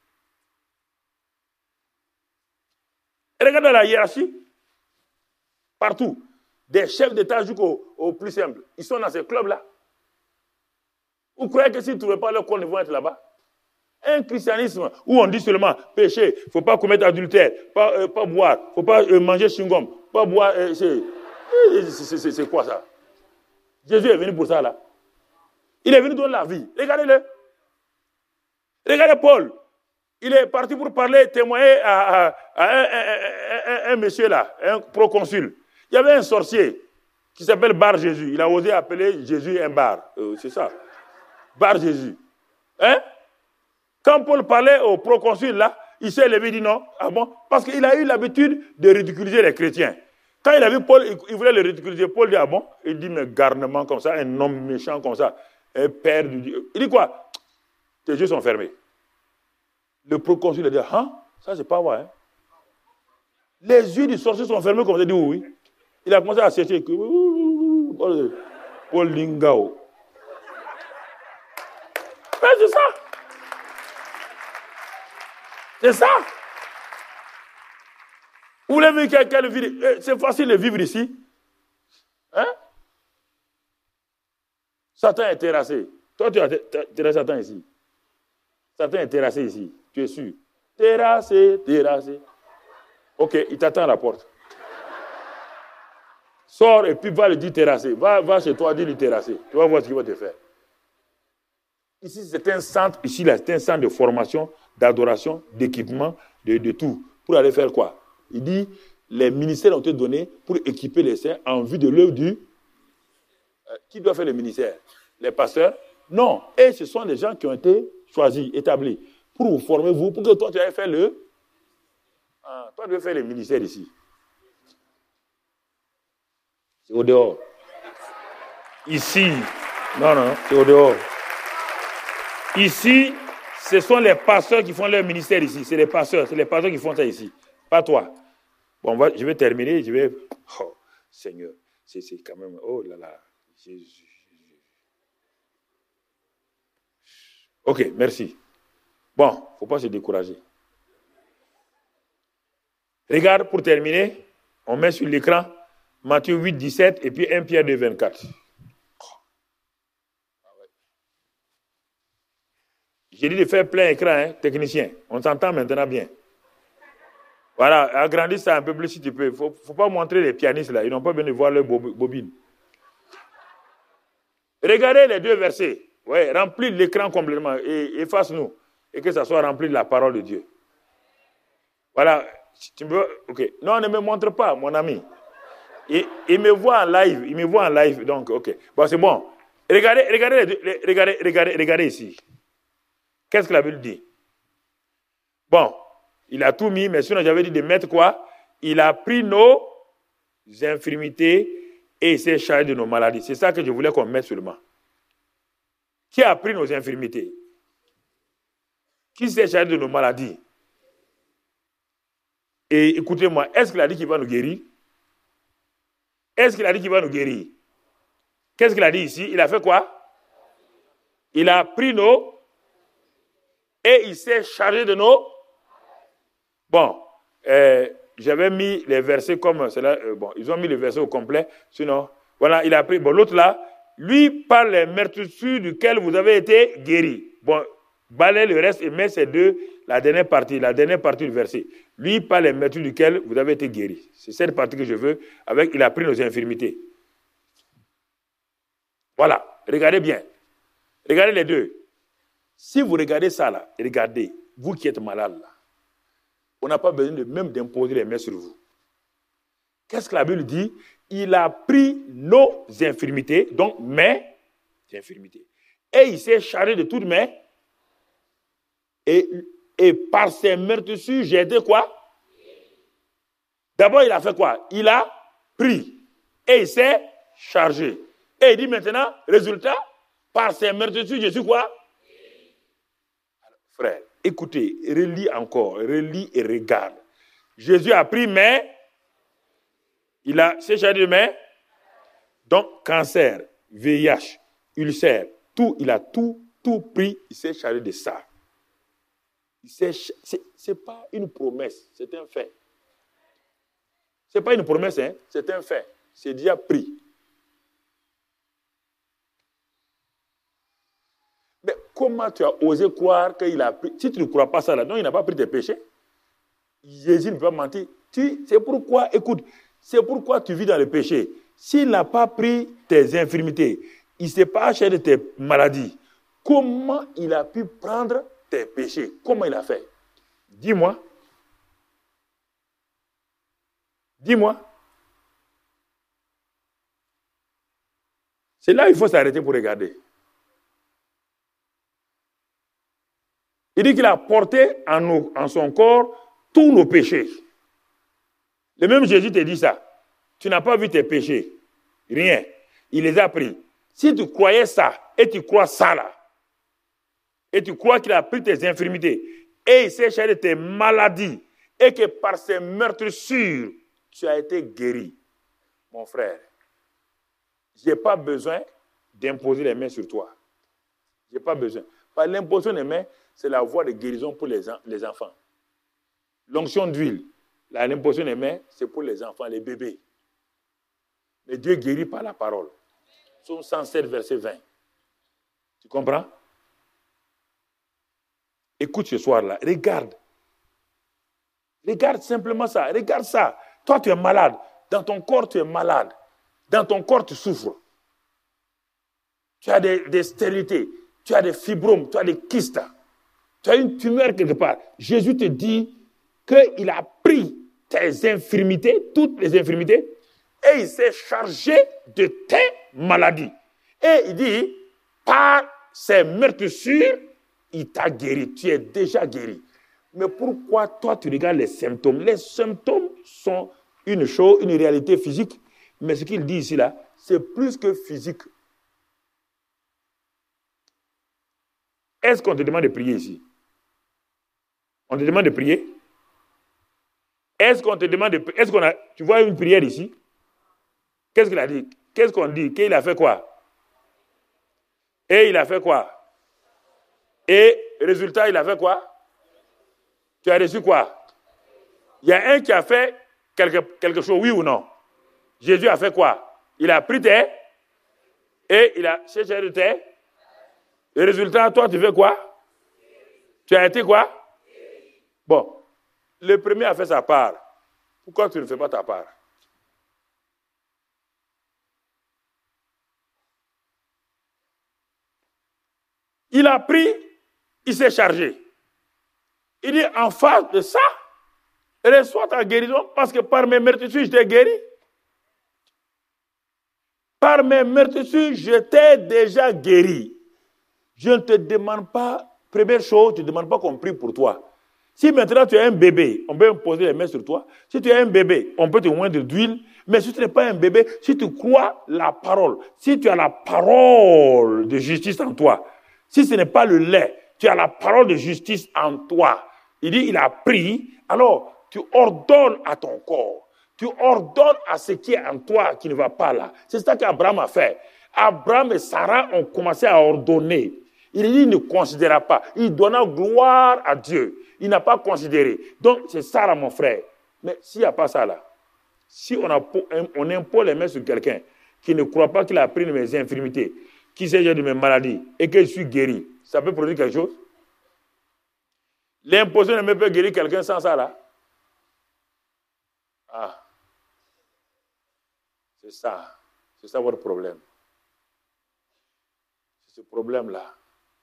Regardez la hiérarchie. Partout. Des chefs d'État jusqu'au au plus simple. Ils sont dans ces clubs-là. Vous croyez que s'ils ne trouvaient pas leur compte, ils vont être là-bas? Un christianisme où on dit seulement péché, il ne faut pas commettre adultère, pas, euh, pas boire, il ne faut pas euh, manger chewing-gum, pas boire. Euh, c'est quoi ça? Jésus est venu pour ça là. Il est venu donner la vie. Regardez-le. Regardez Paul. Il est parti pour parler, témoigner à, à, à un, un, un, un, un monsieur là, un proconsul. Il y avait un sorcier qui s'appelle Bar Jésus. Il a osé appeler Jésus un bar. Euh, c'est ça. Bar Jésus. Hein? Quand Paul parlait au proconsul là, il s'est levé et dit non. Ah bon? Parce qu'il a eu l'habitude de ridiculiser les chrétiens. Quand il a vu Paul, il voulait le ridiculiser. Paul dit ah bon? Il dit mais garnement comme ça, un homme méchant comme ça, un père du Dieu. Il dit quoi? Tes yeux sont fermés. Le proconsul a dit ah, ça c'est pas vrai. Hein? Les yeux du sorcier sont fermés comme ça. Il dit oui. Il a commencé à chercher. Paul Lingao. Mais c'est ça. C'est ça. Vous voulez vivre quelqu'un de vivre? C'est facile de vivre ici. Hein? Satan est terrassé. Toi, tu as terrassé Satan ici. Satan est terrassé ici. Tu es sûr? Terrassé, terrassé. Ok, il t'attend à la porte. Sors et puis va le dire terrassé. Va, va chez toi, dis-lui terrassé. Tu vas voir ce qu'il va te faire. Ici, c'est un centre, ici, là, c'est un centre de formation, d'adoration, d'équipement, de, de tout. Pour aller faire quoi? Il dit, les ministères ont été donnés pour équiper les saints en vue de l'œuvre du... Euh, qui doit faire le ministère? Les pasteurs? Non. Et ce sont des gens qui ont été choisis, établis, pour vous former, vous, pour que toi, tu ailles faire le... Ah, toi, tu veux faire le ministère ici. C'est au dehors. Ici, non, non, c'est au dehors. Ici, ce sont les pasteurs qui font leur ministère ici. C'est les pasteurs, c'est les pasteurs qui font ça ici. Pas toi. Bon, va, je vais terminer, je vais... Oh, Seigneur, c'est, c'est quand même... Oh là là, Jésus. Ok, merci. Bon, il ne faut pas se décourager. Regarde, pour terminer, on met sur l'écran Matthieu huit, dix-sept et puis premier Pierre deux, vingt-quatre. J'ai dit de faire plein écran, hein, technicien. On s'entend maintenant bien. Voilà, agrandis ça un peu plus si tu peux. Il ne faut, faut pas montrer les pianistes là, ils n'ont pas besoin de voir leur bobine. Regardez les deux versets. Ouais, remplis l'écran complètement et efface-nous. Et que ça soit rempli de la parole de Dieu. Voilà. Tu me... Ok. Non, ne me montre pas, mon ami. Et, il me voit en live. Il me voit en live. Donc, ok. Bon, c'est bon. Regardez, regardez, les, regardez, regardez, regardez ici. Qu'est-ce que la Bible dit? Bon, il a tout mis, mais sinon j'avais dit de mettre quoi? Il a pris nos infirmités et il s'est chargé de nos maladies. C'est ça que je voulais qu'on mette seulement. Qui a pris nos infirmités? Qui s'est chargé de nos maladies? Et écoutez-moi, est-ce qu'il a dit qu'il va nous guérir? Est-ce qu'il a dit qu'il va nous guérir? Qu'est-ce qu'il a dit ici? Il a fait quoi? Il a pris nos... Et il s'est chargé de nos... Bon, euh, j'avais mis les versets comme cela. Euh, bon, ils ont mis les versets au complet. Sinon, voilà, il a pris... Bon, l'autre là, lui parle les meurtrissures duquel vous avez été guéris. Bon, balaye le reste et met ces deux, la dernière partie, la dernière partie du verset. Lui parle les meurtrissures duquel vous avez été guéris. C'est cette partie que je veux. Avec, il a pris nos infirmités. Voilà, regardez bien. Regardez les deux. Si vous regardez ça là, regardez, vous qui êtes malade là, on n'a pas besoin de même d'imposer les mains sur vous. Qu'est-ce que la Bible dit? Il a pris nos infirmités, donc mes infirmités. Et il s'est chargé de toutes mes. Et, et par ses meurtrissures, j'ai été quoi? D'abord, il a fait quoi? Il a pris. Et il s'est chargé. Et il dit maintenant, résultat, par ses meurtrissures, je suis quoi? Frère, écoutez, relis encore, relis et regarde. Jésus a pris mais il a s'est chargé de mais donc cancer, V I H, ulcère, tout, il a tout, tout pris, il s'est chargé de ça. Il s'est, c'est, c'est pas une promesse, c'est un fait. C'est pas une promesse, hein, c'est un fait. C'est déjà pris. Mais comment tu as osé croire qu'il a pris? Si tu ne crois pas ça là, non, il n'a pas pris tes péchés. Jésus ne peut pas mentir. Tu, c'est pourquoi, écoute, c'est pourquoi tu vis dans le péché. S'il n'a pas pris tes infirmités, il ne s'est pas chargé de tes maladies, comment il a pu prendre tes péchés? Comment il a fait? Dis-moi. Dis-moi. C'est là qu'il faut s'arrêter pour regarder. Il dit qu'il a porté en, nos, en son corps tous nos péchés. Le même Jésus te dit ça. Tu n'as pas vu tes péchés. Rien. Il les a pris. Si tu croyais ça, et tu crois ça là, et tu crois qu'il a pris tes infirmités, et il s'est chargé de tes maladies, et que par ses meurtrissures, tu as été guéri. Mon frère, je n'ai pas besoin d'imposer les mains sur toi. Je n'ai pas besoin. Par l'imposition des mains, c'est la voie de guérison pour les, les enfants. L'onction d'huile, l'imposition des mains, c'est pour les enfants, les bébés. Mais Dieu guérit par la parole. Psaume cent sept, verset vingt. Tu comprends? Écoute ce soir-là, regarde. Regarde simplement ça, regarde ça. Toi, tu es malade. Dans ton corps, tu es malade. Dans ton corps, tu souffres. Tu as des, des stérilités, tu as des fibromes, tu as des kystes. Tu as une tumeur quelque part. Jésus te dit qu'il a pris tes infirmités, toutes les infirmités, et il s'est chargé de tes maladies. Et il dit, par ses meurtrissures, il t'a guéri. Tu es déjà guéri. Mais pourquoi toi, tu regardes les symptômes? Les symptômes sont une chose, une réalité physique Mais ce qu'il dit ici, là, c'est plus que physique. Est-ce qu'on te demande de prier ici? On te demande de prier? Est-ce qu'on te demande de... Est-ce qu'on a... Tu vois une prière ici? Qu'est-ce qu'il a dit? Qu'est-ce qu'on dit? Qu'il a fait quoi? Et il a fait quoi? Et résultat, il a fait quoi? Tu as reçu quoi? Il y a un qui a fait quelque, quelque chose, oui ou non? Jésus a fait quoi? Il a pris tes... Et il a cherché de tes... Et résultat, toi, tu fais quoi? Tu as été quoi? Bon, le premier a fait sa part. Pourquoi tu ne fais pas ta part? Il a pris, il s'est chargé. Il dit, en face de ça, reçois ta guérison, parce que par mes meurtrissures, je t'ai guéri. Par mes meurtrissures, je t'ai déjà guéri. Je ne te demande pas, première chose, je ne te demande pas qu'on prie pour toi. Si maintenant tu es un bébé, on peut imposer les mains sur toi. Si tu es un bébé, on peut te oindre d'huile. Mais si tu n'es pas un bébé, si tu crois la parole, si tu as la parole de justice en toi, si ce n'est pas le lait, tu as la parole de justice en toi. Il dit, il a pris, alors tu ordonnes à ton corps, tu ordonnes à ce qui est en toi qui ne va pas là. C'est ça qu'Abraham a fait. Abraham et Sarah ont commencé à ordonner. Il dit, il ne considéra pas. Il donna gloire à Dieu. Il n'a pas considéré. Donc, c'est ça, là, mon frère. Mais s'il n'y a pas ça, là, si on, a, on impose les mains sur quelqu'un qui ne croit pas qu'il a pris de mes infirmités, qui sait de mes maladies, et que je suis guéri, ça peut produire quelque chose? L'imposition ne peut guérir quelqu'un sans ça, là? Ah. C'est ça. C'est ça votre problème. C'est ce problème-là.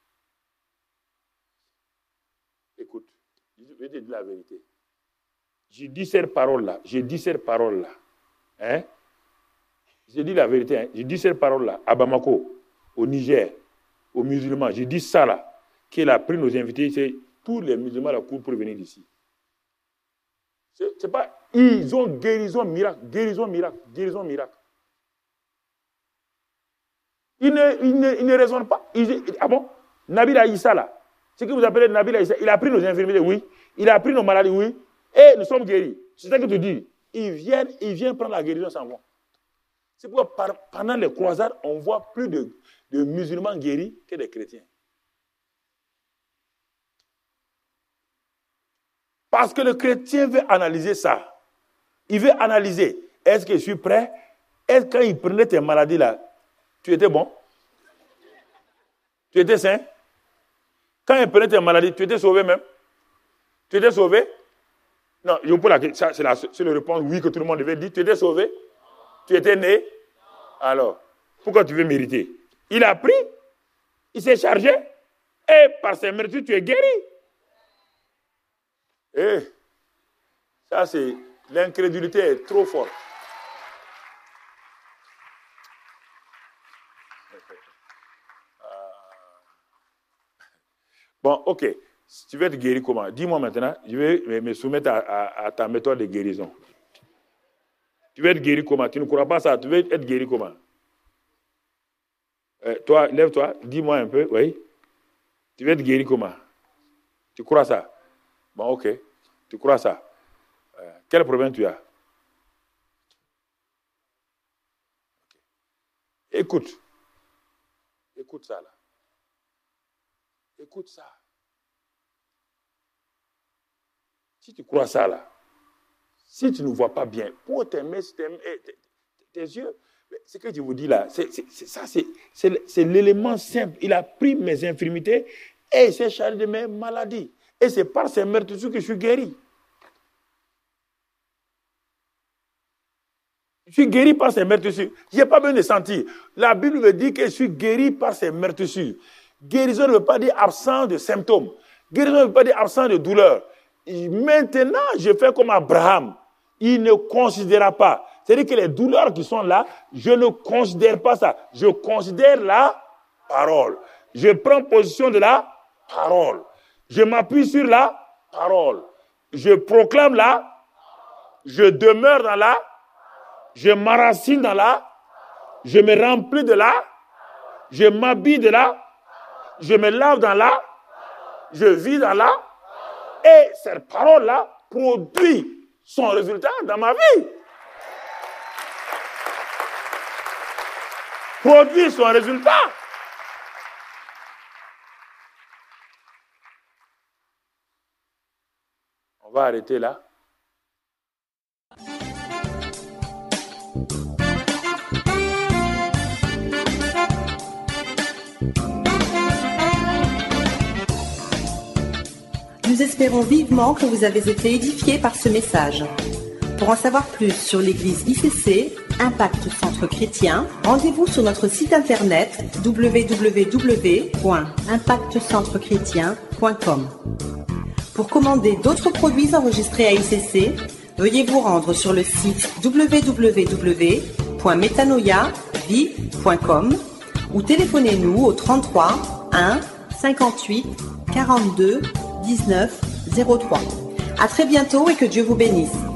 Écoute, je vais te dire la vérité. J'ai dit cette parole-là. J'ai dit cette parole-là. Hein? J'ai dit la vérité. Hein? J'ai dit cette parole-là à Bamako, au Niger, aux musulmans. J'ai dit ça là. Qu'il a pris nos invités. C'est tous les musulmans la cour pour venir ici. C'est, c'est pas. Ils ont guérison miracle. Guérison miracle. Guérison miracle. Ils ne, ils ne, ils ne raisonnent pas. Ils, ah bon? Nabil Aïssa là. Ce que vous appelez Nabil Aïssa, il a pris nos infirmités, oui. Il a pris nos maladies, oui. Et nous sommes guéris. C'est ça que tu dis. Ils viennent, ils viennent prendre la guérison sans moi. C'est pourquoi par, pendant les croisades, on voit plus de, de musulmans guéris que des chrétiens. Parce que le chrétien veut analyser ça. Il veut analyser. Est-ce que je suis prêt? Est-ce que quand il prenait tes maladies là, tu étais bon? Tu étais sain? Quand il prenait tes maladies, tu étais sauvé même? Tu étais sauvé? Non, je vous pose la question. C'est la, c'est la réponse oui que tout le monde devait dire. Tu étais sauvé? Tu étais né? Alors, pourquoi tu veux mériter? Il a pris, il s'est chargé, et par ses mérites, tu es guéri. Eh, ça c'est, l'incrédulité est trop forte. Bon, ok. Si tu veux être guéri comment? Dis-moi maintenant, je vais me soumettre à, à, à ta méthode de guérison. Tu veux être guéri comment? Tu ne crois pas ça? Tu veux être guéri comment? euh, Toi, lève-toi, dis-moi un peu, oui. Tu veux être guéri comment? Tu crois ça? Bon, ok. Tu crois ça? euh, Quel problème tu as? Écoute. Écoute ça là. Écoute ça. Si tu crois ça là, si tu ne vois pas bien, pour tes mains, tes, tes, tes yeux, ce que je vous dis là, c'est, c'est, c'est ça, c'est, c'est, c'est l'élément simple. Il a pris mes infirmités et il s'est chargé de mes maladies. Et c'est par ces meurtrissures que je suis guéri. Je suis guéri par ces meurtrissures. Je n'ai pas besoin de sentir. La Bible me dit que je suis guéri par ces meurtrissures. Guérison ne veut pas dire absence de symptômes. Guérison ne veut pas dire absence de douleur. Maintenant, je fais comme Abraham. Il ne considéra pas. C'est-à-dire que les douleurs qui sont là, je ne considère pas ça. Je considère la parole. Je prends position de la parole. Je m'appuie sur la parole. Je proclame la. Je demeure dans la. Je m'enracine dans là. Je me remplis de là. Je m'habille de là. Je me lave dans là. Je vis dans là. Et cette parole-là produit son résultat dans ma vie. Produit son résultat. On va arrêter là.
Nous espérons vivement que vous avez été édifiés par ce message. Pour en savoir plus sur l'église I C C, Impact Centre Chrétien, rendez-vous sur notre site internet w w w point impact centre chrétien point com. Pour commander d'autres produits enregistrés à I C C, veuillez vous rendre sur le site w w w point metanoia vie point com ou téléphonez-nous au trente-trois un cinquante-huit quarante-deux dix-neuf zéro trois. À très bientôt et que Dieu vous bénisse.